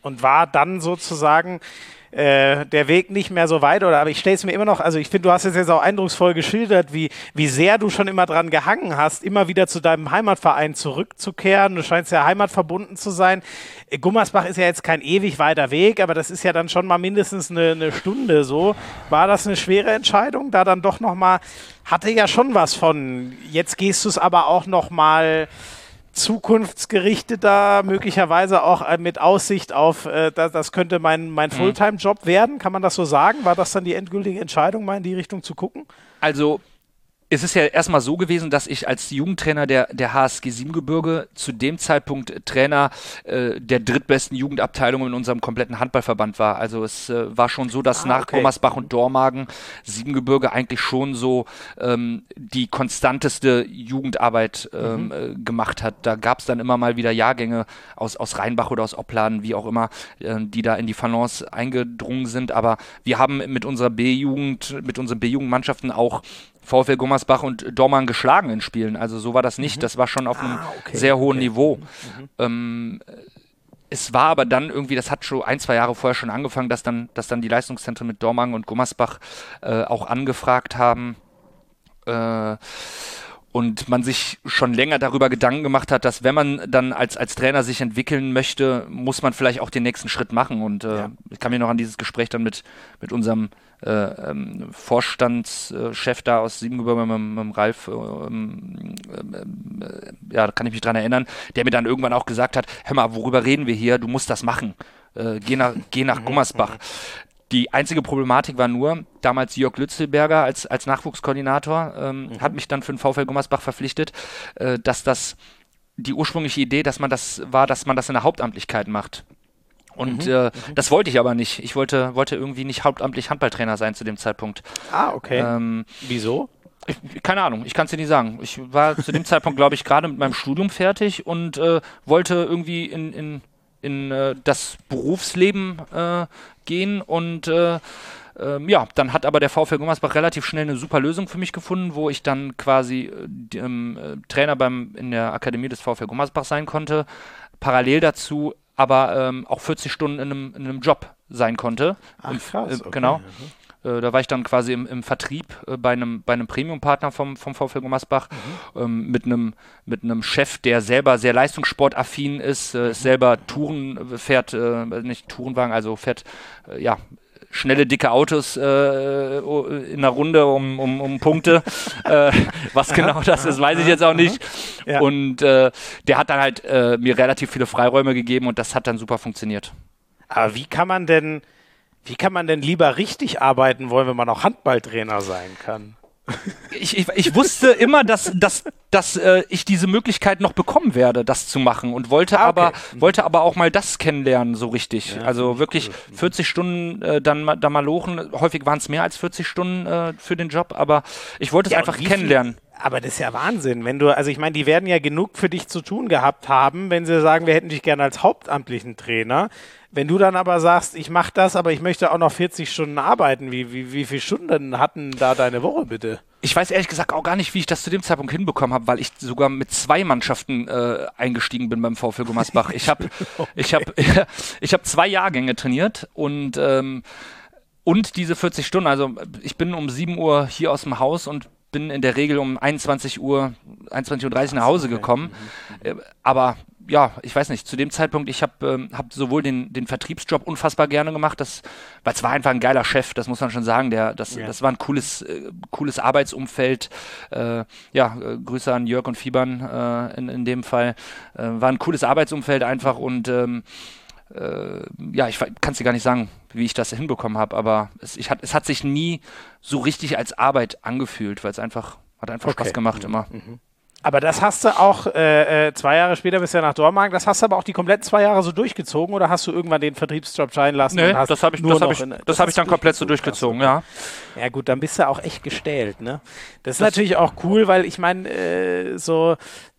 [SPEAKER 1] Und war dann sozusagen äh, der Weg nicht mehr so weit, oder aber ich stelle es mir immer noch, also ich finde, du hast es jetzt auch eindrucksvoll geschildert, wie, wie sehr du schon immer dran gehangen hast, immer wieder zu deinem Heimatverein zurückzukehren. Du scheinst ja heimatverbunden zu sein. Gummersbach ist ja jetzt kein ewig weiter Weg, aber das ist ja dann schon mal mindestens eine, eine Stunde so. War das eine schwere Entscheidung, da dann doch nochmal, hatte ja schon was von, jetzt gehst du es aber auch nochmal zukunftsgerichteter, möglicherweise auch äh, mit Aussicht auf, äh, das, das könnte mein, mein Fulltime-Job werden, kann man das so sagen? War das dann die endgültige Entscheidung, mal in die Richtung zu gucken?
[SPEAKER 2] Also es ist ja erstmal so gewesen, dass ich als Jugendtrainer der, der H S G Siebengebirge zu dem Zeitpunkt Trainer äh, der drittbesten Jugendabteilung in unserem kompletten Handballverband war. Also es äh, war schon so, dass ah, nach okay. Gummersbach und Dormagen Siebengebirge eigentlich schon so ähm, die konstanteste Jugendarbeit ähm, mhm. äh, gemacht hat. Da gab es dann immer mal wieder Jahrgänge aus, aus Rheinbach oder aus Opladen, wie auch immer, äh, die da in die Falance eingedrungen sind. Aber wir haben mit unserer B-Jugend, mit unseren B-Jugendmannschaften auch VfL Gummersbach und Dormagen geschlagen in Spielen. Also so war das nicht. Mhm. Das war schon auf einem ah, okay, sehr hohen okay. Niveau. Mhm. Ähm, es war aber dann irgendwie, das hat schon ein, zwei Jahre vorher schon angefangen, dass dann, dass dann die Leistungszentren mit Dormagen und Gummersbach äh, auch angefragt haben. Äh, Und man sich schon länger darüber Gedanken gemacht hat, dass wenn man dann als, als Trainer sich entwickeln möchte, muss man vielleicht auch den nächsten Schritt machen. Und äh, ja. ich kann mich noch an dieses Gespräch dann mit, mit unserem äh, ähm, Vorstandschef da aus Siebengebirge, mit, mit, mit Ralf, äh, äh, ja, da kann ich mich dran erinnern, der mir dann irgendwann auch gesagt hat, hör mal, worüber reden wir hier? Du musst das machen. Äh, geh nach, geh nach Gummersbach. Die einzige Problematik war nur, damals Jörg Lützelberger als, als Nachwuchskoordinator ähm, mhm. hat mich dann für den VfL Gummersbach verpflichtet, äh, dass das die ursprüngliche Idee, dass man das war, dass man das in der Hauptamtlichkeit macht. Und mhm. Äh, mhm. das wollte ich aber nicht. Ich wollte, wollte irgendwie nicht hauptamtlich Handballtrainer sein zu dem Zeitpunkt.
[SPEAKER 1] Ah, okay.
[SPEAKER 2] Ähm,
[SPEAKER 1] Wieso?
[SPEAKER 2] Ich, keine Ahnung, ich kann es dir nicht sagen. Ich war zu dem Zeitpunkt, glaube ich, gerade mit meinem Studium fertig und äh, wollte irgendwie in, in in äh, das Berufsleben äh, gehen und äh, äh, ja, dann hat aber der VfL Gummersbach relativ schnell eine super Lösung für mich gefunden, wo ich dann quasi äh, äh, Trainer beim in der Akademie des VfL Gummersbach sein konnte, parallel dazu aber ähm, auch vierzig Stunden in einem, in einem Job sein konnte.
[SPEAKER 1] Ach, krass,
[SPEAKER 2] äh, okay. Genau. Mhm. Da war ich dann quasi im, im Vertrieb äh, bei einem bei einem Premium-Partner vom, vom VfL Gummersbach mhm. ähm, mit einem mit einem Chef, der selber sehr leistungssportaffin ist, äh, mhm. selber Touren fährt, äh, nicht Tourenwagen, also fährt äh, ja schnelle, dicke Autos äh, in der Runde um, um, um Punkte. äh, was genau das ist, weiß ich jetzt auch nicht. Ja. Und äh, der hat dann halt äh, mir relativ viele Freiräume gegeben und das hat dann super funktioniert.
[SPEAKER 1] Aber wie kann man denn Wie kann man denn lieber richtig arbeiten wollen, wenn man auch Handballtrainer sein kann?
[SPEAKER 2] Ich, ich, ich wusste immer, dass, dass, dass äh, ich diese Möglichkeit noch bekommen werde, das zu machen und wollte, ah, okay. aber, mhm. wollte aber auch mal das kennenlernen, so richtig. Ja, also wirklich cool. vierzig Stunden äh, dann, dann mal lochen. Häufig waren es mehr als vierzig Stunden äh, für den Job, aber ich wollte es ja, einfach kennenlernen.
[SPEAKER 1] Viel? Aber das ist ja Wahnsinn, wenn du, also ich meine, die werden ja genug für dich zu tun gehabt haben, wenn sie sagen, wir hätten dich gerne als hauptamtlichen Trainer. Wenn du dann aber sagst, ich mache das, aber ich möchte auch noch vierzig Stunden arbeiten, wie, wie, wie viele Stunden hatten da deine Woche bitte?
[SPEAKER 2] Ich weiß ehrlich gesagt auch gar nicht, wie ich das zu dem Zeitpunkt hinbekommen habe, weil ich sogar mit zwei Mannschaften äh, eingestiegen bin beim VfL Gummersbach. Ich habe okay. ich hab, ich hab zwei Jahrgänge trainiert und, ähm, und diese vierzig Stunden, also ich bin um sieben Uhr hier aus dem Haus und bin in der Regel um einundzwanzig Uhr, einundzwanzig Uhr dreißig nach Hause gekommen. Mhm. Mhm. Aber ja, ich weiß nicht, zu dem Zeitpunkt, ich habe ähm, hab sowohl den, den Vertriebsjob unfassbar gerne gemacht, das, weil es war einfach ein geiler Chef, das muss man schon sagen, der, das, ja. das war ein cooles, äh, cooles Arbeitsumfeld, äh, ja, äh, Grüße an Jörg und Fiebern äh, in, in dem Fall, äh, war ein cooles Arbeitsumfeld einfach und ähm, äh, ja, ich kann es dir gar nicht sagen, wie ich das hinbekommen habe, aber es, ich hat, es hat sich nie so richtig als Arbeit angefühlt, weil es einfach, hat einfach okay. Spaß gemacht mhm. immer.
[SPEAKER 1] Mhm. Aber das hast du auch, äh, zwei Jahre später bist du ja nach Dormagen, das hast du aber auch die kompletten zwei Jahre so durchgezogen oder hast du irgendwann den Vertriebsjob scheiden lassen?
[SPEAKER 2] Nee,
[SPEAKER 1] und hast
[SPEAKER 2] das habe ich, das hab ich, in, das das hab ich dann komplett so durchgezogen, ja.
[SPEAKER 1] Ja gut, dann bist du auch echt gestählt, ne? Das ist das natürlich auch cool, weil ich meine, äh, so,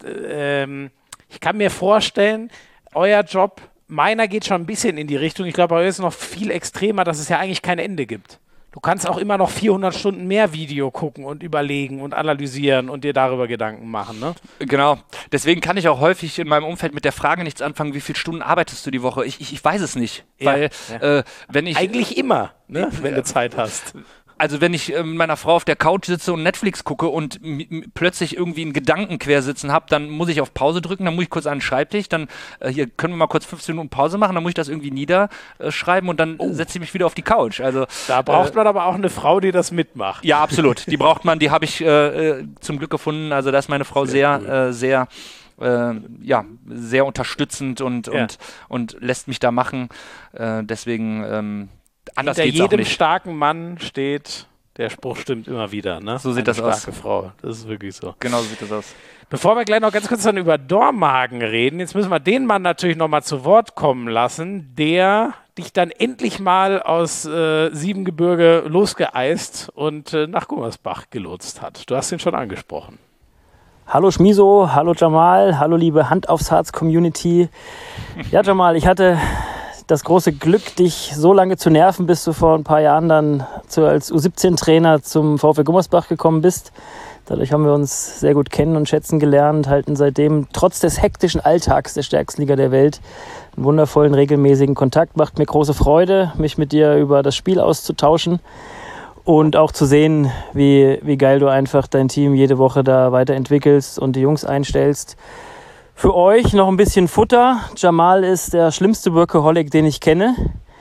[SPEAKER 1] äh, ähm, ich kann mir vorstellen, euer Job, meiner geht schon ein bisschen in die Richtung, ich glaube, euer ist noch viel extremer, dass es ja eigentlich kein Ende gibt. Du kannst auch immer noch vierhundert Stunden mehr Video gucken und überlegen und analysieren und dir darüber Gedanken machen, ne?
[SPEAKER 2] Genau. Deswegen kann ich auch häufig in meinem Umfeld mit der Frage nichts anfangen, wie viele Stunden arbeitest du die Woche? Ich, ich, ich weiß es nicht.
[SPEAKER 1] Ja,
[SPEAKER 2] weil,
[SPEAKER 1] ja.
[SPEAKER 2] Äh, wenn ich...
[SPEAKER 1] Eigentlich immer, ne? Wenn du Zeit hast.
[SPEAKER 2] Also wenn ich äh, mit meiner Frau auf der Couch sitze und Netflix gucke und m- m- plötzlich irgendwie einen Gedanken quersitzen habe, dann muss ich auf Pause drücken, dann muss ich kurz an den Schreibtisch, dann äh, hier können wir mal kurz fünfzehn Minuten Pause machen, dann muss ich das irgendwie niederschreiben äh, und dann oh. setze ich mich wieder auf die Couch. Also
[SPEAKER 1] da braucht äh, man aber auch eine Frau, die das mitmacht.
[SPEAKER 2] Ja, absolut. Die braucht man, die habe ich äh, zum Glück gefunden. Also da ist meine Frau sehr, sehr, cool. äh, sehr Äh, ja, sehr unterstützend und, ja. und, und lässt mich da machen. Äh, deswegen ähm, anders
[SPEAKER 1] Hinter
[SPEAKER 2] geht's auch
[SPEAKER 1] jedem
[SPEAKER 2] nicht.
[SPEAKER 1] starken Mann steht, der Spruch stimmt immer wieder, ne?
[SPEAKER 2] So sieht
[SPEAKER 1] Eine
[SPEAKER 2] das aus.
[SPEAKER 1] Starke Frau, das ist wirklich so.
[SPEAKER 2] Genau so sieht das aus.
[SPEAKER 1] Bevor wir gleich noch ganz kurz dann über Dormagen reden, jetzt müssen wir den Mann natürlich noch mal zu Wort kommen lassen, der dich dann endlich mal aus äh, Siebengebirge losgeeist und äh, nach Gummersbach gelotst hat. Du hast ihn schon angesprochen.
[SPEAKER 3] Hallo Schmiso, hallo Jamal, hallo liebe Hand aufs Harz Community. Ja Jamal, ich hatte das große Glück, dich so lange zu nerven, bis du vor ein paar Jahren dann zu, als U siebzehn Trainer zum VfL Gummersbach gekommen bist. Dadurch haben wir uns sehr gut kennen und schätzen gelernt, halten seitdem trotz des hektischen Alltags der stärksten Liga der Welt einen wundervollen, regelmäßigen Kontakt. Macht mir große Freude, mich mit dir über das Spiel auszutauschen. Und auch zu sehen, wie, wie geil du einfach dein Team jede Woche da weiterentwickelst und die Jungs einstellst. Für euch noch ein bisschen Futter. Jamal ist der schlimmste Workaholic, den ich kenne.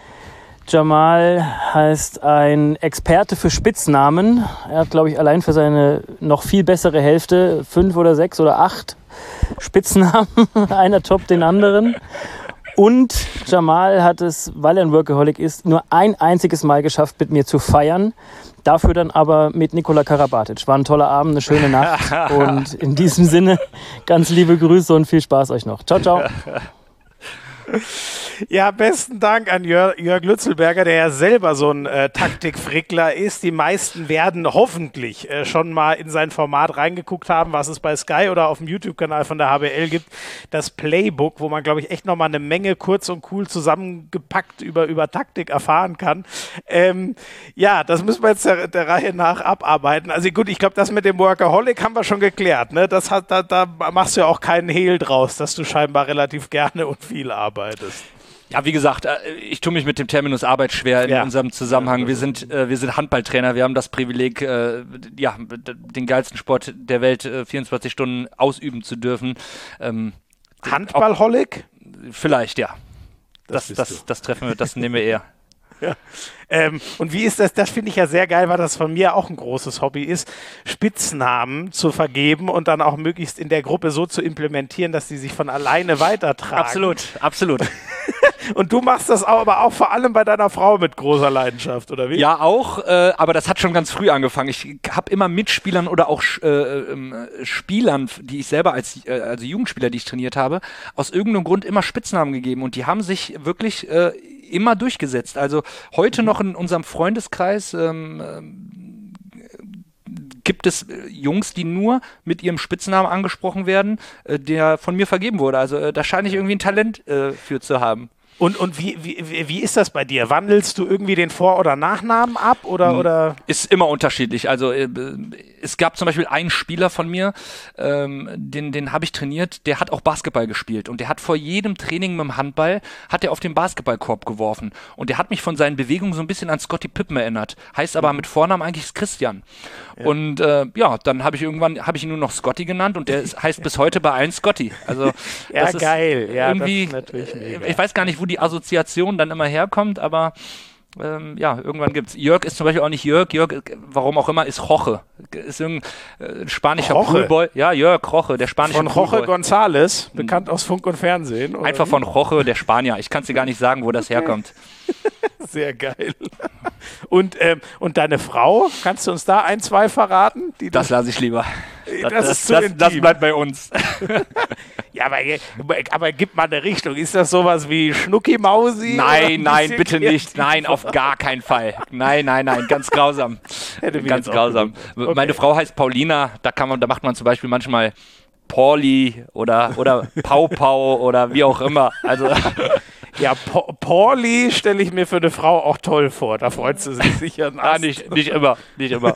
[SPEAKER 3] Jamal heißt ein Experte für Spitznamen. Er hat, glaube ich, allein für seine noch viel bessere Hälfte fünf oder sechs oder acht Spitznamen. Einer toppt den anderen. Und Jamal hat es, weil er ein Workaholic ist, nur ein einziges Mal geschafft, mit mir zu feiern. Dafür dann aber mit Nikola Karabatic. War ein toller Abend, eine schöne Nacht. Und in diesem Sinne ganz liebe Grüße und viel Spaß euch noch. Ciao, ciao.
[SPEAKER 1] Ja, besten Dank an Jörg, Jörg Lützelberger, der ja selber so ein äh, Taktikfrickler ist. Die meisten werden hoffentlich äh, schon mal in sein Format reingeguckt haben, was es bei Sky oder auf dem YouTube-Kanal von der H B L gibt. Das Playbook, wo man, glaube ich, echt noch mal eine Menge kurz und cool zusammengepackt über, über Taktik erfahren kann. Ähm, ja, das müssen wir jetzt der, der Reihe nach abarbeiten. Also gut, ich glaube, das mit dem Workaholic haben wir schon geklärt. Ne? Das hat, da, da machst du ja auch keinen Hehl draus, dass du scheinbar relativ gerne und viel arbeitest.
[SPEAKER 2] Ja, wie gesagt, ich tue mich mit dem Terminus Arbeit schwer in ja. unserem Zusammenhang. Wir sind, äh, wir sind Handballtrainer, wir haben das Privileg, äh, ja, den geilsten Sport der Welt äh, vierundzwanzig Stunden ausüben zu dürfen. Ähm,
[SPEAKER 1] Handballholic?
[SPEAKER 2] Vielleicht, ja.
[SPEAKER 1] Das,
[SPEAKER 2] das, das, das treffen wir, das nehmen wir eher.
[SPEAKER 1] Ja. Ähm, und wie ist das, das finde ich ja sehr geil, weil das von mir auch ein großes Hobby ist, Spitznamen zu vergeben und dann auch möglichst in der Gruppe so zu implementieren, dass die sich von alleine weitertragen.
[SPEAKER 2] Absolut, absolut.
[SPEAKER 1] Und du machst das auch, aber auch vor allem bei deiner Frau mit großer Leidenschaft, oder wie?
[SPEAKER 2] Ja, auch, äh, aber das hat schon ganz früh angefangen. Ich habe immer Mitspielern oder auch äh, äh, Spielern, die ich selber als äh, also Jugendspieler, die ich trainiert habe, aus irgendeinem Grund immer Spitznamen gegeben und die haben sich wirklich äh, immer durchgesetzt. Also heute noch in unserem Freundeskreis ähm, gibt es Jungs, die nur mit ihrem Spitznamen angesprochen werden, äh, der von mir vergeben wurde. Also äh, da scheine ich irgendwie ein Talent äh, für zu haben.
[SPEAKER 1] Und, und wie, wie, wie ist das bei dir? Wandelst du irgendwie den Vor- oder Nachnamen ab? Oder, oder?
[SPEAKER 2] Ist immer unterschiedlich. Also äh, es gab zum Beispiel einen Spieler von mir, ähm, den, den habe ich trainiert, der hat auch Basketball gespielt und der hat vor jedem Training mit dem Handball, hat er auf den Basketballkorb geworfen und der hat mich von seinen Bewegungen so ein bisschen an Scottie Pippen erinnert. Heißt aber mit Vornamen eigentlich Christian. Ja. Und äh, ja, dann habe ich irgendwann, habe ich ihn nur noch Scottie genannt und der ist, heißt bis heute bei allen Scottie. Also
[SPEAKER 1] ja,
[SPEAKER 2] das ist
[SPEAKER 1] geil. Ja,
[SPEAKER 2] irgendwie,
[SPEAKER 1] das ist natürlich mega.
[SPEAKER 2] Ich weiß gar nicht, wo die Assoziation dann immer herkommt, aber ähm, ja, irgendwann gibt's. Jörg ist zum Beispiel auch nicht Jörg. Jörg, warum auch immer, ist Roche. Ist irgendein äh, spanischer
[SPEAKER 1] Roche.
[SPEAKER 2] Poolboy. Ja, Jörg Roche, der spanische
[SPEAKER 1] Von
[SPEAKER 2] Poolboy.
[SPEAKER 1] Roche González, bekannt aus Funk und Fernsehen. Oder
[SPEAKER 2] Einfach
[SPEAKER 1] wie?
[SPEAKER 2] von Roche, der Spanier. Ich kann es dir gar nicht sagen, wo das herkommt.
[SPEAKER 1] Sehr geil. Und, ähm, und deine Frau, kannst du uns da ein, zwei verraten? Die
[SPEAKER 2] das lasse ich lieber.
[SPEAKER 1] Das,
[SPEAKER 2] das,
[SPEAKER 1] ist zu
[SPEAKER 2] das,
[SPEAKER 1] intim.
[SPEAKER 2] das bleibt bei uns.
[SPEAKER 1] Ja, aber, aber gib mal eine Richtung. Ist das sowas wie Schnucki-Mausi?
[SPEAKER 2] Nein, nein, bitte nicht. Nein, auf gar keinen Fall. Nein, nein, nein, ganz grausam. Ganz grausam. Okay. Meine Frau heißt Paulina, da kann man, da macht man zum Beispiel manchmal Pauli oder, oder Pau Pau oder wie auch immer. Also
[SPEAKER 1] Ja, pa- Pauli stelle ich mir für eine Frau auch toll vor. Da freut sie sich sicher.
[SPEAKER 2] Ah, nicht, nicht immer, nicht immer.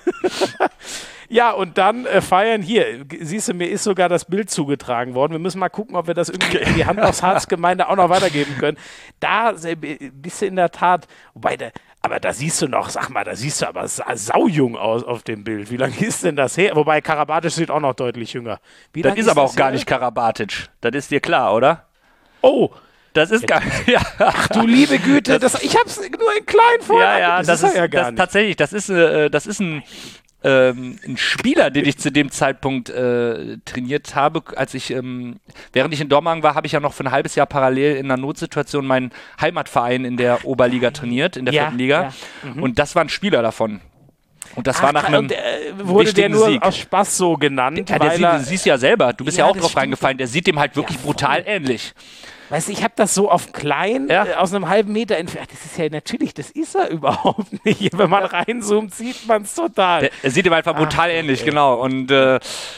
[SPEAKER 1] Ja, und dann äh, feiern hier. Siehst du, mir ist sogar das Bild zugetragen worden. Wir müssen mal gucken, ob wir das irgendwie in die Hand aufs Harz-Gemeinde auch noch weitergeben können. Da äh, bist du in der Tat, wobei, da, aber da siehst du noch, sag mal, da siehst du aber sa saujung aus auf dem Bild. Wie lange ist denn das her? Wobei Karabatic sieht auch noch deutlich jünger. Wie
[SPEAKER 2] Das
[SPEAKER 1] lang
[SPEAKER 2] ist aber auch
[SPEAKER 1] das
[SPEAKER 2] gar
[SPEAKER 1] her?
[SPEAKER 2] nicht Karabatic. Das ist dir klar, oder?
[SPEAKER 1] Oh,
[SPEAKER 2] Das ist gar ja.
[SPEAKER 1] du liebe Güte, das, ich hab's nur in klein vor.
[SPEAKER 2] Ja, ja, das,
[SPEAKER 1] das ist
[SPEAKER 2] ist,
[SPEAKER 1] er ja gar
[SPEAKER 2] das,
[SPEAKER 1] nicht.
[SPEAKER 2] tatsächlich, das ist, äh, das ist ein, ähm, ein Spieler, den ich zu dem Zeitpunkt äh, trainiert habe. Als ich, ähm, während ich in Dormagen war, habe ich ja noch für ein halbes Jahr parallel in einer Notsituation meinen Heimatverein in der Oberliga trainiert, in der
[SPEAKER 1] Ja,
[SPEAKER 2] vierten Liga.
[SPEAKER 1] ja. Mhm.
[SPEAKER 2] Und das war ein Spieler davon. Und das
[SPEAKER 1] Ach,
[SPEAKER 2] war nach einem
[SPEAKER 1] und, äh, wurde der
[SPEAKER 2] wichtigen
[SPEAKER 1] nur
[SPEAKER 2] Sieg.
[SPEAKER 1] aus Spaß so genannt,
[SPEAKER 2] Ja, der
[SPEAKER 1] weil
[SPEAKER 2] sieht,
[SPEAKER 1] er,
[SPEAKER 2] du siehst ja selber, du bist ja,
[SPEAKER 1] Ja,
[SPEAKER 2] auch
[SPEAKER 1] das
[SPEAKER 2] drauf
[SPEAKER 1] stimmt.
[SPEAKER 2] reingefallen, der sieht dem halt wirklich
[SPEAKER 1] Ja, voll.
[SPEAKER 2] brutal ähnlich.
[SPEAKER 1] weißt du, ich habe das so auf klein,
[SPEAKER 2] Ja.
[SPEAKER 1] äh, aus einem halben Meter entfernt. Das ist ja natürlich, das ist er überhaupt nicht. Wenn man reinzoomt, sieht man es total.
[SPEAKER 2] Der, er sieht ihm einfach brutal
[SPEAKER 1] Ach,
[SPEAKER 2] ähnlich,
[SPEAKER 1] okay.
[SPEAKER 2] genau. Und äh,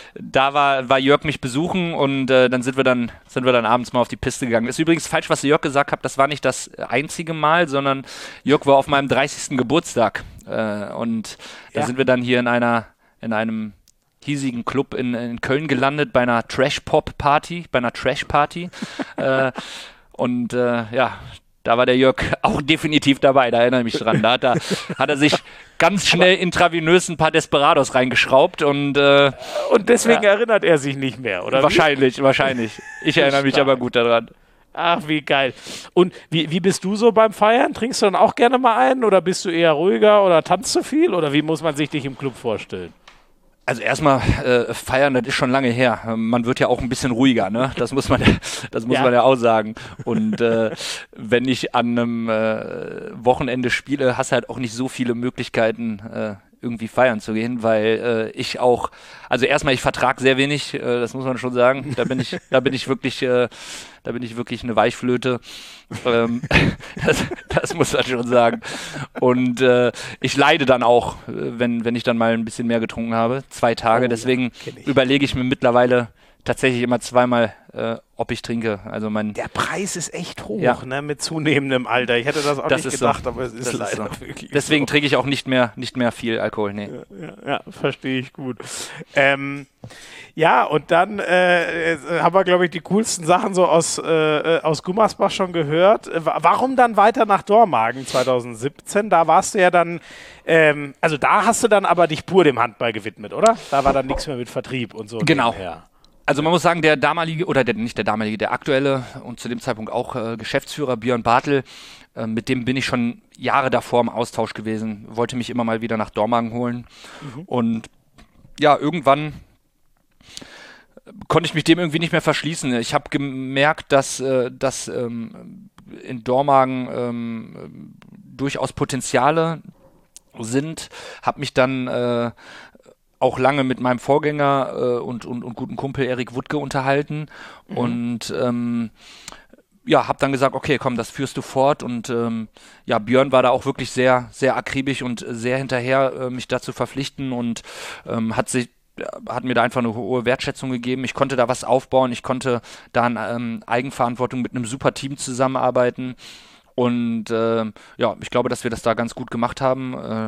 [SPEAKER 2] da war, war Jörg mich besuchen und äh, dann sind wir dann sind wir dann abends mal auf die Piste gegangen. Ist übrigens falsch, was Jörg gesagt hat. Das war nicht das einzige Mal, sondern Jörg war auf meinem dreißigsten Geburtstag äh, und da
[SPEAKER 1] Ja.
[SPEAKER 2] sind wir dann hier in einer in einem hiesigen Club in, in Köln gelandet bei einer Trash-Pop-Party, bei einer Trash-Party. äh, und äh, ja, da war der Jörg auch definitiv dabei, da erinnere ich mich dran. Da hat er, hat er sich ganz schnell intravenös ein paar Desperados reingeschraubt und äh,
[SPEAKER 1] Und deswegen erinnert er sich nicht mehr, oder? wie?
[SPEAKER 2] wahrscheinlich, wahrscheinlich. Ich erinnere mich
[SPEAKER 1] Stark.
[SPEAKER 2] aber gut daran.
[SPEAKER 1] Ach, wie geil. Und wie, wie bist du so beim Feiern? Trinkst du dann auch gerne mal einen oder bist du eher ruhiger oder tanzt du viel? Oder wie muss man sich dich im Club vorstellen?
[SPEAKER 2] Also erstmal äh, feiern, das ist schon lange her. Ähm, Man wird ja auch ein bisschen ruhiger, ne? Das muss man, das muss
[SPEAKER 1] Ja.
[SPEAKER 2] man ja auch sagen. Und äh, wenn ich an einem äh, Wochenende spiele, hast du halt auch nicht so viele Möglichkeiten, äh, irgendwie feiern zu gehen, weil äh, ich auch, also erstmal, ich vertrag sehr wenig, äh, das muss man schon sagen. Da bin ich, da bin ich wirklich, äh, da bin ich wirklich eine Weichflöte. ähm, das, das muss man schon sagen. Und äh, ich leide dann auch, äh, wenn, wenn ich dann mal ein bisschen mehr getrunken habe. Zwei Tage.
[SPEAKER 1] Oh,
[SPEAKER 2] Deswegen
[SPEAKER 1] ja, kenn ich.
[SPEAKER 2] überlege ich mir mittlerweile tatsächlich immer zweimal, äh, ob ich trinke. Also mein
[SPEAKER 1] Der Preis ist echt hoch,
[SPEAKER 2] Ja.
[SPEAKER 1] ne? Mit zunehmendem Alter. Ich hätte das auch
[SPEAKER 2] Das
[SPEAKER 1] nicht
[SPEAKER 2] ist so.
[SPEAKER 1] gedacht, aber es ist
[SPEAKER 2] Das ist
[SPEAKER 1] leider
[SPEAKER 2] so.
[SPEAKER 1] wirklich
[SPEAKER 2] Deswegen
[SPEAKER 1] so.
[SPEAKER 2] trinke ich auch nicht mehr, nicht mehr viel Alkohol. Nee.
[SPEAKER 1] Ja, ja, verstehe ich gut. Ähm, ja, und dann äh, äh, haben wir, glaube ich, die coolsten Sachen so aus, äh, aus Gummersbach schon gehört. Äh, wa- warum dann weiter nach Dormagen zwanzig siebzehn? Da warst du ja dann, ähm, also da hast du dann aber dich pur dem Handball gewidmet, oder? Da war dann nichts mehr mit Vertrieb und so.
[SPEAKER 2] Genau.
[SPEAKER 1] nebenher.
[SPEAKER 2] Also man muss sagen, der damalige, oder der, nicht der damalige, der aktuelle und zu dem Zeitpunkt auch äh, Geschäftsführer Björn Bartel, äh, mit dem bin ich schon Jahre davor im Austausch gewesen, wollte mich immer mal wieder nach Dormagen holen. Und ja, irgendwann konnte ich mich dem irgendwie nicht mehr verschließen. Ich habe gemerkt, dass, äh, dass ähm, in Dormagen ähm, durchaus Potenziale sind, habe mich dann äh, auch lange mit meinem Vorgänger äh, und, und, und guten Kumpel Erik Wuttke unterhalten
[SPEAKER 1] Mhm.
[SPEAKER 2] und ähm, ja, habe dann gesagt, okay, komm, das führst du fort und ähm, ja, Björn war da auch wirklich sehr, sehr akribisch und sehr hinterher, äh, mich da zu verpflichten und ähm, hat sich hat mir da einfach eine hohe Wertschätzung gegeben. Ich konnte da was aufbauen, ich konnte da in ähm, Eigenverantwortung mit einem super Team zusammenarbeiten und äh, ja, ich glaube, dass wir das da ganz gut gemacht haben. Äh,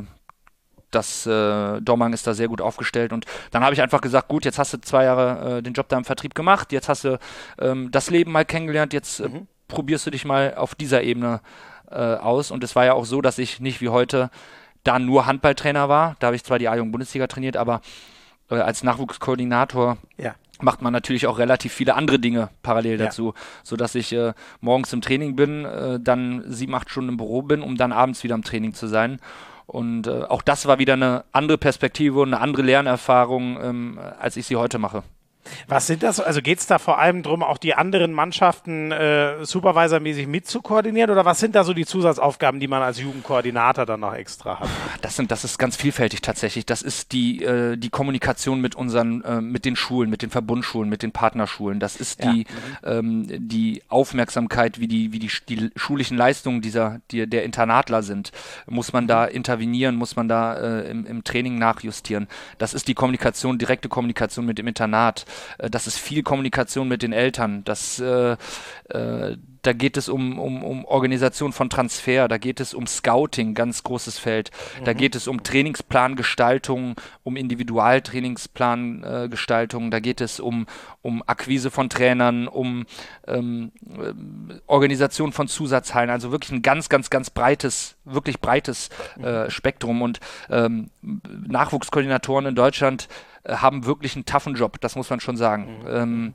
[SPEAKER 2] das äh, Dormagen ist da sehr gut aufgestellt und dann habe ich einfach gesagt, gut, jetzt hast du zwei Jahre äh, den Job da im Vertrieb gemacht, jetzt hast du ähm, das Leben mal kennengelernt, jetzt äh,
[SPEAKER 1] Mhm.
[SPEAKER 2] probierst du dich mal auf dieser Ebene äh, aus und es war ja auch so, dass ich nicht wie heute da nur Handballtrainer war, da habe ich zwar die A-Jugend-Bundesliga trainiert, aber äh, als Nachwuchskoordinator
[SPEAKER 1] Ja.
[SPEAKER 2] macht man natürlich auch relativ viele andere Dinge parallel
[SPEAKER 1] Ja.
[SPEAKER 2] dazu, sodass ich äh, morgens im Training bin, äh, dann sieben, acht Stunden im Büro bin, um dann abends wieder im Training zu sein. Und äh, auch das war wieder eine andere Perspektive und eine andere Lernerfahrung, ähm, als ich sie heute mache.
[SPEAKER 1] Was sind das? Also geht es da vor allem darum, auch die anderen Mannschaften äh, supervisormäßig mitzukoordinieren? Oder was sind da so die Zusatzaufgaben, die man als Jugendkoordinator dann noch extra hat?
[SPEAKER 2] Das sind, das ist ganz vielfältig tatsächlich. Das ist die, äh, die Kommunikation mit unseren, äh, mit den Schulen, mit den Verbundschulen, mit den Partnerschulen. Das ist
[SPEAKER 1] Ja.
[SPEAKER 2] die, ähm, die Aufmerksamkeit, wie die, wie die, die schulischen Leistungen dieser, die, der Internatler sind. Muss man da intervenieren? Muss man da äh, im, im Training nachjustieren? Das ist die Kommunikation, direkte Kommunikation mit dem Internat. äh, das ist viel Kommunikation mit den Eltern, das äh, äh, da geht es um, um, um Organisation von Transfer, da geht es um Scouting, ganz großes Feld, mhm. da geht es um Trainingsplangestaltung, um Individualtrainingsplangestaltung, äh, da geht es um, um Akquise von Trainern, um ähm, äh, Organisation von Zusatzhallen, also wirklich ein ganz, ganz, ganz breites, wirklich breites äh, Spektrum und ähm, Nachwuchskoordinatoren in Deutschland äh, haben wirklich einen toughen Job, das muss man schon sagen. Mhm. Ähm,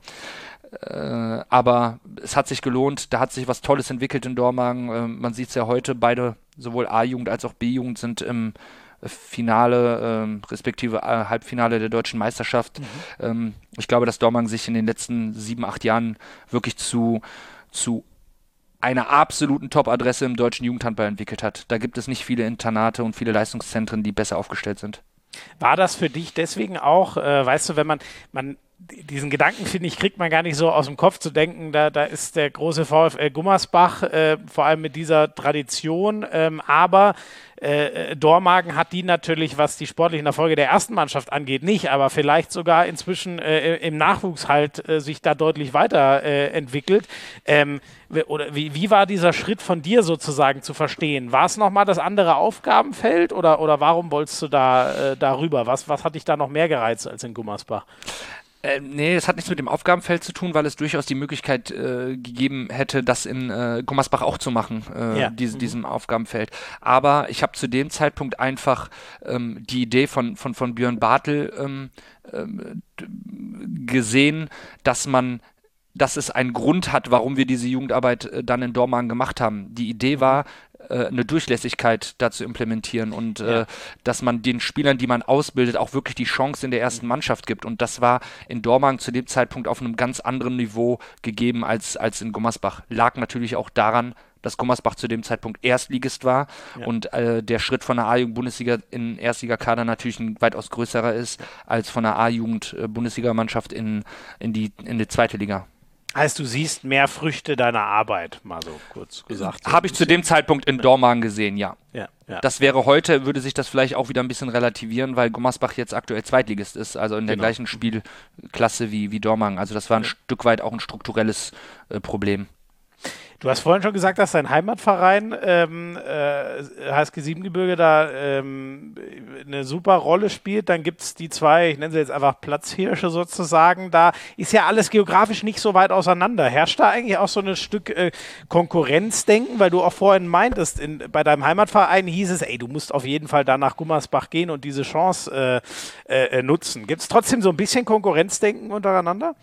[SPEAKER 2] Äh, aber es hat sich gelohnt, da hat sich was Tolles entwickelt in Dormagen. Äh, man sieht es ja heute, beide, sowohl A-Jugend als auch B-Jugend sind im Finale, äh, respektive äh, Halbfinale der deutschen Meisterschaft. Mhm. Ähm, ich glaube, dass Dormagen sich in den letzten sieben, acht Jahren wirklich zu, zu einer absoluten Top-Adresse im deutschen Jugendhandball entwickelt hat. Da gibt es nicht viele Internate und viele Leistungszentren, die besser aufgestellt sind.
[SPEAKER 1] War das für dich deswegen auch, äh, weißt du, wenn man, man diesen Gedanken, finde ich, kriegt man gar nicht so aus dem Kopf zu denken, da, da ist der große VfL Gummersbach, äh, vor allem mit dieser Tradition, ähm, aber äh, Dormagen hat die natürlich, was die sportlichen Erfolge der ersten Mannschaft angeht, nicht, aber vielleicht sogar inzwischen äh, im Nachwuchs halt äh, sich da deutlich weiter äh, entwickelt. Ähm, oder wie, wie war dieser Schritt von dir sozusagen zu verstehen? War es nochmal das andere Aufgabenfeld oder, oder warum wolltest du da äh, darüber? Was, was hat dich da noch mehr gereizt als in Gummersbach?
[SPEAKER 2] Äh, nee, es hat nichts mit dem Aufgabenfeld zu tun, weil es durchaus die Möglichkeit äh, gegeben hätte, das in äh, Gummersbach auch zu machen, äh,
[SPEAKER 1] ja.
[SPEAKER 2] diese,
[SPEAKER 1] mhm.
[SPEAKER 2] diesem Aufgabenfeld. Aber ich habe zu dem Zeitpunkt einfach ähm, die Idee von, von, von Björn Bartel ähm, ähm, gesehen, dass man dass es einen Grund hat, warum wir diese Jugendarbeit äh, dann in Dormagen gemacht haben. Die Idee war, äh, eine Durchlässigkeit da zu implementieren und
[SPEAKER 1] ja.
[SPEAKER 2] äh, dass man den Spielern, die man ausbildet, auch wirklich die Chance in der ersten Mannschaft gibt. Und das war in Dormagen zu dem Zeitpunkt auf einem ganz anderen Niveau gegeben als, als in Gummersbach. Lag natürlich auch daran, dass Gummersbach zu dem Zeitpunkt Erstligist war ja. und äh, der Schritt von der A-Jugend-Bundesliga in Erstligakader natürlich ein weitaus größerer ist als von der A-Jugend-Bundesligamannschaft in, in, die, in die zweite Liga.
[SPEAKER 1] Heißt, du siehst mehr Früchte deiner Arbeit, mal so kurz gesagt.
[SPEAKER 2] Habe ich zu dem Zeitpunkt in Dormagen gesehen, ja.
[SPEAKER 1] Ja, ja.
[SPEAKER 2] Das wäre heute, würde sich das vielleicht auch wieder ein bisschen relativieren, weil Gummersbach jetzt aktuell Zweitligist ist, also in der
[SPEAKER 1] genau.
[SPEAKER 2] gleichen Spielklasse wie, wie Dormagen. Also das war ein ja. Stück weit auch ein strukturelles äh, Problem.
[SPEAKER 1] Du hast vorhin schon gesagt, dass dein Heimatverein ähm, äh, H S G Siebengebirge da ähm, eine super Rolle spielt. Dann gibt es die zwei, ich nenne sie jetzt einfach Platzhirsche sozusagen. Da ist ja alles geografisch nicht so weit auseinander. Herrscht da eigentlich auch so ein Stück äh, Konkurrenzdenken? Weil du auch vorhin meintest, in, bei deinem Heimatverein hieß es, ey, du musst auf jeden Fall da nach Gummersbach gehen und diese Chance äh, äh, nutzen. Gibt es trotzdem so ein bisschen Konkurrenzdenken untereinander?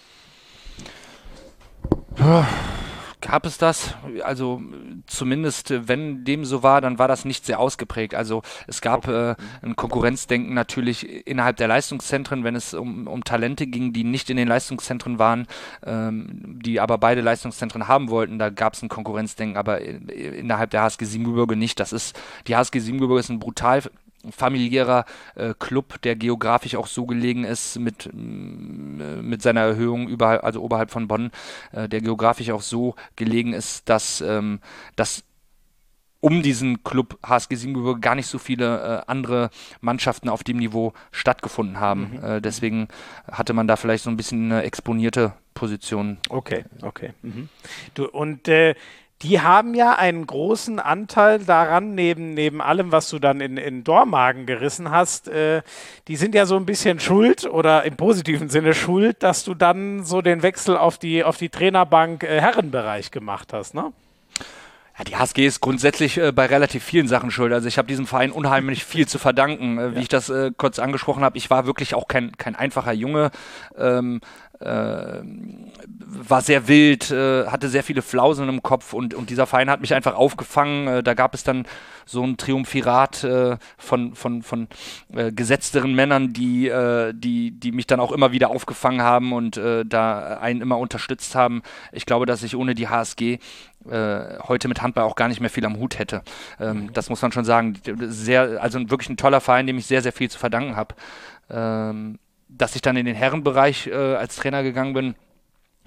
[SPEAKER 2] Ja. Gab es das? Also zumindest, wenn dem so war, dann war das nicht sehr ausgeprägt. Also es gab okay. äh, ein Konkurrenzdenken natürlich innerhalb der Leistungszentren, wenn es um, um Talente ging, die nicht in den Leistungszentren waren, ähm, die aber beide Leistungszentren haben wollten. Da gab es ein Konkurrenzdenken, aber innerhalb der H S G Siebengebirge nicht. Das ist, die H S G Siebengebirge ist ein brutal familiärer äh, Club, der geografisch auch so gelegen ist mit, mit seiner Erhöhung überhalb, also oberhalb von Bonn, äh, der geografisch auch so gelegen ist, dass, ähm, dass um diesen Club H S G Siebengebirge gar nicht so viele äh, andere Mannschaften auf dem Niveau stattgefunden haben. Mhm. Äh, deswegen hatte man da vielleicht so ein bisschen eine exponierte Position.
[SPEAKER 1] Okay, okay. Mhm. Du, und äh, die haben ja einen großen Anteil daran, neben, neben allem, was du dann in, in Dormagen gerissen hast. Äh, die sind ja so ein bisschen schuld oder im positiven Sinne schuld, dass du dann so den Wechsel auf die, auf die Trainerbank äh, Herrenbereich gemacht hast, ne?
[SPEAKER 2] Ja, die H S G ist grundsätzlich äh, bei relativ vielen Sachen schuld. Also ich habe diesem Verein unheimlich viel zu verdanken. Äh, wie ja. ich das äh, kurz angesprochen habe, ich war wirklich auch kein, kein einfacher Junge. Ähm, Äh, war sehr wild, äh, hatte sehr viele Flausen im Kopf und, und dieser Verein hat mich einfach aufgefangen. Äh, da gab es dann so ein Triumphirat äh, von, von, von äh, gesetzteren Männern, die, äh, die, die mich dann auch immer wieder aufgefangen haben und äh, da einen immer unterstützt haben. Ich glaube, dass ich ohne die H S G äh, heute mit Handball auch gar nicht mehr viel am Hut hätte. Ähm, mhm. Das muss man schon sagen. Sehr, also wirklich ein toller Verein, dem ich sehr, sehr viel zu verdanken habe. Ähm, Dass ich dann in den Herrenbereich äh, als Trainer gegangen bin,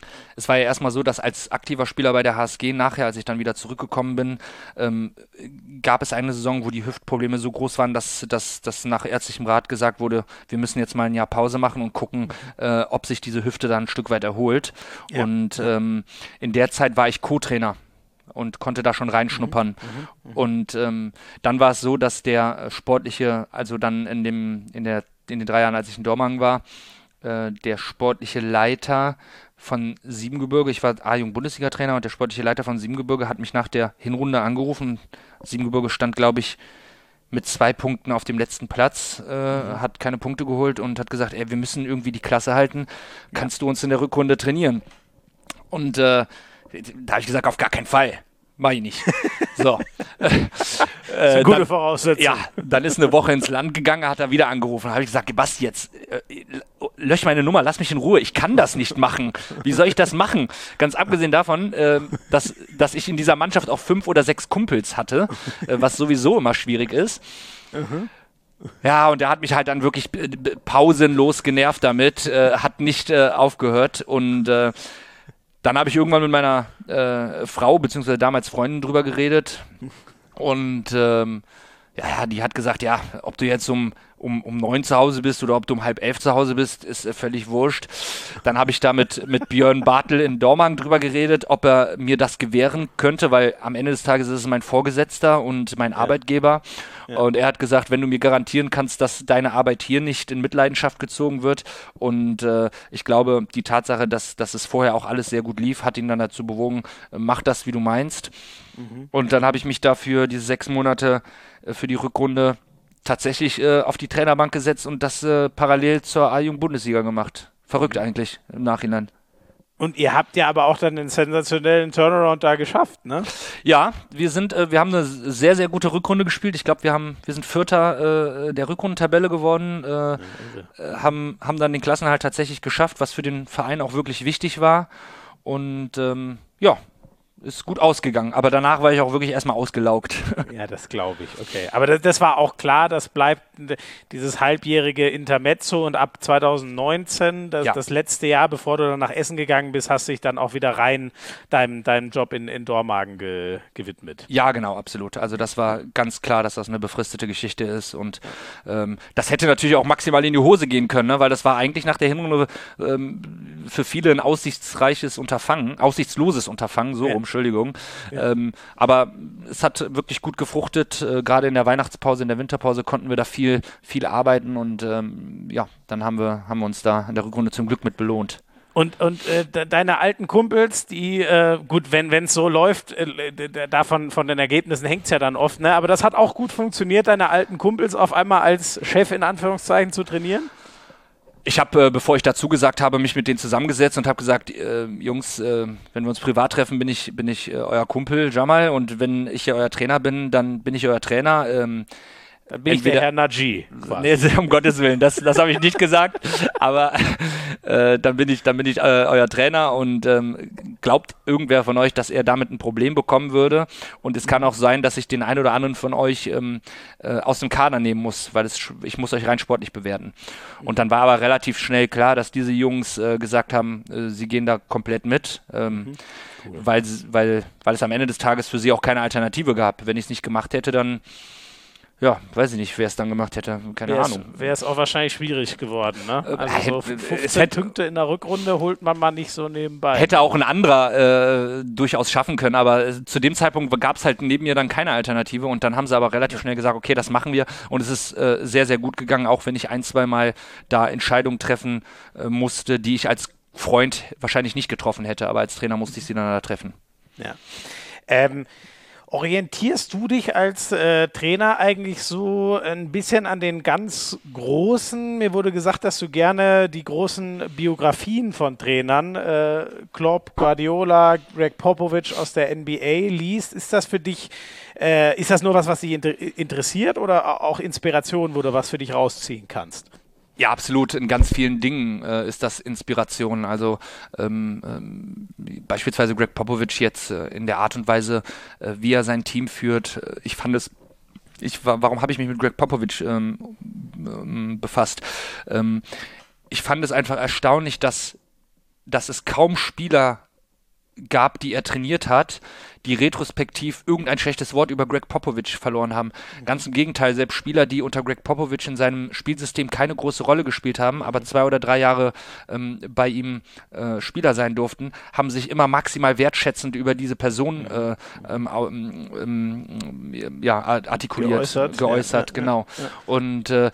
[SPEAKER 2] Es war ja erstmal so, dass als aktiver Spieler bei der H S G nachher, als ich dann wieder zurückgekommen bin, ähm, gab es eine Saison, wo die Hüftprobleme so groß waren, dass, dass, dass nach ärztlichem Rat gesagt wurde, wir müssen jetzt mal ein Jahr Pause machen und gucken, äh, ob sich diese Hüfte dann ein Stück weit erholt. Ja. Und ähm, in der Zeit war ich Co-Trainer und konnte da schon reinschnuppern. Mhm, mh, mh. Und ähm, dann war es so, dass der sportliche, also dann in dem, in der, in den drei Jahren, als ich in Dormagen war, äh, der sportliche Leiter von Siebengebirge, ich war A-Jugend-Bundesliga-Trainer und der sportliche Leiter von Siebengebirge hat mich nach der Hinrunde angerufen. Siebengebirge stand, glaube ich, mit zwei Punkten auf dem letzten Platz, äh, mhm. hat keine Punkte geholt und hat gesagt, ey, wir müssen irgendwie die Klasse halten, kannst ja. du uns in der Rückrunde trainieren? Und äh, da habe ich gesagt, auf gar keinen Fall. Mach ich nicht. So.
[SPEAKER 1] Das ist eine gute dann, Voraussetzung.
[SPEAKER 2] Ja, dann ist eine Woche ins Land gegangen, hat er wieder angerufen. habe ich gesagt, Basti, jetzt äh, lösch meine Nummer, lass mich in Ruhe. Ich kann das nicht machen. Wie soll ich das machen? Ganz abgesehen davon, äh, dass, dass ich in dieser Mannschaft auch fünf oder sechs Kumpels hatte, äh, was sowieso immer schwierig ist. Mhm. Ja, und er hat mich halt dann wirklich pausenlos genervt damit, äh, hat nicht äh, aufgehört und äh, dann habe ich irgendwann mit meiner äh, Frau, beziehungsweise damals Freundin drüber geredet und ähm, ja, die hat gesagt, ja, ob du jetzt um, um, um neun zu Hause bist oder ob du um halb elf zu Hause bist, ist äh, völlig wurscht. Dann habe ich da mit, mit Björn Bartel in Dormagen drüber geredet, ob er mir das gewähren könnte, weil am Ende des Tages ist es mein Vorgesetzter und mein ja. Arbeitgeber. Ja. Und er hat gesagt, wenn du mir garantieren kannst, dass deine Arbeit hier nicht in Mitleidenschaft gezogen wird und äh, ich glaube, die Tatsache, dass, dass es vorher auch alles sehr gut lief, hat ihn dann dazu bewogen, mach das, wie du meinst. Mhm. Und dann habe ich mich dafür diese sechs Monate äh, für die Rückrunde tatsächlich äh, auf die Trainerbank gesetzt und das äh, parallel zur A-Jugend-Bundesliga gemacht. Verrückt mhm. eigentlich im Nachhinein.
[SPEAKER 1] Und ihr habt ja aber auch dann den sensationellen Turnaround da geschafft, ne?
[SPEAKER 2] Ja, wir sind, äh, wir haben eine sehr, sehr gute Rückrunde gespielt. Ich glaube, wir haben, wir sind Vierter äh, der Rückrundentabelle geworden, äh, äh, haben, haben dann den Klassenerhalt tatsächlich geschafft, was für den Verein auch wirklich wichtig war. Und ähm, ja, ist gut ausgegangen, aber danach war ich auch wirklich erstmal ausgelaugt.
[SPEAKER 1] Ja, das glaube ich, okay. Aber das, das war auch klar, das bleibt dieses halbjährige Intermezzo und ab zwanzig neunzehn, das, ja. das letzte Jahr, bevor du dann nach Essen gegangen bist, hast du dich dann auch wieder rein deinem, deinem Job in, in Dormagen ge, gewidmet.
[SPEAKER 2] Ja, genau, absolut. Also das war ganz klar, dass das eine befristete Geschichte ist und ähm, das hätte natürlich auch maximal in die Hose gehen können, ne? Weil das war eigentlich nach der Hinrunde ähm, für viele ein aussichtsreiches Unterfangen, aussichtsloses Unterfangen, so ja. rum. Entschuldigung. Ja. Ähm, aber es hat wirklich gut gefruchtet. Äh, gerade in der Weihnachtspause, in der Winterpause konnten wir da viel, viel arbeiten und ähm, ja, dann haben wir, haben wir uns da in der Rückrunde zum Glück mit belohnt.
[SPEAKER 1] Und, und äh, de- deine alten Kumpels, die, äh, gut, wenn es so läuft, äh, d- davon von den Ergebnissen hängt es ja dann oft, ne? Aber das hat auch gut funktioniert, deine alten Kumpels auf einmal als Chef in Anführungszeichen zu trainieren?
[SPEAKER 2] Ich habe, äh, bevor ich dazu gesagt habe, mich mit denen zusammengesetzt und habe gesagt, äh, Jungs, äh, wenn wir uns privat treffen, bin ich, bin ich äh, euer Kumpel Jamal und wenn ich ja euer Trainer bin, dann bin ich euer Trainer. Ähm,
[SPEAKER 1] Dann bin Entweder, ich der Herr Najee.
[SPEAKER 2] Nee, um Gottes Willen, das, das habe ich nicht gesagt, aber äh, dann bin ich, dann bin ich äh, euer Trainer und ähm, glaubt irgendwer von euch, dass er damit ein Problem bekommen würde und es kann auch sein, dass ich den einen oder anderen von euch ähm, äh, aus dem Kader nehmen muss, weil es, ich muss euch rein sportlich bewerten. Und dann war aber relativ schnell klar, dass diese Jungs äh, gesagt haben, äh, sie gehen da komplett mit, ähm, mhm. cool. weil, weil, weil es am Ende des Tages für sie auch keine Alternative gab. Wenn ich es nicht gemacht hätte, dann ja, weiß ich nicht, wer es dann gemacht hätte, keine wär's, Ahnung.
[SPEAKER 1] Wäre es auch wahrscheinlich schwierig geworden, ne? Also so fünfzehn hätte, Punkte in der Rückrunde holt man mal nicht so nebenbei.
[SPEAKER 2] Hätte auch ein anderer äh, durchaus schaffen können, aber äh, zu dem Zeitpunkt gab es halt neben mir dann keine Alternative und dann haben sie aber relativ schnell gesagt, okay, das machen wir und es ist äh, sehr, sehr gut gegangen, auch wenn ich ein, zwei Mal da Entscheidungen treffen äh, musste, die ich als Freund wahrscheinlich nicht getroffen hätte, aber als Trainer musste ich sie dann da treffen.
[SPEAKER 1] Ja. Ähm, Orientierst du dich als äh, Trainer eigentlich so ein bisschen an den ganz großen, mir wurde gesagt, dass du gerne die großen Biografien von Trainern, äh, Klopp, Guardiola, Greg Popovich aus der N B A liest. Ist das für dich, äh, ist das nur was, was dich inter- interessiert oder auch Inspiration, wo du was für dich rausziehen kannst?
[SPEAKER 2] Ja, absolut. In ganz vielen Dingen äh, ist das Inspiration. Also ähm, ähm, beispielsweise Greg Popovich jetzt äh, in der Art und Weise, äh, wie er sein Team führt. Äh, ich fand es, ich, warum habe ich mich mit Greg Popovich ähm, ähm, befasst? Ähm, ich fand es einfach erstaunlich, dass dass es kaum Spieler gab, die er trainiert hat, die retrospektiv irgendein schlechtes Wort über Greg Popovich verloren haben. Ganz im Gegenteil, selbst Spieler, die unter Greg Popovich in seinem Spielsystem keine große Rolle gespielt haben, aber zwei oder drei Jahre ähm, bei ihm äh, Spieler sein durften, haben sich immer maximal wertschätzend über diese Person äh, ähm, ähm, ja, artikuliert,
[SPEAKER 1] geäußert,
[SPEAKER 2] geäußert
[SPEAKER 1] ja,
[SPEAKER 2] genau.
[SPEAKER 1] Ja, ja.
[SPEAKER 2] Und äh,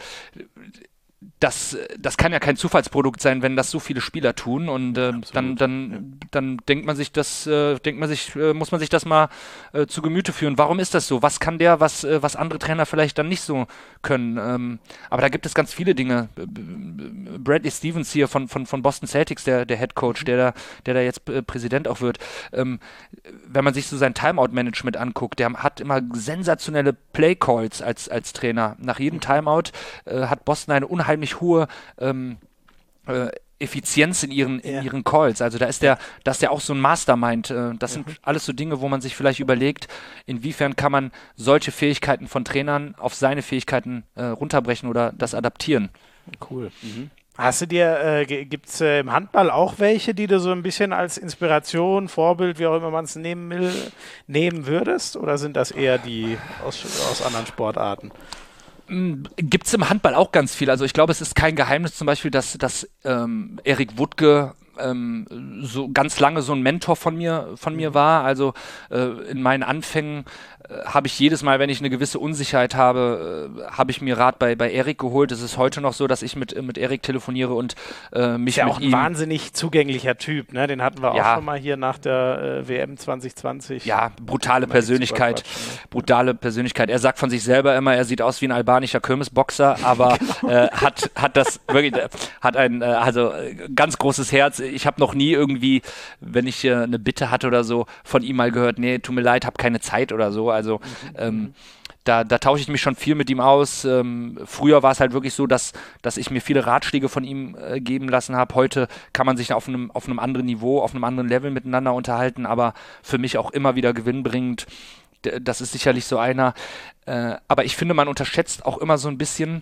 [SPEAKER 2] Das, das kann ja kein Zufallsprodukt sein, wenn das so viele Spieler tun, und äh, dann, dann, dann denkt man sich das, äh, denkt man sich, äh, muss man sich das mal äh, zu Gemüte führen. Warum ist das so? Was kann der, was, äh, was andere Trainer vielleicht dann nicht so können? Ähm, aber da gibt es ganz viele Dinge. Bradley Stevens hier von, von, von Boston Celtics, der, der Head Coach, der da, der da jetzt äh, Präsident auch wird. Ähm, wenn man sich so sein Timeout-Management anguckt, der hat immer sensationelle Play-Calls als, als Trainer. Nach jedem Timeout äh, hat Boston eine unheimlich hohe ähm, äh, Effizienz in ihren, in
[SPEAKER 1] Ja.
[SPEAKER 2] ihren Calls. Also da ist der, da ist der auch so ein Mastermind. Äh, das sind alles so Dinge, wo man sich vielleicht überlegt, inwiefern kann man solche Fähigkeiten von Trainern auf seine Fähigkeiten äh, runterbrechen oder das adaptieren.
[SPEAKER 1] Cool. Mhm. Hast du dir, äh, gibt es äh, im Handball auch welche, die du so ein bisschen als Inspiration, Vorbild, wie auch immer man es nehmen will, nehmen würdest? Oder sind das eher die aus, aus anderen Sportarten?
[SPEAKER 2] Gibt es im Handball auch ganz viel. Also ich glaube, es ist kein Geheimnis zum Beispiel, dass, dass ähm, Erik Wuttke ähm, so ganz lange so ein Mentor von mir, von mir war. Also äh, in meinen Anfängen äh, habe ich jedes Mal, wenn ich eine gewisse Unsicherheit habe, äh, habe ich mir Rat bei, bei Erik geholt. Es ist heute noch so, dass ich mit, mit Erik telefoniere und äh, mich
[SPEAKER 1] Ist ja
[SPEAKER 2] mit
[SPEAKER 1] auch ein
[SPEAKER 2] ihm...
[SPEAKER 1] wahnsinnig zugänglicher Typ, ne? Den hatten wir
[SPEAKER 2] Ja.
[SPEAKER 1] auch schon mal hier nach der äh, W M zwanzig zwanzig.
[SPEAKER 2] Ja, brutale
[SPEAKER 1] Mal
[SPEAKER 2] Persönlichkeit,
[SPEAKER 1] nichts überquatschen, ne?
[SPEAKER 2] brutale Persönlichkeit. Er sagt von sich selber immer, er sieht aus wie ein albanischer Kirmesboxer, aber äh, hat, hat das wirklich, äh, hat ein, äh, also äh, ganz großes Herz. Ich habe noch nie irgendwie, wenn ich äh, eine Bitte hatte oder so, von ihm mal gehört, nee, tut mir leid, habe keine Zeit oder so. Also ähm, Da, da tausche ich mich schon viel mit ihm aus. Ähm, früher war es halt wirklich so, dass, dass ich mir viele Ratschläge von ihm äh, geben lassen habe. Heute kann man sich auf einem, auf einem anderen Niveau, auf einem anderen Level miteinander unterhalten, aber für mich auch immer wieder gewinnbringend. D- Das ist sicherlich so einer. Äh, aber ich finde, man unterschätzt auch immer so ein bisschen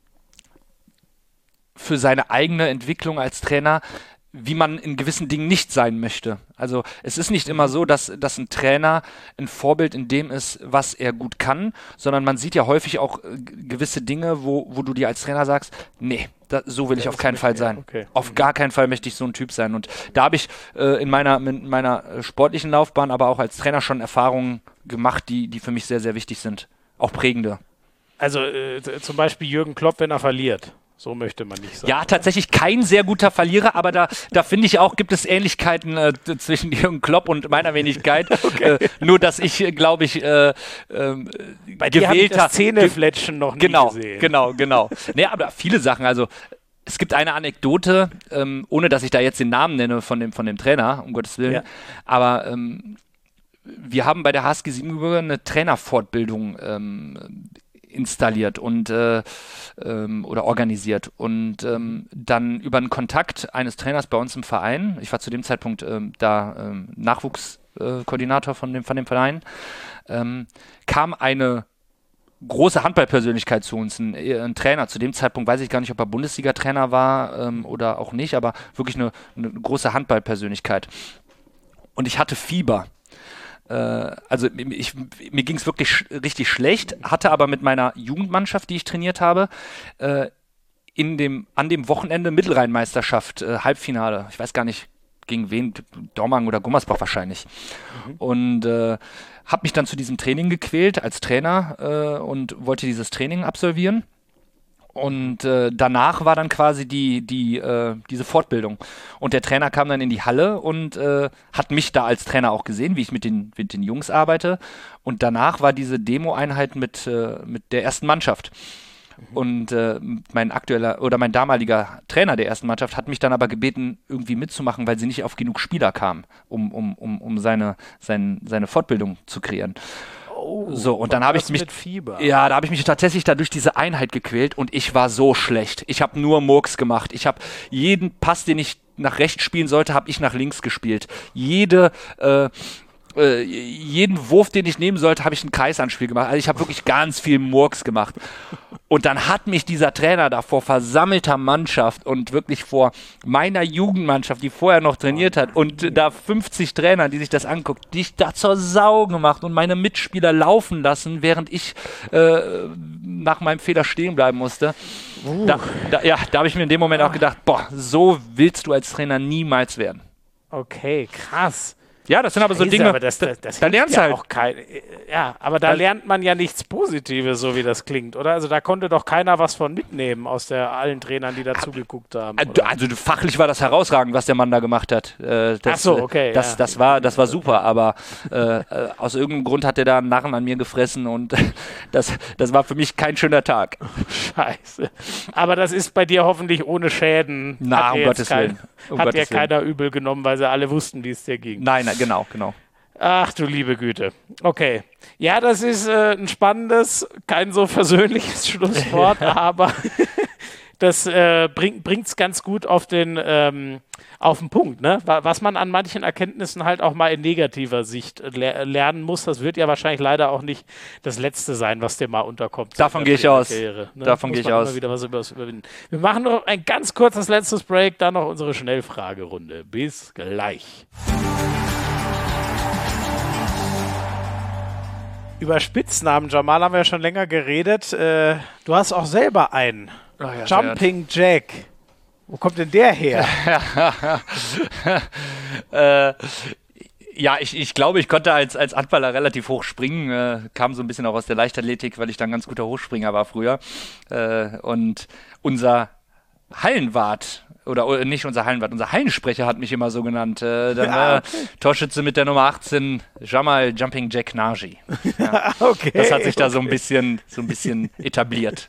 [SPEAKER 2] für seine eigene Entwicklung als Trainer, wie man in gewissen Dingen nicht sein möchte. Also es ist nicht immer so, dass, dass ein Trainer ein Vorbild in dem ist, was er gut kann, sondern man sieht ja häufig auch äh, gewisse Dinge, wo, wo du dir als Trainer sagst, nee, da, so will ich
[SPEAKER 1] Ja,
[SPEAKER 2] auf
[SPEAKER 1] das
[SPEAKER 2] keinen
[SPEAKER 1] möchte
[SPEAKER 2] Fall
[SPEAKER 1] ich,
[SPEAKER 2] sein.
[SPEAKER 1] ja, okay.
[SPEAKER 2] Auf gar keinen Fall möchte ich so ein Typ sein. Und da habe ich äh, in meiner, in meiner äh, sportlichen Laufbahn, aber auch als Trainer schon Erfahrungen gemacht, die, die für mich sehr, sehr wichtig sind. Auch prägende.
[SPEAKER 1] Also äh, z- zum Beispiel Jürgen Klopp, wenn er verliert. So möchte man nicht sagen.
[SPEAKER 2] Ja, tatsächlich kein sehr guter Verlierer, aber da, da finde ich auch, gibt es Ähnlichkeiten äh, t- zwischen Jürgen Klopp und meiner Wenigkeit. Okay. Äh, nur, dass ich, äh, glaube ich, äh, ähm,
[SPEAKER 1] Bei dir habe ich
[SPEAKER 2] gewählter...
[SPEAKER 1] das Zähnefletschen noch nie
[SPEAKER 2] Genau,
[SPEAKER 1] gesehen.
[SPEAKER 2] genau, genau. Nee, aber viele Sachen, also es gibt eine Anekdote, ähm, ohne dass ich da jetzt den Namen nenne von dem, von dem Trainer, um Gottes Willen,
[SPEAKER 1] Ja.
[SPEAKER 2] aber ähm, wir haben bei der H S G Siebenbürger eine Trainerfortbildung ähm, installiert und äh, ähm, oder organisiert und ähm, dann über einen Kontakt eines Trainers bei uns im Verein, ich war zu dem Zeitpunkt ähm, da ähm, Nachwuchskoordinator von dem, von dem Verein, ähm, kam eine große Handballpersönlichkeit zu uns, ein, ein Trainer. Zu dem Zeitpunkt weiß ich gar nicht, ob er Bundesliga-Trainer war ähm, oder auch nicht, aber wirklich eine, eine große Handballpersönlichkeit. Und ich hatte Fieber. Äh, also ich, mir ging es wirklich sch- richtig schlecht, hatte aber mit meiner Jugendmannschaft, die ich trainiert habe, äh, in dem, an dem Wochenende Mittelrhein-Meisterschaft, äh, Halbfinale. Ich weiß gar nicht, gegen wen, Dormagen oder Gummersbach wahrscheinlich. Mhm. Und äh, habe mich dann zu diesem Training gequält als Trainer äh, und wollte dieses Training absolvieren. Und äh, danach war dann quasi die, die, äh, diese Fortbildung. Und der Trainer kam dann in die Halle und äh, hat mich da als Trainer auch gesehen, wie ich mit den, mit den Jungs arbeite. Und danach war diese Demo-Einheit mit, äh, mit der ersten Mannschaft. Mhm. Und äh, mein aktueller oder mein damaliger Trainer der ersten Mannschaft hat mich dann aber gebeten, irgendwie mitzumachen, weil sie nicht auf genug Spieler kamen, um, um, um, um seine, sein, seine Fortbildung zu kreieren.
[SPEAKER 1] Oh,
[SPEAKER 2] so, und dann habe ich mich
[SPEAKER 1] mit Fieber.
[SPEAKER 2] Ja, da habe ich mich tatsächlich da durch diese Einheit gequält und ich war so schlecht. Ich habe nur Murks gemacht. Ich habe jeden Pass, den ich nach rechts spielen sollte, habe ich nach links gespielt. Jede äh, äh, jeden Wurf, den ich nehmen sollte, habe ich ein Kreisanspiel gemacht. Also ich habe wirklich ganz viel Murks gemacht. Und dann hat mich dieser Trainer da vor versammelter Mannschaft und wirklich vor meiner Jugendmannschaft, die vorher noch trainiert hat, und da fünfzig Trainer, die sich das anguckt, die ich da zur Sau gemacht und meine Mitspieler laufen lassen, während ich äh, nach meinem Fehler stehen bleiben musste. Uh. Da, da, ja, da habe ich mir in dem Moment auch gedacht, boah, so willst du als Trainer niemals werden.
[SPEAKER 1] Okay, krass.
[SPEAKER 2] Ja, das sind aber so
[SPEAKER 1] Scheiße,
[SPEAKER 2] Dinge,
[SPEAKER 1] aber das, das, das
[SPEAKER 2] da lernst du
[SPEAKER 1] ja
[SPEAKER 2] halt.
[SPEAKER 1] Auch kein, ja, aber da lernt man ja nichts Positives, so wie das klingt, oder? Also da konnte doch keiner was von mitnehmen aus der allen Trainern, die dazu geguckt haben.
[SPEAKER 2] Also, also fachlich war das herausragend, was der Mann da gemacht hat. Äh, das,
[SPEAKER 1] Ach so, okay.
[SPEAKER 2] Das,
[SPEAKER 1] ja.
[SPEAKER 2] das, war, das war super, aber äh, aus irgendeinem Grund hat der da einen Narren an mir gefressen und das, das war für mich kein schöner Tag.
[SPEAKER 1] Scheiße. Aber das ist bei dir hoffentlich ohne Schäden.
[SPEAKER 2] Na, um Gottes
[SPEAKER 1] kein,
[SPEAKER 2] Willen. Um
[SPEAKER 1] hat
[SPEAKER 2] Gottes
[SPEAKER 1] dir keiner übel genommen, weil sie alle wussten, wie es dir ging.
[SPEAKER 2] Nein, nein, genau, genau.
[SPEAKER 1] Ach du liebe Güte. Okay. Ja, das ist äh, ein spannendes, kein so versöhnliches Schlusswort, aber das äh, bringt es ganz gut auf den, ähm, auf den Punkt, ne? Was man an manchen Erkenntnissen halt auch mal in negativer Sicht le- lernen muss. Das wird ja wahrscheinlich leider auch nicht das Letzte sein, was dir mal unterkommt.
[SPEAKER 2] Davon gehe ich aus.
[SPEAKER 1] Karriere, ne?
[SPEAKER 2] Davon gehe ich aus.
[SPEAKER 1] Immer wieder was über, überwinden. Wir machen noch ein ganz kurzes letztes Break, dann noch unsere Schnellfragerunde. Bis gleich. Über Spitznamen, Jamal, haben wir ja schon länger geredet. Äh, du hast auch selber einen.
[SPEAKER 2] Oh ja,
[SPEAKER 1] Jumping Jack. Wo kommt denn der her?
[SPEAKER 2] äh, ja, ich, ich glaube, ich konnte als, als Handballer relativ hoch springen. Äh, kam so ein bisschen auch aus der Leichtathletik, weil ich dann ein ganz guter Hochspringer war früher. Äh, und unser Hallenwart, oder nicht unser Hallenwart, unser Hallensprecher hat mich immer so genannt. Äh, dann
[SPEAKER 1] ja, okay.
[SPEAKER 2] äh, Torschütze mit der Nummer achtzehn, Jamal Jumping Jack Nagy. Ja.
[SPEAKER 1] Okay,
[SPEAKER 2] das hat sich da
[SPEAKER 1] okay.
[SPEAKER 2] so ein bisschen, so ein bisschen etabliert.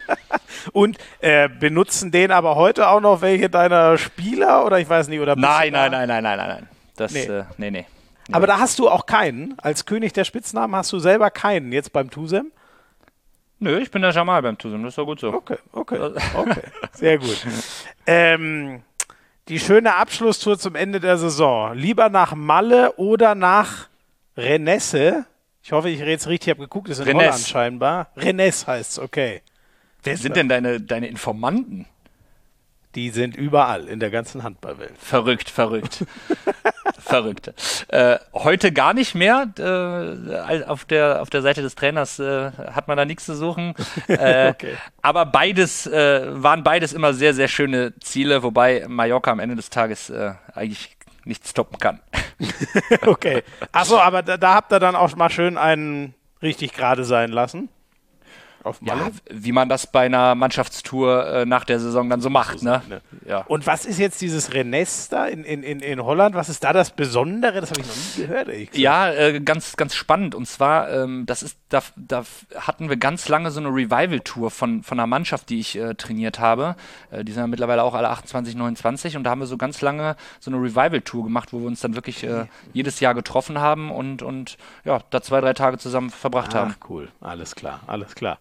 [SPEAKER 1] Und äh, benutzen den aber heute auch noch welche deiner Spieler oder ich weiß nicht, oder
[SPEAKER 2] Nein, nein, nein, nein, nein, nein, nein. Das,
[SPEAKER 1] nee.
[SPEAKER 2] Äh, nee, nee.
[SPEAKER 1] Aber da hast du auch keinen. Als König der Spitznamen hast du selber keinen jetzt beim Tusem?
[SPEAKER 2] Nö, ich bin der Jamal beim Tusem, das ist doch gut so.
[SPEAKER 1] Okay, okay, okay. Sehr gut. Ähm, die schöne Abschlusstour zum Ende der Saison. Lieber nach Malle oder nach Renesse? Ich hoffe, ich rede es richtig, ich habe geguckt, das ist in
[SPEAKER 2] Rennes.
[SPEAKER 1] Holland scheinbar. Rennes heißt es, okay.
[SPEAKER 2] Wer sind denn deine, deine Informanten?
[SPEAKER 1] Die sind überall in der ganzen Handballwelt.
[SPEAKER 2] Verrückt, verrückt. Verrückt. Äh, heute gar nicht mehr. Äh, auf, der, auf der Seite des Trainers äh, hat man da nichts zu suchen. Äh,
[SPEAKER 1] okay.
[SPEAKER 2] Aber beides äh, waren beides immer sehr, sehr schöne Ziele, wobei Mallorca am Ende des Tages äh, eigentlich nichts toppen kann.
[SPEAKER 1] Okay. Achso, aber da, da habt ihr dann auch mal schön einen richtig gerade sein lassen. Auf Malle.
[SPEAKER 2] Ja, wie man das bei einer Mannschaftstour äh, nach der Saison dann so macht. So ne?
[SPEAKER 1] ne?
[SPEAKER 2] Ja.
[SPEAKER 1] Und was ist jetzt dieses Rennes da in, in, in, in Holland? Was ist da das Besondere? Das habe ich noch nie gehört. Ehrlich gesagt.
[SPEAKER 2] Ja, äh, ganz, ganz spannend. Und zwar, ähm, das ist, da, da hatten wir ganz lange so eine Revival-Tour von, von einer Mannschaft, die ich äh, trainiert habe. Äh, die sind ja mittlerweile auch alle achtundzwanzig, neunundzwanzig. Und da haben wir so ganz lange so eine Revival-Tour gemacht, wo wir uns dann wirklich äh, jedes Jahr getroffen haben und, und ja, da zwei, drei Tage zusammen verbracht
[SPEAKER 1] Ach,
[SPEAKER 2] haben.
[SPEAKER 1] Cool, alles klar, alles klar.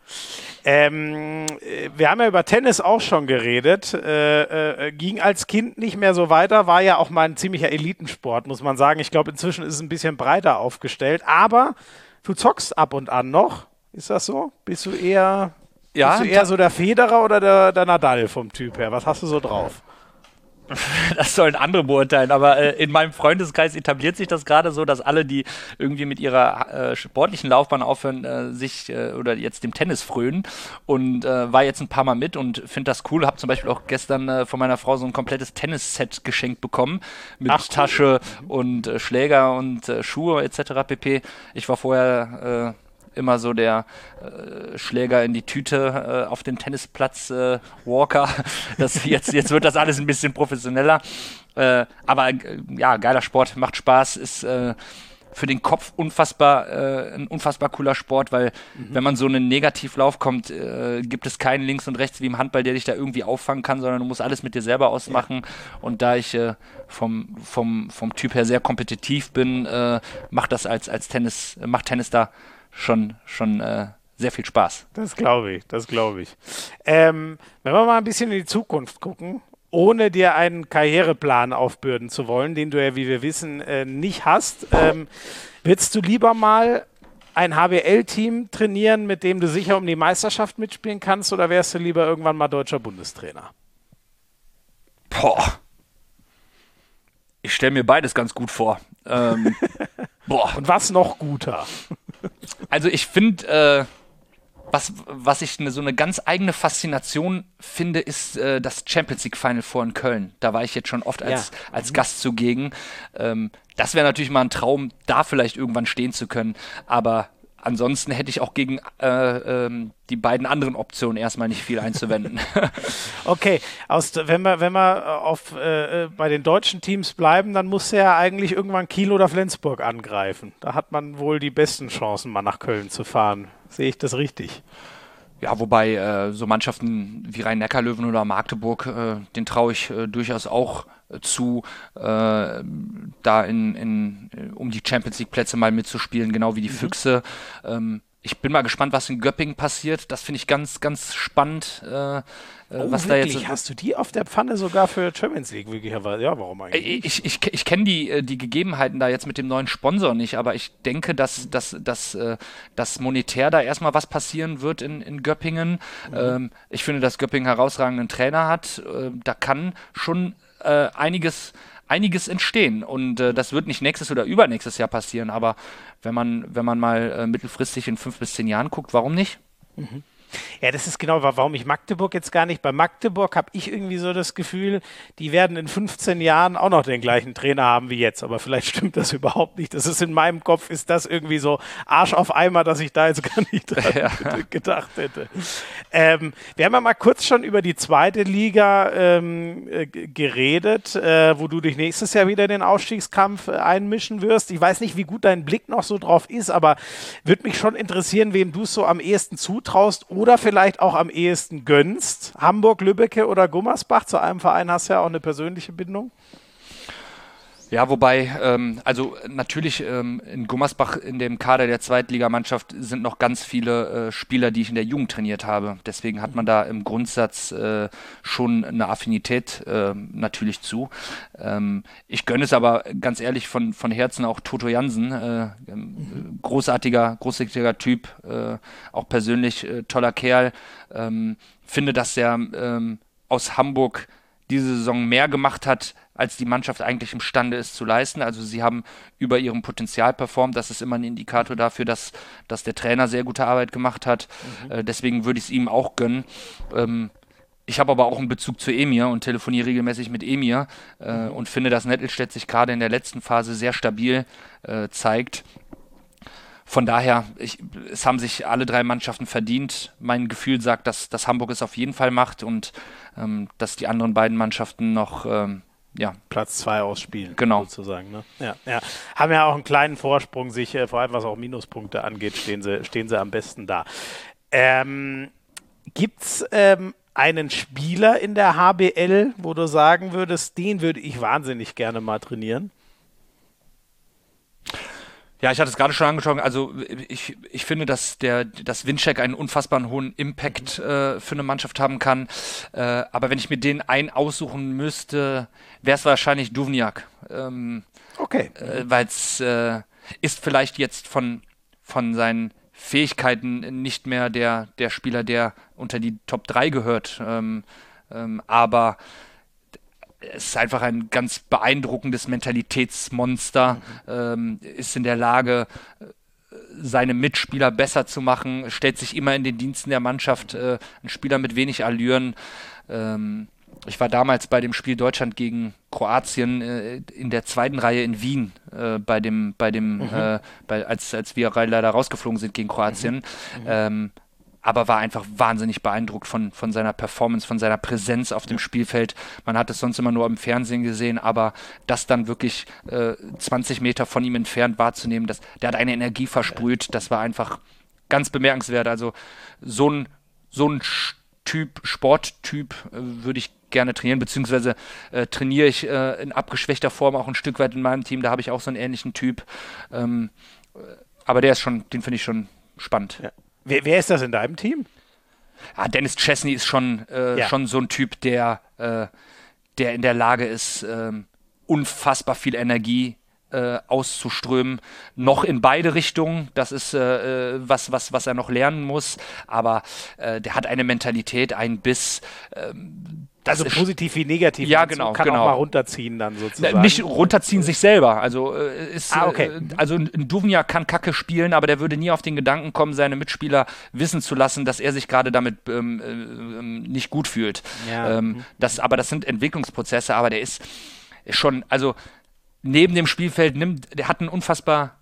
[SPEAKER 1] Ähm, wir haben ja über Tennis auch schon geredet. Äh, äh, ging als Kind nicht mehr so weiter, war ja auch mal ein ziemlicher Elitensport, muss man sagen. Ich glaube, inzwischen ist es ein bisschen breiter aufgestellt. Aber du zockst ab und an noch. Ist das so? Bist du eher,
[SPEAKER 2] Ja,
[SPEAKER 1] bist du eher so der Federer oder der, der Nadal vom Typ her? Was hast du so drauf?
[SPEAKER 2] Das sollen andere beurteilen, aber äh, in meinem Freundeskreis etabliert sich das gerade so, dass alle, die irgendwie mit ihrer äh, sportlichen Laufbahn aufhören, äh, sich äh, oder jetzt dem Tennis frönen, und äh, war jetzt ein paar Mal mit und finde das cool. Habe zum Beispiel auch gestern äh, von meiner Frau so ein komplettes Tennisset geschenkt bekommen mit
[SPEAKER 1] Ach, cool.
[SPEAKER 2] Tasche und äh, Schläger und äh, Schuhe et cetera pp. Ich war vorher äh, immer so der äh, Schläger in die Tüte äh, auf den Tennisplatz äh, Walker. Das, jetzt, jetzt wird das alles ein bisschen professioneller. Äh, aber äh, ja, geiler Sport, macht Spaß, ist äh, für den Kopf unfassbar äh, ein unfassbar cooler Sport, weil mhm. wenn man so einen Negativlauf kommt, äh, gibt es keinen links und rechts wie im Handball, der dich da irgendwie auffangen kann, sondern du musst alles mit dir selber ausmachen. Ja. Und da ich äh, vom, vom, vom Typ her sehr kompetitiv bin, äh, macht das als, als Tennis, äh, macht Tennis da schon, schon äh, sehr viel Spaß.
[SPEAKER 1] Das glaube ich, das glaube ich. Ähm, wenn wir mal ein bisschen in die Zukunft gucken, ohne dir einen Karriereplan aufbürden zu wollen, den du ja, wie wir wissen, äh, nicht hast, ähm, willst du lieber mal ein H B L-Team trainieren, mit dem du sicher um die Meisterschaft mitspielen kannst, oder wärst du lieber irgendwann mal deutscher Bundestrainer?
[SPEAKER 2] Boah. Ich stelle mir beides ganz gut vor. Ähm, boah.
[SPEAKER 1] Und was noch guter?
[SPEAKER 2] Also ich finde, äh, was, was ich ne, so eine ganz eigene Faszination finde, ist äh, das Champions League Final Four in Köln. Da war ich jetzt schon oft als, ja. als Gast zugegen. Ähm, das wäre natürlich mal ein Traum, da vielleicht irgendwann stehen zu können. Aber ansonsten hätte ich auch gegen äh, ähm, die beiden anderen Optionen erstmal nicht viel einzuwenden.
[SPEAKER 1] Okay, aus, wenn wir, wenn wir auf, äh, bei den deutschen Teams bleiben, dann muss er ja eigentlich irgendwann Kiel oder Flensburg angreifen. Da hat man wohl die besten Chancen, mal nach Köln zu fahren. Sehe ich das richtig?
[SPEAKER 2] Ja, wobei äh, so Mannschaften wie Rhein-Neckar-Löwen oder Magdeburg, äh, den traue ich äh, durchaus auch äh, zu, äh, da in, in, um die Champions League-Plätze mal mitzuspielen, genau wie die mhm. Füchse. Ähm, ich bin mal gespannt, was in Göppingen passiert. Das finde ich ganz, ganz spannend. Äh,
[SPEAKER 1] Oh,
[SPEAKER 2] was
[SPEAKER 1] wirklich?
[SPEAKER 2] da jetzt,
[SPEAKER 1] Hast du die auf der Pfanne sogar für Champions League? Wirklich? Ja, warum eigentlich?
[SPEAKER 2] Ich, ich, ich kenne die, die Gegebenheiten da jetzt mit dem neuen Sponsor nicht, aber ich denke, dass, dass, dass, dass monetär da erstmal was passieren wird in, in Göppingen. Mhm. Ähm, ich finde, dass Göppingen einen herausragenden Trainer hat. Ähm, da kann schon äh, einiges, einiges entstehen. Und äh, das wird nicht nächstes oder übernächstes Jahr passieren, aber wenn man, wenn man mal äh, mittelfristig in fünf bis zehn Jahren guckt, warum nicht?
[SPEAKER 1] Mhm. Ja, das ist genau, warum ich Magdeburg jetzt gar nicht. Bei Magdeburg habe ich irgendwie so das Gefühl, die werden in fünfzehn Jahren auch noch den gleichen Trainer haben wie jetzt. Aber vielleicht stimmt das überhaupt nicht. Das ist in meinem Kopf, ist das irgendwie so Arsch auf Eimer, dass ich da jetzt gar nicht dran ja. gedacht hätte. Ähm, wir haben ja mal kurz schon über die zweite Liga ähm, äh, geredet, äh, wo du dich nächstes Jahr wieder in den Ausstiegskampf äh, einmischen wirst. Ich weiß nicht, wie gut dein Blick noch so drauf ist, aber würde mich schon interessieren, wem du es so am ehesten zutraust oder vielleicht auch am ehesten gönnst. Hamburg, Lübbecke oder Gummersbach? Zu einem Verein hast du ja auch eine persönliche Bindung.
[SPEAKER 2] Ja, wobei, ähm, also natürlich ähm, in Gummersbach in dem Kader der Zweitligamannschaft sind noch ganz viele äh, Spieler, die ich in der Jugend trainiert habe. Deswegen hat man da im Grundsatz äh, schon eine Affinität äh, natürlich zu. Ähm, ich gönne es aber ganz ehrlich von, von Herzen auch Toto Jansen, äh, ähm, großartiger, großartiger Typ, äh, auch persönlich äh, toller Kerl. Ähm, finde, dass er ähm, aus Hamburg diese Saison mehr gemacht hat, als die Mannschaft eigentlich imstande ist zu leisten. Also sie haben über ihrem Potenzial performt. Das ist immer ein Indikator dafür, dass, dass der Trainer sehr gute Arbeit gemacht hat. Mhm. Äh, deswegen würde ich es ihm auch gönnen. Ähm, ich habe aber auch einen Bezug zu Emir und telefoniere regelmäßig mit Emir äh, mhm. und finde, dass Nettelstedt sich gerade in der letzten Phase sehr stabil äh, zeigt. Von daher, ich, es haben sich alle drei Mannschaften verdient. Mein Gefühl sagt, dass, dass Hamburg es auf jeden Fall macht und ähm, dass die anderen beiden Mannschaften noch ähm, ja.
[SPEAKER 1] Platz zwei ausspielen,
[SPEAKER 2] genau.
[SPEAKER 1] sozusagen. Ne? Ja, ja. Haben ja auch einen kleinen Vorsprung, sich, äh, vor allem was auch Minuspunkte angeht, stehen sie, stehen sie am besten da. Ähm, Gibt es ähm, einen Spieler in der H B L, wo du sagen würdest, den würde ich wahnsinnig gerne mal trainieren?
[SPEAKER 2] Ja, ich hatte es gerade schon angeschaut, also ich, ich finde, dass der dass Winczek einen unfassbaren hohen Impact äh, für eine Mannschaft haben kann, äh, aber wenn ich mir den einen aussuchen müsste, wäre es wahrscheinlich Duvniak. Ähm,
[SPEAKER 1] okay.
[SPEAKER 2] Äh, weil es äh, ist vielleicht jetzt von, von seinen Fähigkeiten nicht mehr der, der Spieler, der unter die Top drei gehört, ähm, ähm, aber es ist einfach ein ganz beeindruckendes Mentalitätsmonster, mhm. ähm, ist in der Lage, seine Mitspieler besser zu machen, stellt sich immer in den Diensten der Mannschaft, äh, ein Spieler mit wenig Allüren. Ähm, ich war damals bei dem Spiel Deutschland gegen Kroatien äh, in der zweiten Reihe in Wien, äh, bei dem, bei dem, mhm. äh, bei, als, als wir leider rausgeflogen sind gegen Kroatien. Mhm. Ähm, aber war einfach wahnsinnig beeindruckt von, von seiner Performance, von seiner Präsenz auf dem Spielfeld. Man hat es sonst immer nur im Fernsehen gesehen, aber das dann wirklich äh, zwanzig Meter von ihm entfernt wahrzunehmen, das, der hat eine Energie versprüht, das war einfach ganz bemerkenswert. Also so ein, so ein Typ, Sporttyp äh, würde ich gerne trainieren, beziehungsweise äh, trainiere ich äh, in abgeschwächter Form auch ein Stück weit in meinem Team, da habe ich auch so einen ähnlichen Typ. Ähm, aber der ist schon, den finde ich schon spannend.
[SPEAKER 1] Ja. Wer, wer ist das in deinem Team?
[SPEAKER 2] Ah, Dennis Chesney ist schon, äh,
[SPEAKER 1] ja.
[SPEAKER 2] schon so ein Typ, der, äh, der in der Lage ist, ähm, unfassbar viel Energie äh, auszuströmen, noch in beide Richtungen. Das ist äh, was, was, was er noch lernen muss. Aber äh, der hat eine Mentalität, einen Biss. Ähm, das
[SPEAKER 1] also
[SPEAKER 2] ist
[SPEAKER 1] positiv wie negativ.
[SPEAKER 2] Ja, genau.
[SPEAKER 1] Kann
[SPEAKER 2] genau.
[SPEAKER 1] auch mal runterziehen dann sozusagen.
[SPEAKER 2] Nicht runterziehen sich selber. Also äh, ist,
[SPEAKER 1] ah, okay.
[SPEAKER 2] äh, also ein Duvnjak kann Kacke spielen, aber der würde nie auf den Gedanken kommen, seine Mitspieler wissen zu lassen, dass er sich gerade damit ähm, äh, nicht gut fühlt.
[SPEAKER 1] Ja.
[SPEAKER 2] Ähm, das, aber das sind Entwicklungsprozesse. Aber der ist schon, also neben dem Spielfeld nimmt, der hat ein unfassbar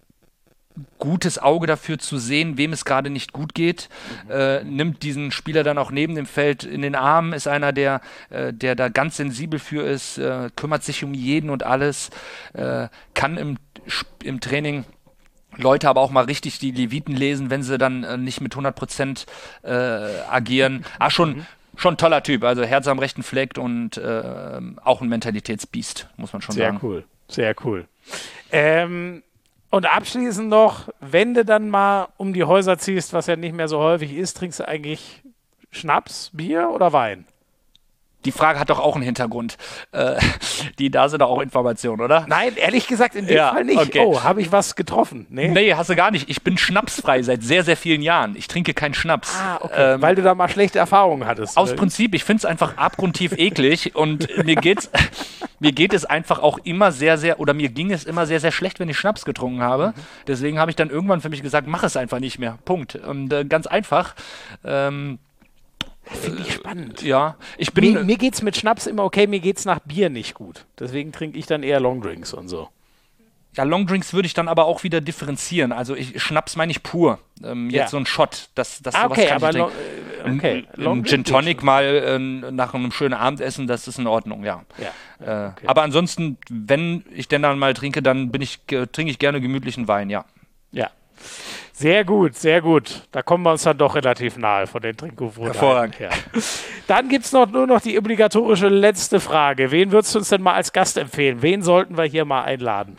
[SPEAKER 2] gutes Auge dafür zu sehen, wem es gerade nicht gut geht, mhm. äh, nimmt diesen Spieler dann auch neben dem Feld in den Arm, ist einer, der, äh, der da ganz sensibel für ist, äh, kümmert sich um jeden und alles, äh, kann im, im Training Leute aber auch mal richtig die Leviten lesen, wenn sie dann äh, nicht mit hundert Prozent äh, agieren. Ah, schon, mhm. schon ein toller Typ, also Herz am rechten Fleck und äh, auch ein Mentalitätsbiest, muss man schon
[SPEAKER 1] Sehr
[SPEAKER 2] sagen.
[SPEAKER 1] Sehr cool, sehr cool. Ähm, Und abschließend noch, wenn du dann mal um die Häuser ziehst, was ja nicht mehr so häufig ist, trinkst du eigentlich Schnaps, Bier oder Wein?
[SPEAKER 2] Die Frage hat doch auch einen Hintergrund. Äh, die, da sind doch auch Informationen, oder?
[SPEAKER 1] Nein, ehrlich gesagt in dem
[SPEAKER 2] ja,
[SPEAKER 1] Fall nicht.
[SPEAKER 2] Okay.
[SPEAKER 1] Oh, habe ich was getroffen? Nee?
[SPEAKER 2] nee, hast du gar nicht. Ich bin schnapsfrei seit sehr, sehr vielen Jahren. Ich trinke keinen Schnaps.
[SPEAKER 1] Ah, okay. Ähm, Weil du da mal schlechte Erfahrungen hattest.
[SPEAKER 2] Aus
[SPEAKER 1] oder?
[SPEAKER 2] Prinzip. Ich finde es einfach abgrundtief eklig und mir geht's, mir geht es einfach auch immer sehr, sehr, oder mir ging es immer sehr, sehr schlecht, wenn ich Schnaps getrunken habe. Mhm. Deswegen habe ich dann irgendwann für mich gesagt, mach es einfach nicht mehr. Punkt. Und äh, ganz einfach. Ähm,
[SPEAKER 1] Finde ich spannend.
[SPEAKER 2] Ja, ich bin.
[SPEAKER 1] Mir, mir geht's mit Schnaps immer okay, mir geht's nach Bier nicht gut. Deswegen trinke ich dann eher Longdrinks und so.
[SPEAKER 2] Ja, Longdrinks würde ich dann aber auch wieder differenzieren. Also ich, Schnaps meine ich pur. Ähm, jetzt
[SPEAKER 1] ja.
[SPEAKER 2] so ein Shot. Das, das,
[SPEAKER 1] ah, okay,
[SPEAKER 2] kann
[SPEAKER 1] aber
[SPEAKER 2] ich
[SPEAKER 1] long, okay.
[SPEAKER 2] Ein, ein Gin Tonic mal äh, nach einem schönen Abendessen, das ist in Ordnung, ja.
[SPEAKER 1] ja.
[SPEAKER 2] Äh,
[SPEAKER 1] okay.
[SPEAKER 2] Aber ansonsten, wenn ich denn dann mal trinke, dann bin ich, äh, trinke ich gerne gemütlichen Wein, ja.
[SPEAKER 1] Ja. Sehr gut, sehr gut. Da kommen wir uns dann doch relativ nahe von den Trinkgewohnheiten.
[SPEAKER 2] Hervorragend.
[SPEAKER 1] Ja. Dann gibt es noch nur noch die obligatorische letzte Frage. Wen würdest du uns denn mal als Gast empfehlen? Wen sollten wir hier mal einladen?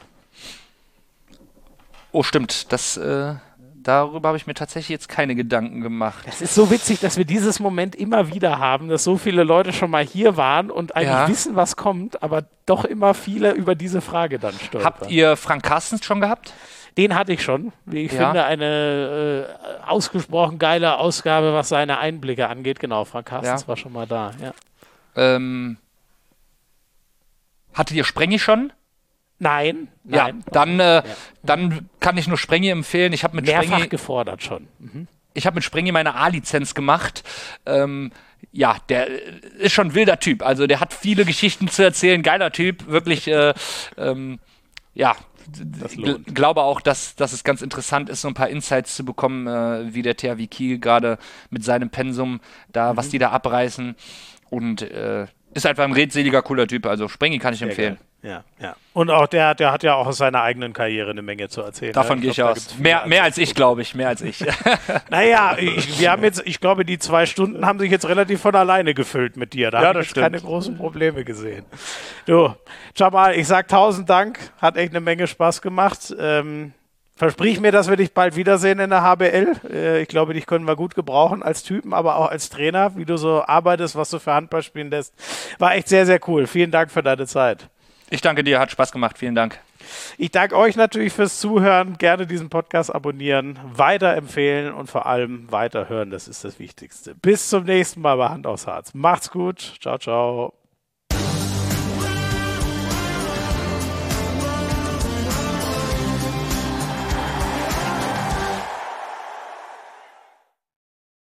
[SPEAKER 2] Oh, stimmt. Das, äh, darüber habe ich mir tatsächlich jetzt keine Gedanken gemacht.
[SPEAKER 1] Es ist so witzig, dass wir dieses Moment immer wieder haben, dass so viele Leute schon mal hier waren und eigentlich
[SPEAKER 2] ja.
[SPEAKER 1] wissen, was kommt, aber doch immer viele über diese Frage dann stolpern.
[SPEAKER 2] Habt ihr Frank Carstens schon gehabt?
[SPEAKER 1] Den hatte ich schon. Wie ich ja. finde, eine äh, ausgesprochen geile Ausgabe, was seine Einblicke angeht. Genau, Frank Carstens ja. war schon mal da. Ja.
[SPEAKER 2] Ähm, hattet ihr Sprengi schon?
[SPEAKER 1] Nein.
[SPEAKER 2] Ja,
[SPEAKER 1] nein.
[SPEAKER 2] Dann, äh, ja. dann kann ich nur Sprengi empfehlen. Ich habe mit
[SPEAKER 1] Mehrfach
[SPEAKER 2] Sprengi
[SPEAKER 1] gefordert schon. Mhm.
[SPEAKER 2] Ich habe mit Sprengi meine A-Lizenz gemacht. Ähm, ja, der ist schon ein wilder Typ. Also der hat viele Geschichten zu erzählen. Geiler Typ. Wirklich, äh, ähm, ja, ich gl- glaube auch, dass, dass es ganz interessant ist, so ein paar Insights zu bekommen, äh, wie der T H W Kiel gerade mit seinem Pensum, da, mhm. was die da abreißen. Und äh, ist einfach ein redseliger, cooler Typ. Also Sprengi kann ich Sehr empfehlen.
[SPEAKER 1] Geil. Ja, ja. Und auch der, der hat ja auch aus seiner eigenen Karriere eine Menge zu erzählen.
[SPEAKER 2] Davon
[SPEAKER 1] ja?
[SPEAKER 2] gehe ich aus. Mehr, mehr als ich, glaube ich. Mehr als ich.
[SPEAKER 1] Naja, ich, wir haben jetzt, ich glaube, die zwei Stunden haben sich jetzt relativ von alleine gefüllt mit dir. Da
[SPEAKER 2] ja,
[SPEAKER 1] habe ich jetzt keine großen Probleme gesehen. Du, Jamal, ich sag tausend Dank. Hat echt eine Menge Spaß gemacht. Ähm, versprich mir, dass wir dich bald wiedersehen in der H B L. Äh, ich glaube, dich können wir gut gebrauchen als Typen, aber auch als Trainer, wie du so arbeitest, was du für Handball spielen lässt. War echt sehr, sehr cool. Vielen Dank für deine Zeit.
[SPEAKER 2] Ich danke dir, hat Spaß gemacht. Vielen Dank.
[SPEAKER 1] Ich danke euch natürlich fürs Zuhören. Gerne diesen Podcast abonnieren, weiterempfehlen und vor allem weiterhören. Das ist das Wichtigste. Bis zum nächsten Mal bei Hand aufs Harz. Macht's gut. Ciao, ciao.